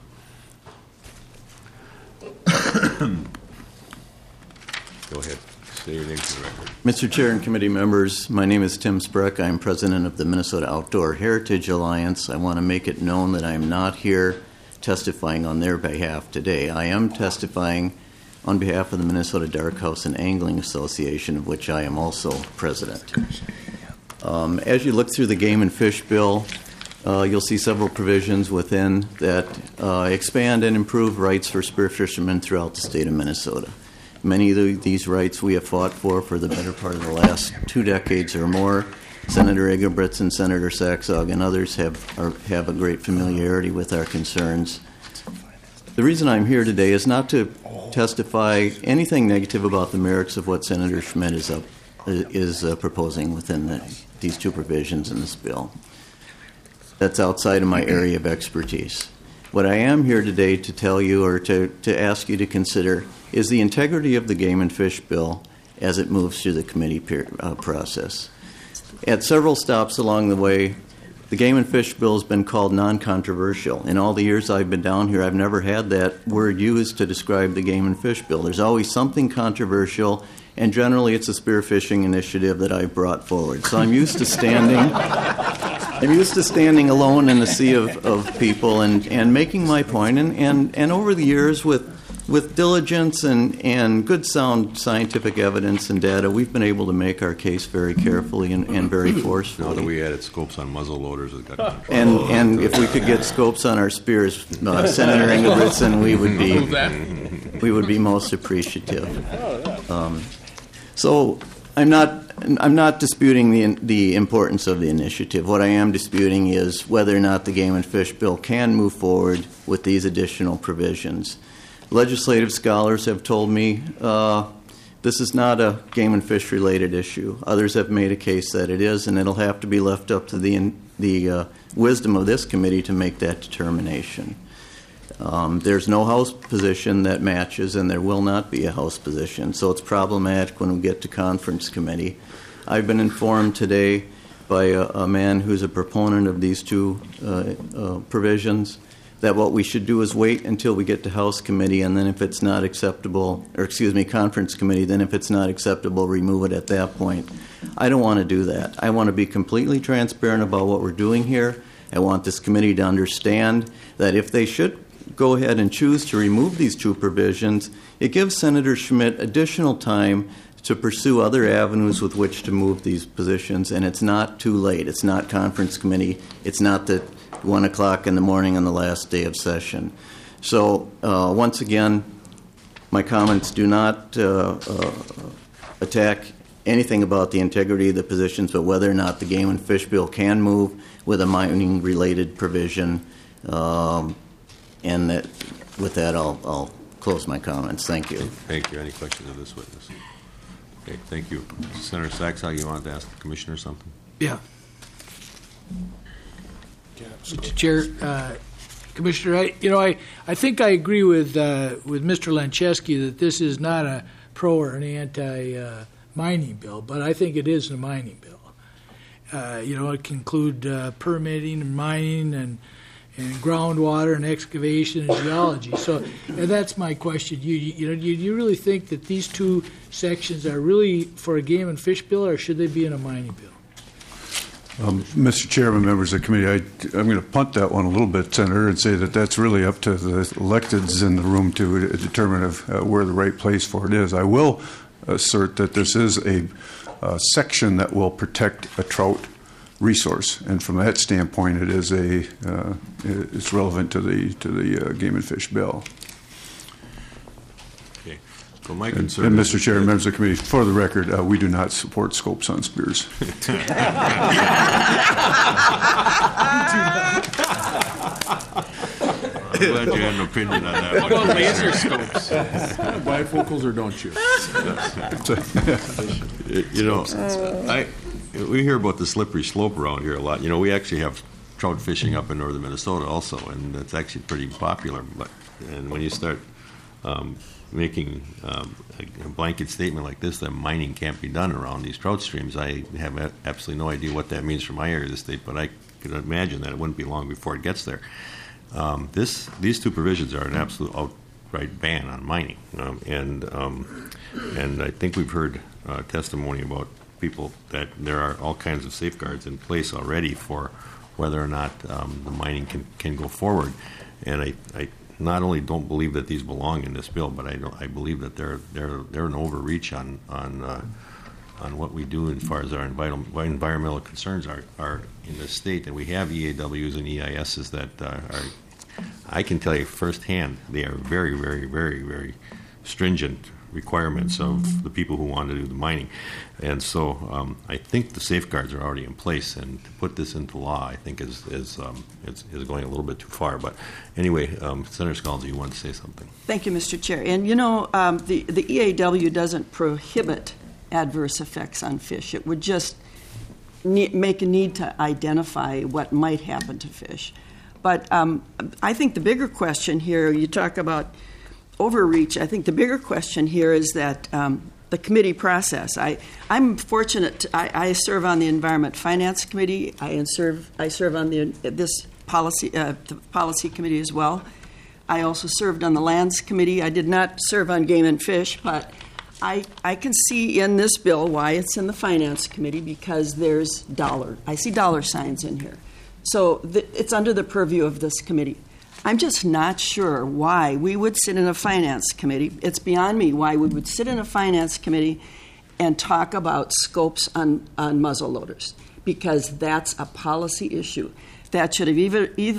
Go ahead. Say your name for the record. Mr. Chair and committee members, my name is Tim Spreck. I'm president of the Minnesota Outdoor Heritage Alliance. I want to make it known that I am not here testifying on their behalf today. I am testifying on behalf of the Minnesota Dark House and Angling Association, of which I am also president. As you look through the Game and Fish Bill, you'll see several provisions within that expand and improve rights for spear fishermen throughout the state of Minnesota. Many of these rights we have fought for the better part of the last 2 decades or more. Senator Egelbritz and Senator Saxog and others have a great familiarity with our concerns. The reason I'm here today is not to testify anything negative about the merits of what Senator Schmidt is proposing within these 2 provisions in this bill. That's outside of my area of expertise. What I am here today to tell you or to ask you to consider is the integrity of the Game and Fish Bill as it moves through the committee process. At several stops along the way, the Game and Fish Bill has been called non-controversial. In all the years I've been down here, I've never had that word used to describe the Game and Fish Bill. There's always something controversial, and generally it's a spearfishing initiative that I've brought forward. So I'm used to standing alone in a sea of people and making my point. And over the years, with diligence and good sound scientific evidence and data, we've been able to make our case very carefully and very forcefully. Now that we added scopes on muzzle loaders, it got and if we could get scopes on our spears, Senator Engelbritson, we would be most appreciative. So I'm not disputing the importance of the initiative. What I am disputing is whether or not the Game and Fish Bill can move forward with these additional provisions. Legislative scholars have told me this is not a game and fish related issue. Others have made a case that it is, and it'll have to be left up to the wisdom of this committee to make that determination. There's no House position that matches, and there will not be a House position, so it's problematic when we get to conference committee. I've been informed today by a man who's a proponent of these 2 provisions that what we should do is wait until we get to House committee, and then if it's not acceptable, conference committee, then if it's not acceptable, remove it at that point. I don't want to do that. I want to be completely transparent about what we're doing here. I want this committee to understand that if they should go ahead and choose to remove these 2 provisions, it gives Senator Schmidt additional time to pursue other avenues with which to move these positions, and it's not too late. It's not conference committee. It's not the 1 o'clock in the morning on the last day of session. So once again, my comments do not attack anything about the integrity of the positions, but whether or not the Game and Fish Bill can move with a mining-related provision. And with that, I'll close my comments. Thank you. Thank you. Any questions of this witness? Okay, thank you. Senator Saxog, you wanted to ask the commissioner something? Yeah. Mr. Chair, Commissioner, I think I agree with Mr. Lancheski that this is not a pro or an anti-mining bill, but I think it is a mining bill. It can include permitting and mining and groundwater and excavation and geology. So that's my question. Do you really think that these 2 sections are really for a game and fish bill, or should they be in a mining bill? Mr. Chairman, members of the committee, I'm going to punt that one a little bit, Senator, and say that that's really up to the electeds in the room to determine where the right place for it is. I will assert that this is a section that will protect a trout resource, and from that standpoint, it is it's relevant to the Game and Fish Bill. Okay. So my concern. And Mr. Chair, members of the committee, for the record, we do not support scopes on spears. glad you had an opinion on that. How about laser scopes? Bifocals or don't you? We hear about the slippery slope around here a lot. We actually have trout fishing up in northern Minnesota also, and it's actually pretty popular. And when you start making a blanket statement like this, that mining can't be done around these trout streams, I have absolutely no idea what that means for my area of the state, but I could imagine that it wouldn't be long before it gets there. These two provisions are an absolute outright ban on mining, and I think we've heard testimony about people that there are all kinds of safeguards in place already for whether or not the mining can go forward. And I not only don't believe that these belong in this bill, but I believe that they're an overreach on what we do as far as our environmental concerns are in this state. And we have EAWs and EISs that are, I can tell you firsthand, they are very, very, very, very stringent requirements of the people who want to do the mining. And so I think the safeguards are already in place, and to put this into law, I think is going a little bit too far. But anyway, Senator Scalzi, you want to say something? Thank you, Mr. Chair. And the EAW doesn't prohibit adverse effects on fish. It would just make a need to identify what might happen to fish. But I think the bigger question here, you talk about overreach, I think the bigger question here is that the committee process. I'm fortunate. I serve on the Environment Finance Committee. I serve on the policy committee as well. I also served on the Lands Committee. I did not serve on Game and Fish, but I can see in this bill why it's in the Finance Committee, because there's I see dollar signs in here. So it's under the purview of this committee. I'm just not sure why we would sit in a finance committee. It's beyond me why we would sit in a finance committee and talk about scopes on muzzle loaders, because that's a policy issue. That should have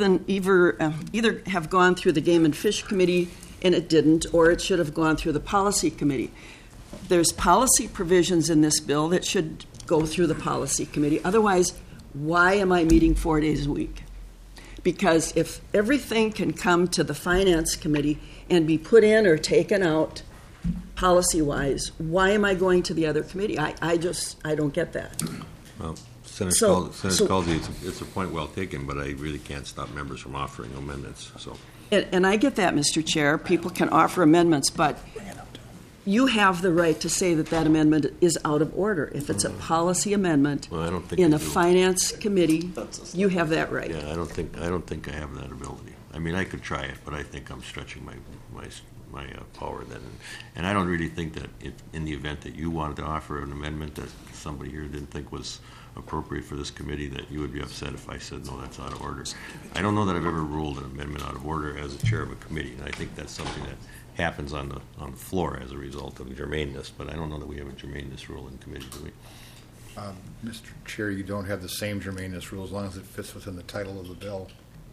either have gone through the Game and Fish Committee, and it didn't, or it should have gone through the Policy Committee. There's policy provisions in this bill that should go through the Policy Committee. Otherwise, why am I meeting 4 days a week? Because if everything can come to the Finance Committee and be put in or taken out policy-wise, why am I going to the other committee? I don't get that. Well, Senator Scalzi, it's a point well taken, but I really can't stop members from offering amendments. And I get that, Mr. Chair. People can offer amendments, but you have the right to say that amendment is out of order. If it's a policy amendment in a finance committee, you have that right. Yeah, I don't think I have that ability. I mean, I could try it, but I think I'm stretching my power then. And I don't really think that in the event that you wanted to offer an amendment that somebody here didn't think was appropriate for this committee, that you would be upset if I said, no, that's out of order. I don't know that I've ever ruled an amendment out of order as a chair of a committee, and I think that's something that happens on the floor as a result of germaneness, but I don't know that we have a germaneness rule in committee, do we? Mr. Chair, you don't have the same germaneness rule as long as it fits within the title of the bill.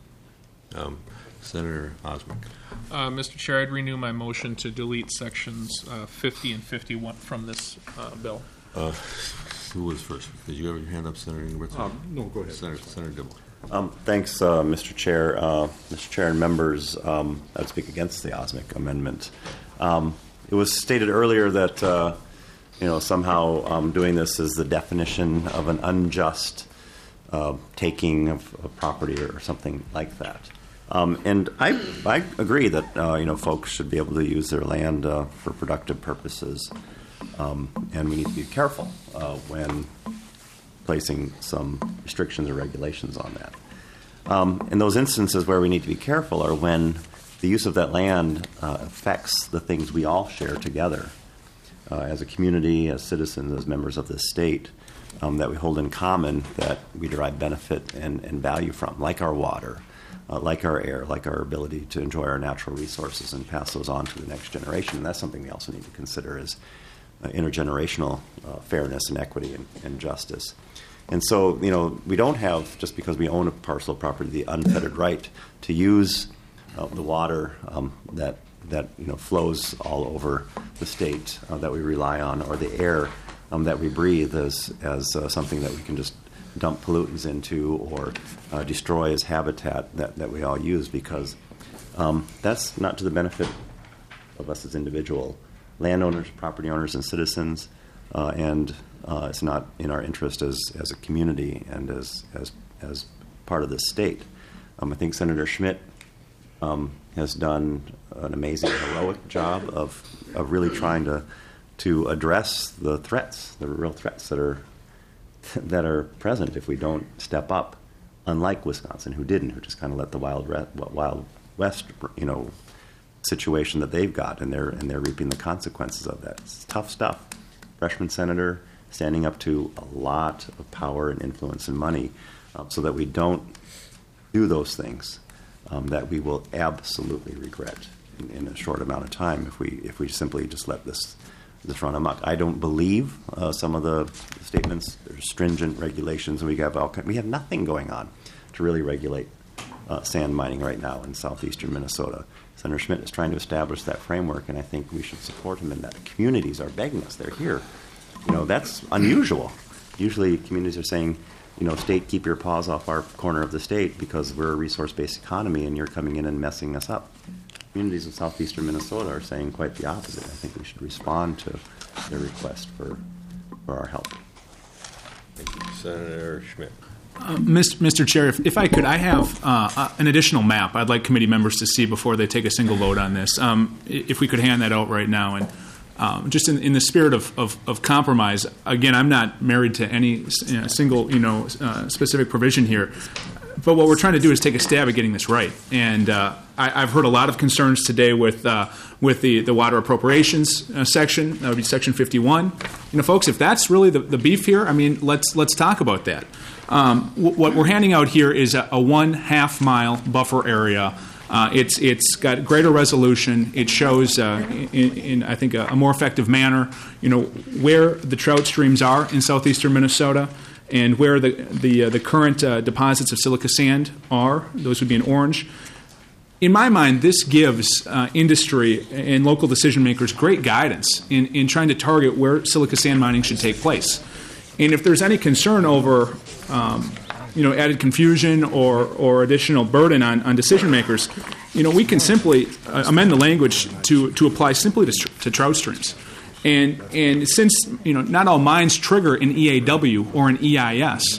Senator Osmek. Mr. Chair, I'd renew my motion to delete sections 50 and 51 from this bill. Who was first? Did you have your hand up, Senator Ingebrigtsen? No, go ahead. Senator Dibble. Thanks, Mr. Chair. Mr. Chair and members, I would speak against the Osmek amendment. It was stated earlier that somehow doing this is the definition of an unjust taking of property or something like that. And I agree that folks should be able to use their land for productive purposes, and we need to be careful when placing some restrictions or regulations on that. And those instances where we need to be careful are when the use of that land affects the things we all share together as a community, as citizens, as members of this state, that we hold in common, that we derive benefit and value from, like our water, like our air, like our ability to enjoy our natural resources and pass those on to the next generation. And that's something we also need to consider as intergenerational fairness and equity and justice. And so, we don't have, just because we own a parcel of property, the unfettered right to use the water that flows all over the state that we rely on, or the air that we breathe as something that we can just dump pollutants into or destroy as habitat that we all use, because That's not to the benefit of us as individual landowners, property owners, and citizens, and it's not in our interest as a community and as part of this state. I think Senator Schmidt has done an amazing, heroic job of really trying to address the threats, the real threats that are present if we don't step up. Unlike Wisconsin, who just kind of let the Wild West, situation that they've got, and they're reaping the consequences of that. It's tough stuff. Freshman senator standing up to a lot of power and influence and money, so that we don't do those things that we will absolutely regret in a short amount of time if we simply just let this run amok. I don't believe some of the statements. There's stringent regulations, and we have nothing going on to really regulate sand mining right now in southeastern Minnesota. Senator Schmidt is trying to establish that framework, and I think we should support him in that. The communities are begging us. They're here. That's unusual. Usually communities are saying, state, keep your paws off our corner of the state because we're a resource-based economy and you're coming in and messing us up. Communities in southeastern Minnesota are saying quite the opposite. I think we should respond to their request for our help. Thank you. Senator Schmidt. Mr. Chair, if I could, I have an additional map I'd like committee members to see before they take a single vote on this. If we could hand that out right now. And just in the spirit of compromise, again, I'm not married to any single specific provision here. But what we're trying to do is take a stab at getting this right. And I've heard a lot of concerns today with the water appropriations section. That would be section 51. Folks, if that's really the beef here, let's talk about that. What we're handing out here is a 1/2 mile buffer area. It's got greater resolution. It shows in I think a more effective manner, where the trout streams are in southeastern Minnesota and where the current deposits of silica sand are. Those would be in orange. In my mind, this gives industry and local decision makers great guidance in trying to target where silica sand mining should take place. And if there's any concern over added confusion or additional burden on decision makers, we can simply amend the language to apply simply to trout streams. And since not all mines trigger an EAW or an EIS,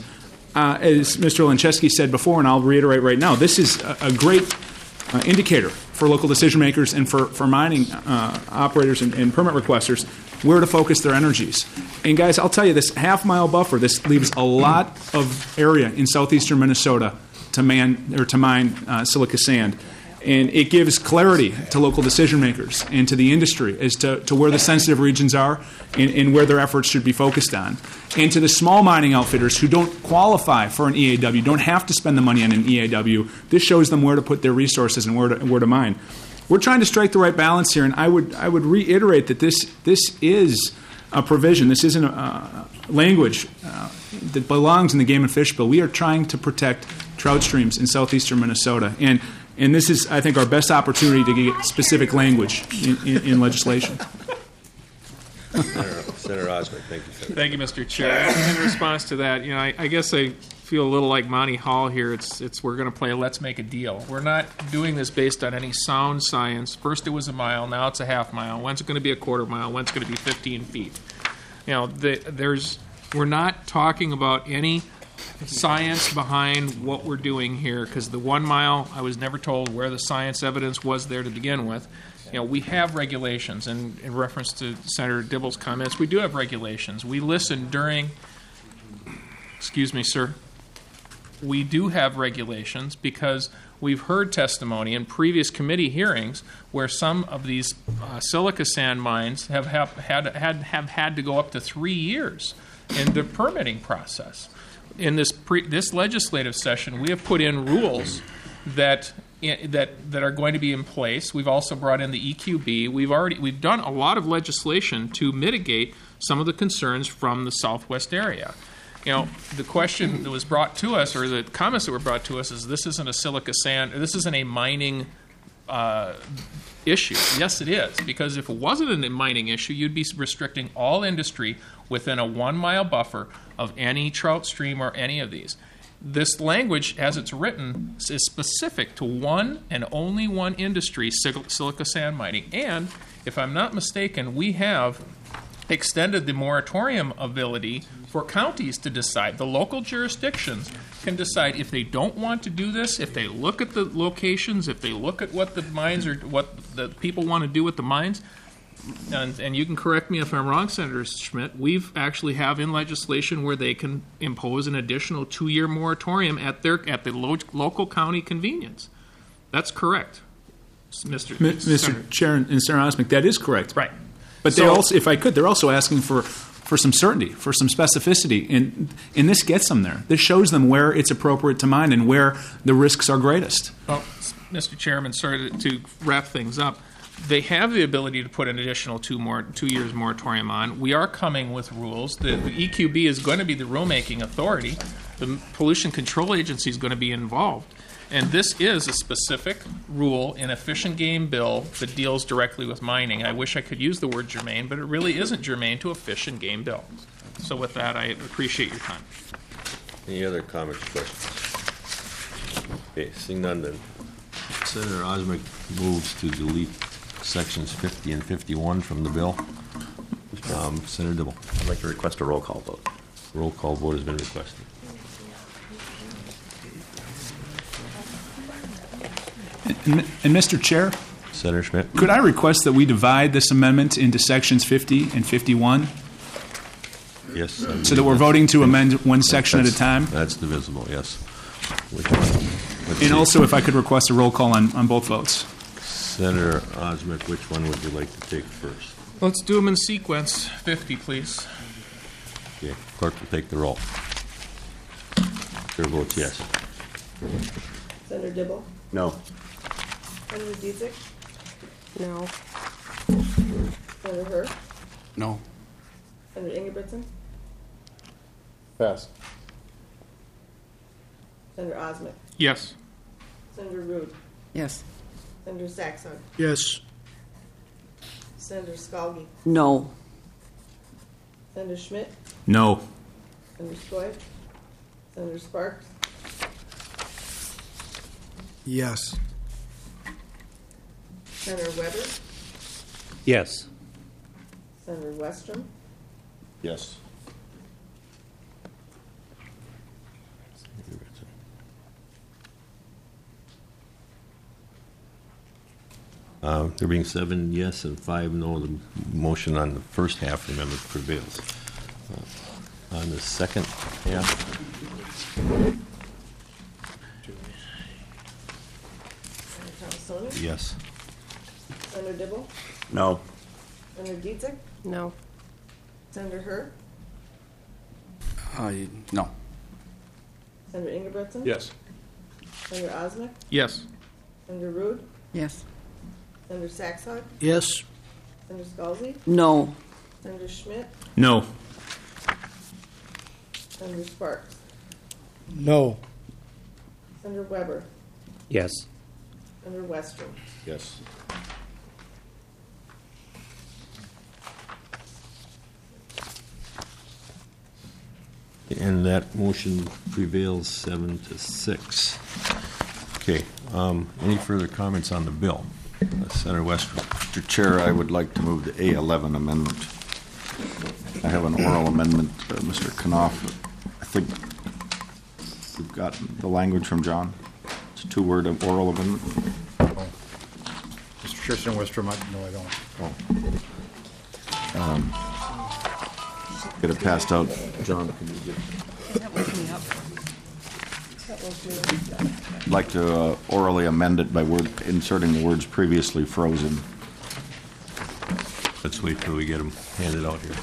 as Mr. Lencheski said before, and I'll reiterate right now, this is a great indicator for local decision makers and for mining operators and permit requesters where to focus their energies. And guys, I'll tell you, this 1/2 mile buffer, this leaves a lot of area in southeastern Minnesota to mine silica sand. And it gives clarity to local decision makers and to the industry as to where the sensitive regions are and where their efforts should be focused on. And to the small mining outfitters who don't qualify for an EAW, don't have to spend the money on an EAW, this shows them where to put their resources and where to mine. We're trying to strike the right balance here, and I would reiterate that this is a provision. This isn't a language that belongs in the Game and Fish Bill. We are trying to protect trout streams in southeastern Minnesota, and this is, I think, our best opportunity to get specific language in legislation. Senator Osmek, thank you, Senator. Thank you, Mr. Chair. In response to that, I guess I feel a little like Monty Hall here. It's we're going to play let's make a deal. We're not doing this based on any sound science. First it was a mile, now it's a 1/2 mile. When's it going to be a 1/4 mile? When's it going to be 15 feet? We're not talking about any science behind what we're doing here, because the 1 mile, I was never told where the science evidence was there to begin with. We have regulations, and in reference to Senator Dibble's comments, we do have regulations. We listen during, excuse me, sir, we do have regulations because we've heard testimony in previous committee hearings where some of these silica sand mines have had to go up to 3 years in the permitting process. In this legislative session, we have put in rules that are going to be in place. We've also brought in the EQB. We've done a lot of legislation to mitigate some of the concerns from the southwest area. The question that was brought to us, or the comments that were brought to us, is this isn't a silica sand, or this isn't a mining issue. Yes, it is, because if it wasn't a mining issue, you'd be restricting all industry within a 1 mile buffer of any trout stream or any of these. This language, as it's written, is specific to one and only one industry, silica sand mining. And, if I'm not mistaken, we have extended the moratorium ability for counties to decide. The local jurisdictions can decide if they don't want to do this, if they look at the locations, if they look at what the mines are, what the people want to do with the mines. And you can correct me if I'm wrong, Senator Schmidt, we've actually have in legislation where they can impose an additional 2-year moratorium at the local county convenience. That's correct, Mr. Chair and Senator Osmick, that is correct. Right. But they also, if I could, they're also asking for some certainty, for some specificity, and this gets them there. This shows them where it's appropriate to mine and where the risks are greatest. Well, Mr. Chairman, sorry to wrap things up. They have the ability to put an additional 2 years moratorium on. We are coming with rules. The EQB is going to be the rulemaking authority. The Pollution Control Agency is going to be involved. And this is a specific rule in a Fish and Game bill that deals directly with mining. I wish I could use the word germane, but it really isn't germane to a Fish and Game bill. So with that, I appreciate your time. Any other comments or questions? Okay, seeing none then. Senator Osmick moves to delete sections 50 and 51 from the bill. Senator Dibble. I'd like to request a roll call vote. Roll call vote has been requested. And Mr. Chair, Senator Schmidt, could I request that we divide this amendment into sections 50 and 51? Yes. So that we're voting to amend one section at a time? That's divisible, yes. Which one? Let's And see. also, if I could request a roll call on both votes. Senator Osmick, which one would you like to take first? Let's do them in sequence. 50, please. Okay, clerk will take the roll. Chair votes yes. Senator Dibble? No. Senator Dietzick? No. Senator Hur? No. Senator Ingebrigtsen? Pass. Senator Osmick? Yes. Senator Rude? Yes. Senator Saxon? Yes. Senator Skalgi? No. Senator Schmidt? No. Senator Skoye? Senator Sparks? Yes. Senator Weber? Yes. Senator Westrom? Yes. There being 7 yes and 5 no, the motion on the first half of the amendment prevails. On the second half, Senator Thomasoni? yes. Senator Dibble? No. Senator Dietzick? No. Senator Hur? No. Senator Ingebrigtsen? Yes. Senator Osmick? Yes. Senator Rude? Yes. Senator Saxon? Yes. Senator Scalzi? No. Senator Schmidt? No. Senator Sparks? No. Senator Weber? Yes. Senator Westrom? Yes. And that motion prevails 7-6. Okay, any further comments on the bill? Senator Westrom. Mr. Chair, I would like to move the A11 amendment. I have an oral amendment, Mr. Knopf. I think we've got the language from John. It's a 2-word oral amendment. Mr. Chair, Senator Westrom, no, I don't. Get it passed out. John, can you get... I'd like to orally amend it by inserting the words previously frozen. Let's wait till we get them handed out here.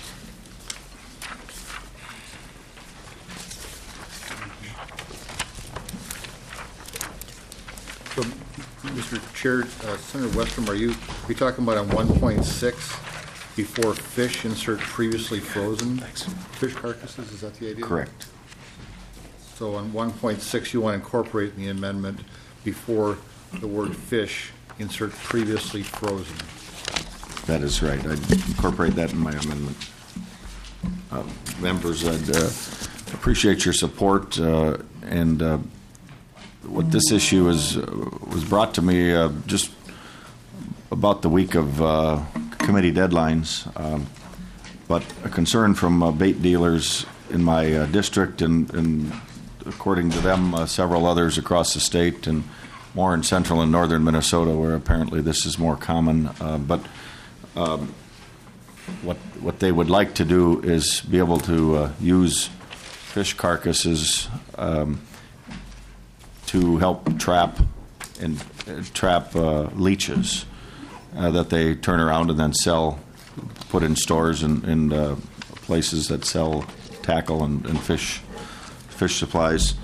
So, Mr. Chair, Senator Westrom, are you talking about on 1.6 before fish insert previously frozen fish carcasses? Is that the idea? Correct. So on 1.6, you want to incorporate in the amendment before the word fish, insert previously frozen. That is right. I'd incorporate that in my amendment. Members, I'd appreciate your support, and what this issue was brought to me just about the week of committee deadlines, but a concern from bait dealers in my district, and according to them, several others across the state, and more in central and northern Minnesota, where apparently this is more common. But what they would like to do is be able to use fish carcasses to help trap leeches that they turn around and then sell, put in stores and places that sell tackle and fish supplies.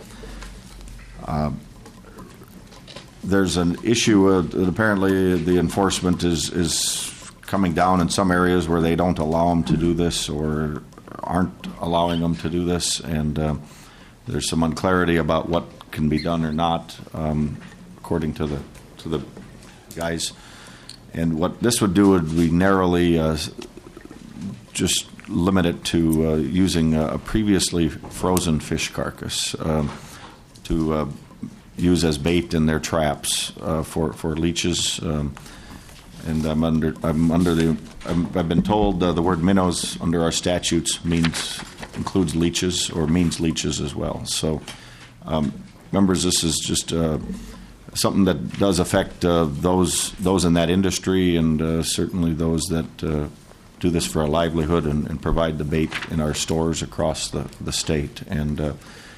There's an issue that apparently the enforcement is coming down in some areas where they don't allow them to do this or aren't allowing them to do this, and there's some unclarity about what can be done or not, according to the guys. And what this would do would be narrowly just limit it to using a previously frozen fish carcass to use as bait in their traps for leeches. And I've been told the word minnows under our statutes includes leeches or means leeches as well. So, members, this is just something that does affect those in that industry, and certainly those that do this for a livelihood and provide the bait in our stores across the state. And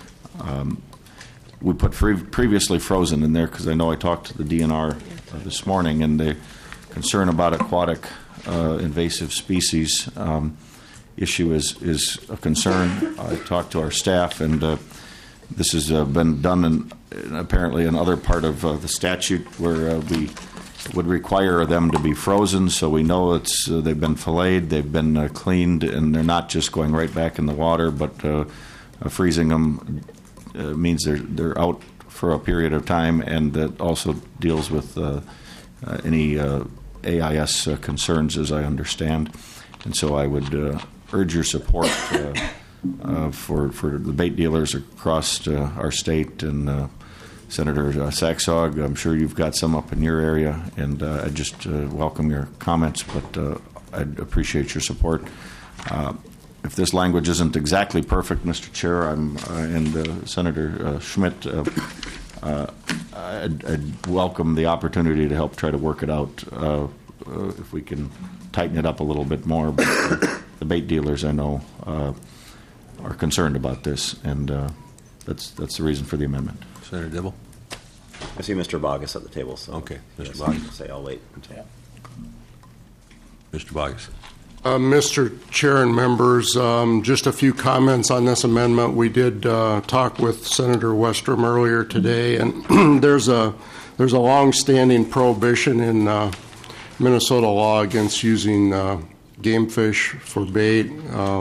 we put previously frozen in there because I know I talked to the DNR this morning, and the concern about aquatic invasive species issue is a concern. I talked to our staff, and this has been done apparently in other part of the statute where we would require them to be frozen, so we know they've been filleted, they've been cleaned, and they're not just going right back in the water, but freezing them means they're out for a period of time, and that also deals with any AIS concerns, as I understand. And so I would urge your support for the bait dealers across our state. And Senator Saxog, I'm sure you've got some up in your area, and I just welcome your comments, but I'd appreciate your support. If this language isn't exactly perfect, Mr. Chair, and Senator Schmidt, I'd welcome the opportunity to help try to work it out if we can tighten it up a little bit more. But the bait dealers, I know, are concerned about this, and that's the reason for the amendment. Senator Dibble? I see Mr. Bogus at the table. So okay, Mr. Bogus. Say I'll wait until. Mr. Bogus. Mr. Chair and members, just a few comments on this amendment. We did talk with Senator Westrom earlier today, and there's a long-standing prohibition in Minnesota law against using game fish for bait.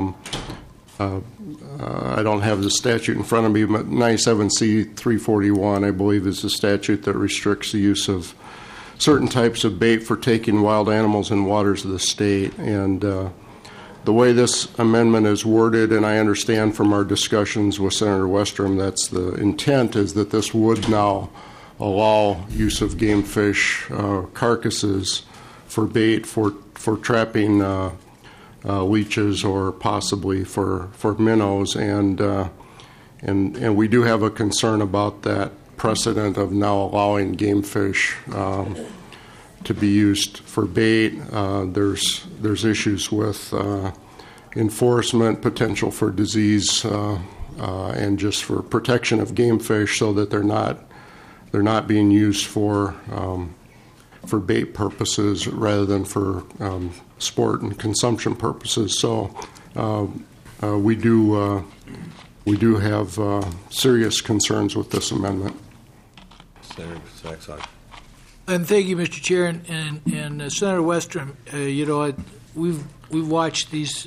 I don't have the statute in front of me, but 97C 341, I believe, is the statute that restricts the use of certain types of bait for taking wild animals in waters of the state. And the way this amendment is worded, and I understand from our discussions with Senator Westrom, that's the intent, is that this would now allow use of game fish carcasses for bait for trapping leeches or possibly for minnows. And we do have a concern about that precedent of now allowing game fish to be used for bait. There's issues with enforcement, potential for disease, and just for protection of game fish, so that they're not being used for bait purposes rather than for sport and consumption purposes. So we do have serious concerns with this amendment. Senator Saxon. And thank you, Mr. Chair, and Senator Westrom. We've watched these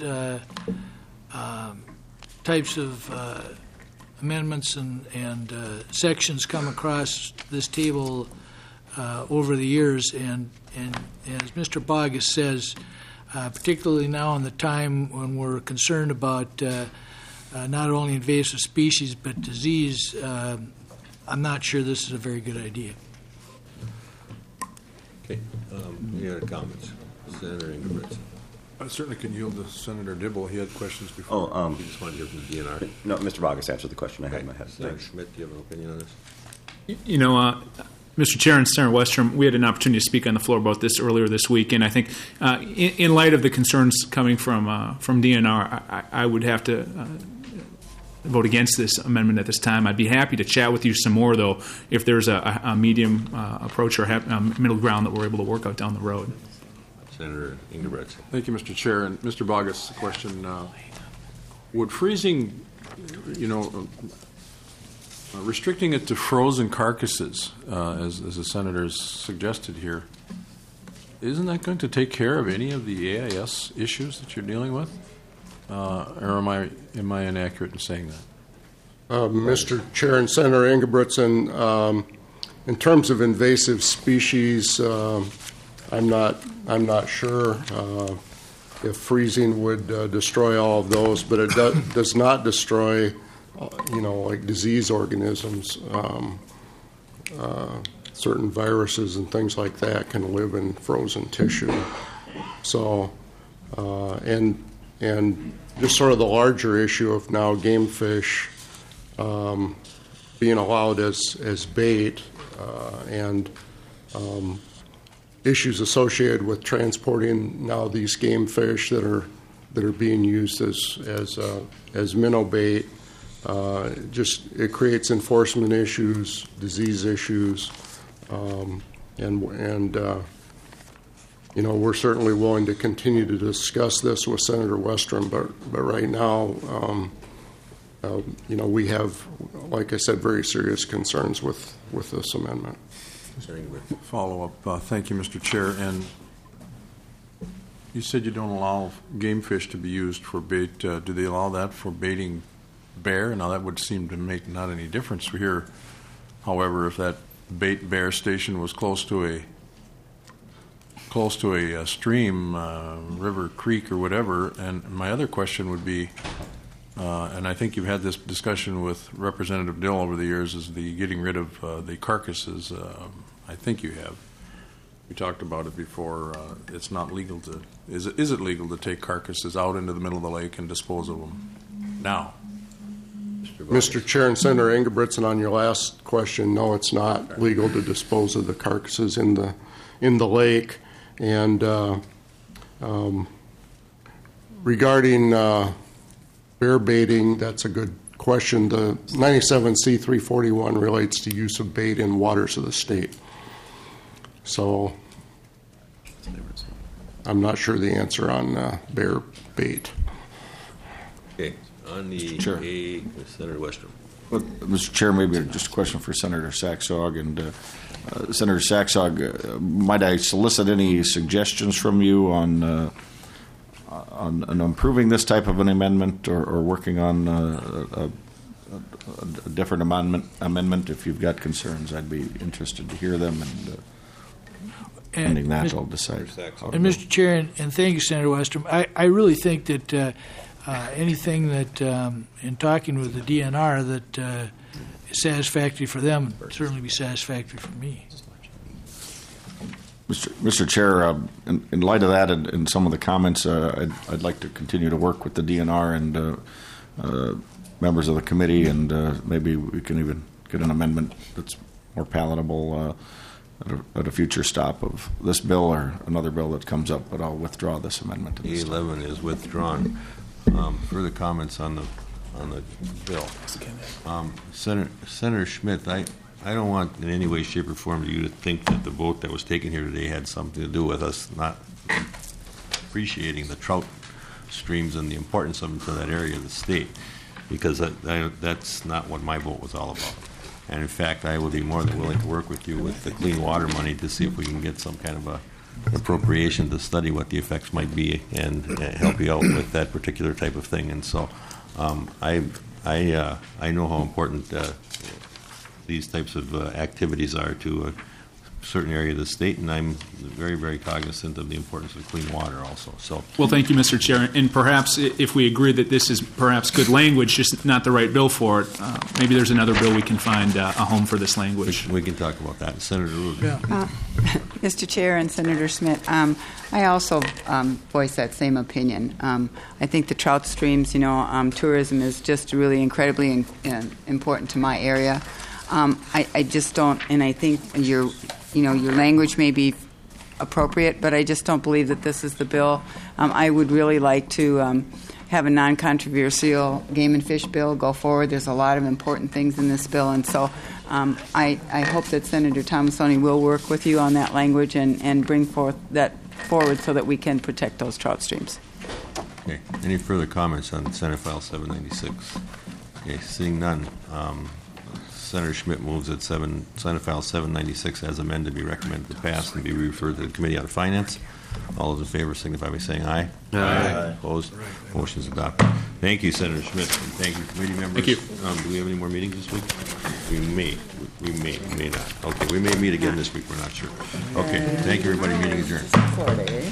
types of amendments and sections come across this table over the years, and as Mr. Bogus says, particularly now in the time when we're concerned about not only invasive species but disease, I'm not sure this is a very good idea. Okay. Any other comments? Senator Ingebrigtsen. I certainly can yield to Senator Dibble. He had questions before. He just wanted to hear from the DNR. No, Mr. Bogus answered the question I had in my head. Senator Schmidt, do you have an opinion on this? You know, Mr. Chair and Senator Westrom, we had an opportunity to speak on the floor about this earlier this week, and I think in light of the concerns coming from DNR, I would have to vote against this amendment at this time. I'd be happy to chat with you some more, though, if there's a medium approach or middle ground that we're able to work out down the road. Senator Ingebrigtsen. Thank you, Mr. Chair. And Mr. Bogus, the question, would freezing, restricting it to frozen carcasses, as the senators suggested here, isn't that going to take care of any of the AIS issues that you're dealing with? Or am I inaccurate in saying that? Mr. Chair and Senator Ingebrigtsen, in terms of invasive species, I'm not sure if freezing would destroy all of those, but it does not destroy, like disease organisms. Certain viruses and things like that can live in frozen tissue. So, and just sort of the larger issue of now game fish being allowed as bait and issues associated with transporting now these game fish that are being used as minnow bait. It creates enforcement issues, disease issues, and we're certainly willing to continue to discuss this with Senator Westrom, but right now, we have, like I said, very serious concerns with this amendment. Follow up. Thank you, Mr. Chair. And you said you don't allow game fish to be used for bait. Do they allow that for baiting bear? Now, that would seem to make not any difference here. However, if that bait bear station was close to a stream, river, creek, or whatever, and my other question would be, and I think you've had this discussion with Representative Dill over the years, is the getting rid of the carcasses. I think you have. We talked about it before. It's not legal to. Is it legal to take carcasses out into the middle of the lake and dispose of them now? Mr. Chair and Senator Ingebrigtsen, on your last question, no, it's not legal to dispose of the carcasses in the lake. And regarding bear baiting, that's a good question. The 97C341 relates to use of bait in waters of the state. So I'm not sure the answer on bear bait. Okay. On the Chair. Senator Westrom. Well, Mr. Chair, maybe just a question for Senator Saxog. And Senator Saxog, might I solicit any suggestions from you on improving this type of an amendment or working on a different amendment? If you've got concerns, I'd be interested to hear them. And pending that, I'll decide. And Mr. Chair, and thank you, Senator Westrom. I really think that anything that, in talking with the DNR, that is satisfactory for them would certainly be satisfactory for me. Mr. Chair, in light of that and some of the comments, I'd like to continue to work with the DNR and members of the committee, and maybe we can even get an amendment that's more palatable at a future stop of this bill or another bill that comes up, but I'll withdraw this amendment. A11 is withdrawn. Further comments on the bill. Senator Schmidt, I don't want in any way, shape, or form you to think that the vote that was taken here today had something to do with us not appreciating the trout streams and the importance of them to that area of the state, because that's not what my vote was all about. And in fact, I would be more than willing to work with you with the clean water money to see if we can get some kind of an appropriation to study what the effects might be and help you out with that particular type of thing. And so I know how important these types of activities are to certain area of the state, and I'm very, very cognizant of the importance of clean water also. So, Well, thank you, Mr. Chair. And perhaps if we agree that this is perhaps good language, just not the right bill for it, maybe there's another bill we can find a home for this language. we can talk about that. Senator Rude. Mr. Chair and Senator Schmidt, I also voice that same opinion. I think the trout streams, tourism is just really incredibly important to my area. I just don't, and I think your language may be appropriate, but I just don't believe that this is the bill. I would really like to have a non-controversial game and fish bill go forward. There's a lot of important things in this bill, and so I hope that Senator Tomassoni will work with you on that language and bring that forward so that we can protect those trout streams. Okay. Any further comments on Senate File 796? Okay. Seeing none. Senator Schmidt moves that Senate File 796 as amended be recommended to pass and be referred to the Committee on Finance. All those in favor signify by saying aye. Aye. Opposed? Motion is adopted. Thank you, Senator Schmidt, and thank you, committee members. Thank you. Do we have any more meetings this week? We may not. Okay, we may meet again this week. We're not sure. Okay, thank you, everybody. Meeting adjourned.